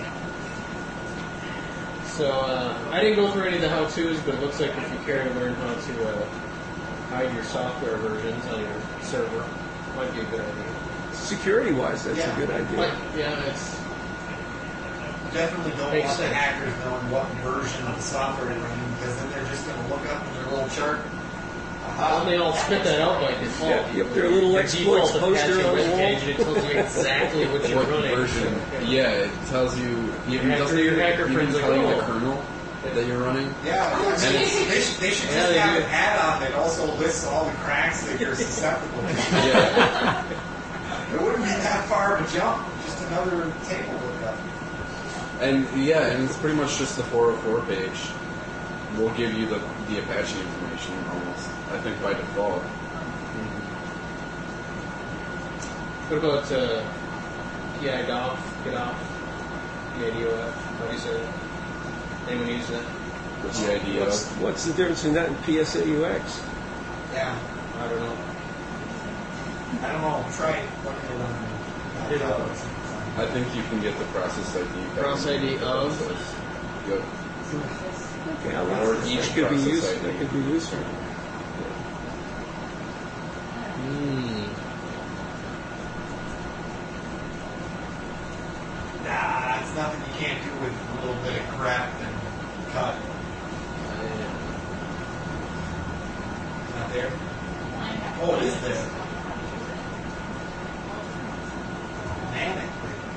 So I didn't go through any of the how-tos, but it looks like if you care to learn how to hide your software versions on your server, might be a good idea. Security-wise, that's a good idea. It's Definitely don't Makes want the sense. hackers knowing what version of the software you're running, because then they're just going to look up in their little chart. well, they all spit that out by default. Yep, their little Your exploits default poster Apache on the web wall. page, and it tells you exactly what you're What running. version? Yeah, it tells you. Even hacker- doesn't your even hacker friends tell you like, the kernel that you're running. Yeah, I mean, they should Yeah, just they have do. an add-on that also lists all the cracks that you're susceptible to. Yeah. It wouldn't be that far of a jump, just another table lookup. And it's pretty much just the 404 page. Will give you the Apache information almost. I think by default. What about PI off, get off, PIDOF. How do you say that? Anyone use that? The idea of What's the difference in that and PSAUX? Yeah. I don't know. I don't know. Try it. I think you can get the process ID. Process ID of? Yep. Okay, Or that each could be process useful. ID. That could be useful. Nah, it's nothing you can't do with a little bit of grep and cut. Not there? Oh, it is there. Manic.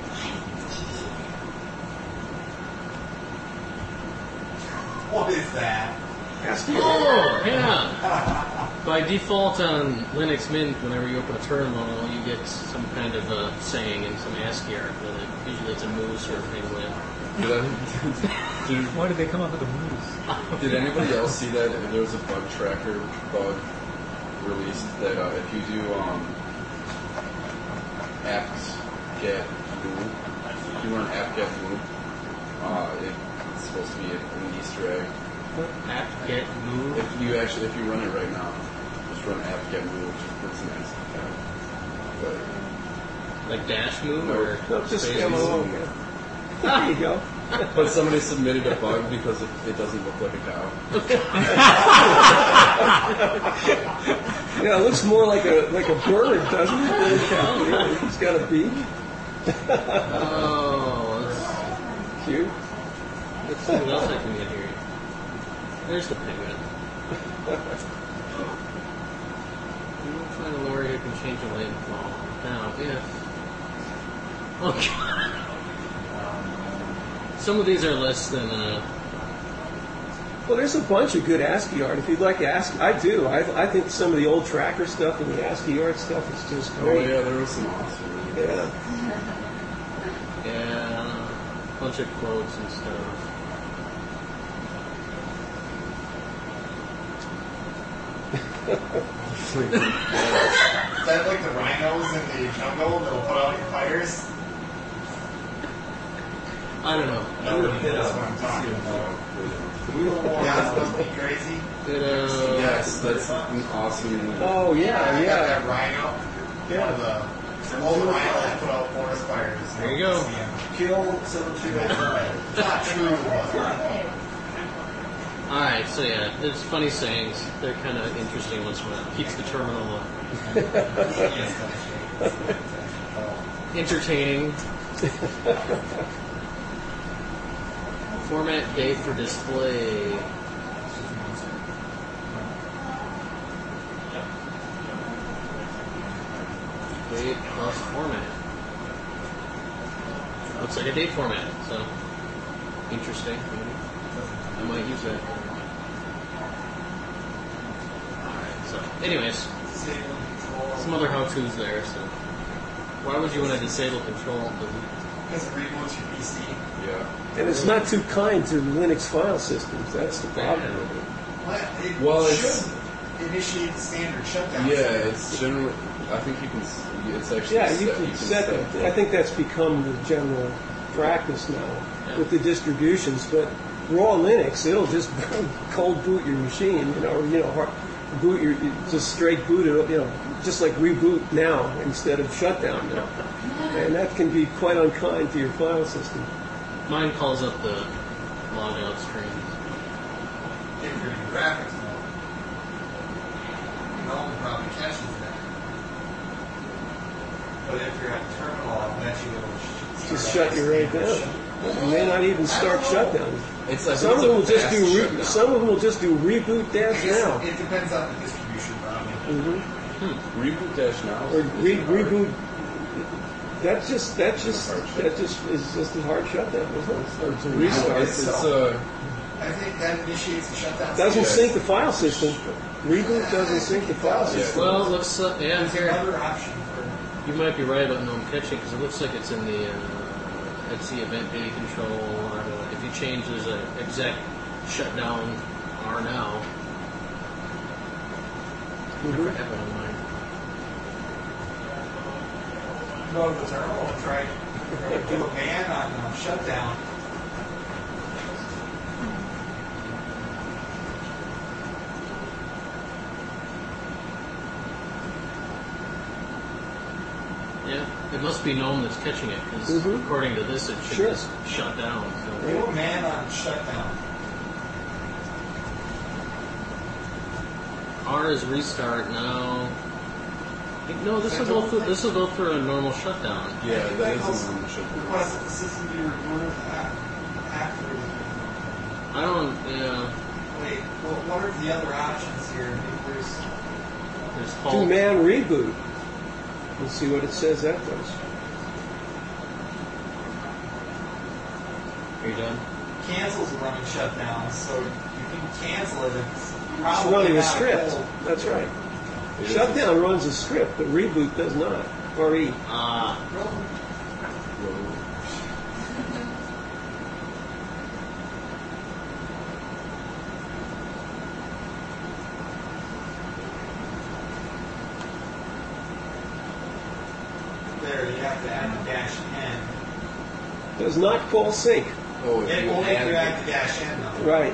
What is that? Oh, yeah. By default on Linux Mint, whenever you open a terminal, you get some kind of a saying in some ASCII art with it. Usually it's a moose or a penguin. Why did they come up with a moose? Did anybody else see that? There was a bug tracker bug released that if you do apt-get move, if you run apt-get move, it's supposed to be an Easter egg. Apt-get move? If you run it right now, just run apt-get move. It's an instant. But Like dash move No. or No, just space come move? along. There you go. But somebody submitted a bug because it doesn't look like a cow. Yeah, it looks more like a bird, doesn't it? Than a cow. Yeah, it's got a beak. Oh, Cute. let's see what else I can get here. There's the penguin. You will find a lawyer who can change the lane fall. Now, if... Okay. Some of these are less than... Well, there's a bunch of good ASCII art. If you'd like ASCII, I do. I think some of the old tracker stuff and the ASCII art stuff is just Oh great. yeah, there was some awesome. Yeah. Yeah, a bunch of quotes and stuff. Is that like the rhinos in the jungle that'll put out your fires? I don't know. That's what I'm talking about. Yeah, it's supposed to be crazy. Yes, that's an awesome. Oh, yeah, I got yeah. that rhino. One of the old rhino that put out forest fires. There you go. Kill 729. It's not true, but Alright, so yeah, there's funny sayings. They're kind of interesting once in a while. Keeps the terminal entertaining. Format date for display. Date plus format. Looks like a date format, so interesting. I might use that. Alright, so anyways, some other how-tos there, so why would you want to disable control? because it reboots your PC. Yeah. And it's not too kind to Linux file systems. That's the problem with it. Well, It it's- should initiate the standard shutdown. Yeah, it's generally. I think you can. It's actually. Yeah, you can set it. I think that's become the general practice now with the distributions. But raw Linux, it'll just cold boot your machine, boot your just straight boot it, just like reboot now instead of shutdown now, and that can be quite unkind to your file system. Mine calls up the logout screen. If you're in graphics mode, GNOME probably caches that. But if you're at terminal, I'll bet you it'll Just shut you right down. It may not even start shutdown. Some of them will just do. Some of them will just do reboot dash now. It depends on the distribution, probably. Reboot dash now. Or reboot. That just is just a hard shutdown, isn't it? Or it's a restart. It's I think that initiates the shutdown. Doesn't sync the file system. Reboot doesn't sync the file system. Well, it looks There's here. another option for You might be right about GNOME catching because it looks like it's in the Etsy event data control. If you change, there's an exec shutdown R now. Never happened on mine. go to the terminal and try Do a ban on shutdown. Yeah, it must be GNOME that's catching it, because according to this, it should Sure. just shut down. So. Do a ban on shutdown. R is restart now. No, this will go through. This will go through a normal shutdown. Yeah, that is a normal shutdown. Request that the system be removed after. I don't. Yeah. Wait, what are the other options here? There's halt. Two-man reboot. Let's see what it says that does. Are you done? Cancels a running shutdown, so you can cancel it. It's It's probably running a not script. full. That's right. Shutdown runs a script, but reboot does not. RE. Ah. There, you have to add the dash n. Does not call sync. Oh, if It you only if you add add the dash n though. Right.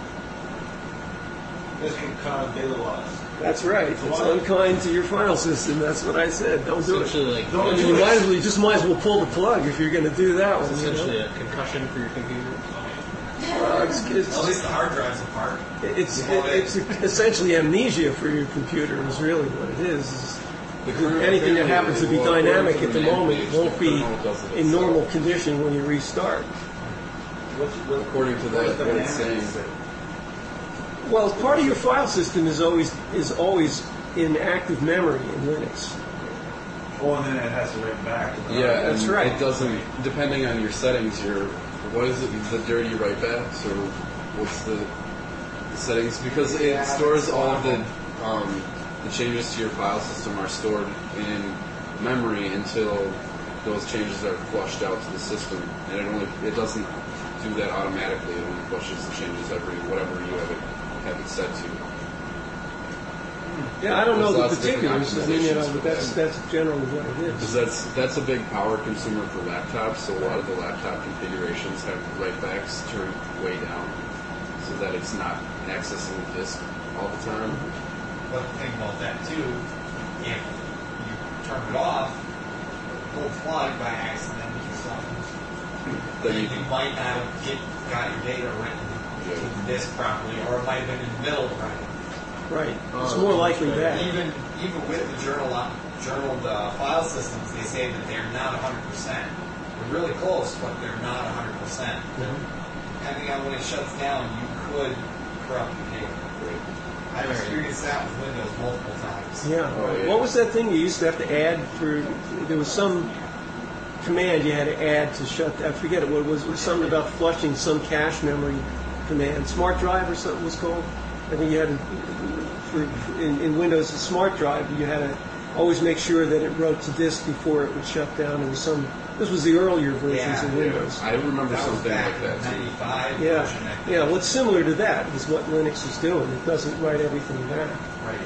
This can cause data loss. That's right. It's unkind to your file system. That's what I said. Don't do it. Essentially, like, I mean, you just might as well pull the plug if you're going to do that one. it's You know? essentially a concussion for your computer. At least the hard drive's apart. It's essentially amnesia for your computer is really what it is. Anything that happens to be dynamic at the moment won't be in normal condition when you restart. according to that, what it's saying. Well, part of your file system is always in active memory in Linux. Oh, and then it has to write back. Yeah, That's and right. It doesn't, depending on your settings, what is it, the dirty write backs, or what's the settings? Because it stores all of the changes to your file system are stored in memory until those changes are flushed out to the system, and it doesn't do that automatically. It only flushes the changes every whatever you have it set to. Yeah, I don't know There's the lots of different particulars. I mean, you know, optimizations but for that's generally what it is. Because that's a big power consumer for laptops, so a lot of the laptop configurations have write backs turned way down so that it's not accessing the disk all the time. But think about that too. If you turn it off, pull the plug by accident or something, Then you might not have got your data written to the disk properly, or it might have been in the middle of writing. Right. It's more likely that. Even with the journaled file systems, they say that they're not 100%. They're really close, but they're not 100%. Depending on when it shuts down, you could corrupt your data. I've experienced that with Windows multiple times. Yeah. Oh, yeah. What was that thing you used to have to add for? There was some command you had to add to shut. I forget it. What it was something about flushing some cache memory command. Smart drive or something was called. I think you had in Windows, a smart drive, you had to always make sure that it wrote to disk before it would shut down. There was some. This was the earlier versions of Windows. I remember That was something back like that in too. 95 version, I Yeah. think. Yeah. What's similar to that is what Linux is doing. It doesn't write everything back. Right.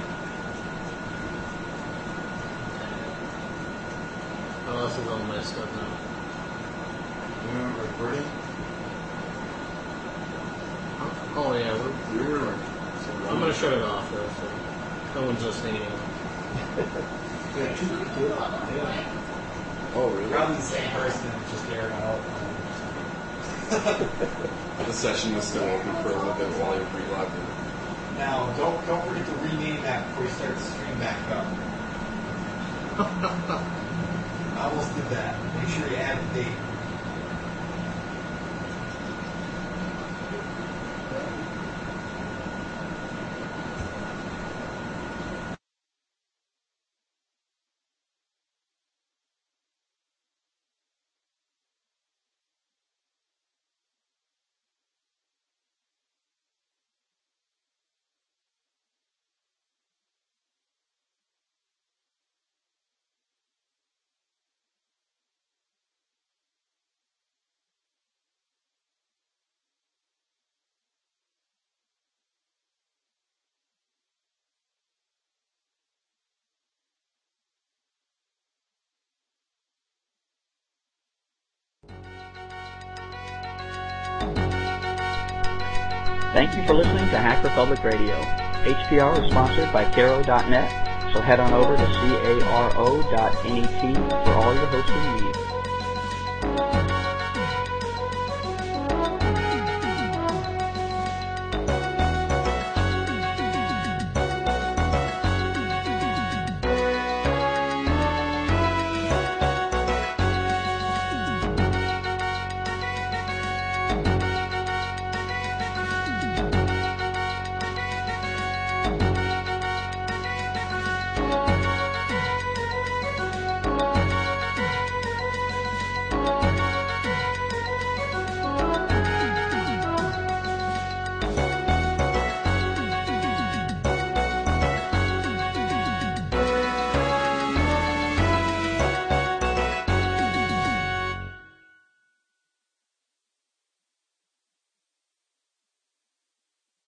Oh, this is all messed up now. You remember recording? Oh yeah, We were. I'm gonna shut it off though, so no one's listening anymore. Yeah, two people. Yeah. Oh, really? Probably the same person, just aired out. The session was still open for a little bit while you relogged in. Now, don't forget to rename that before you start the stream back up. I almost did that. Make sure you add the date. Thank you for listening to Hacker Public Radio. HPR is sponsored by Caro.net, so head on over to caro.net for all your hosting needs.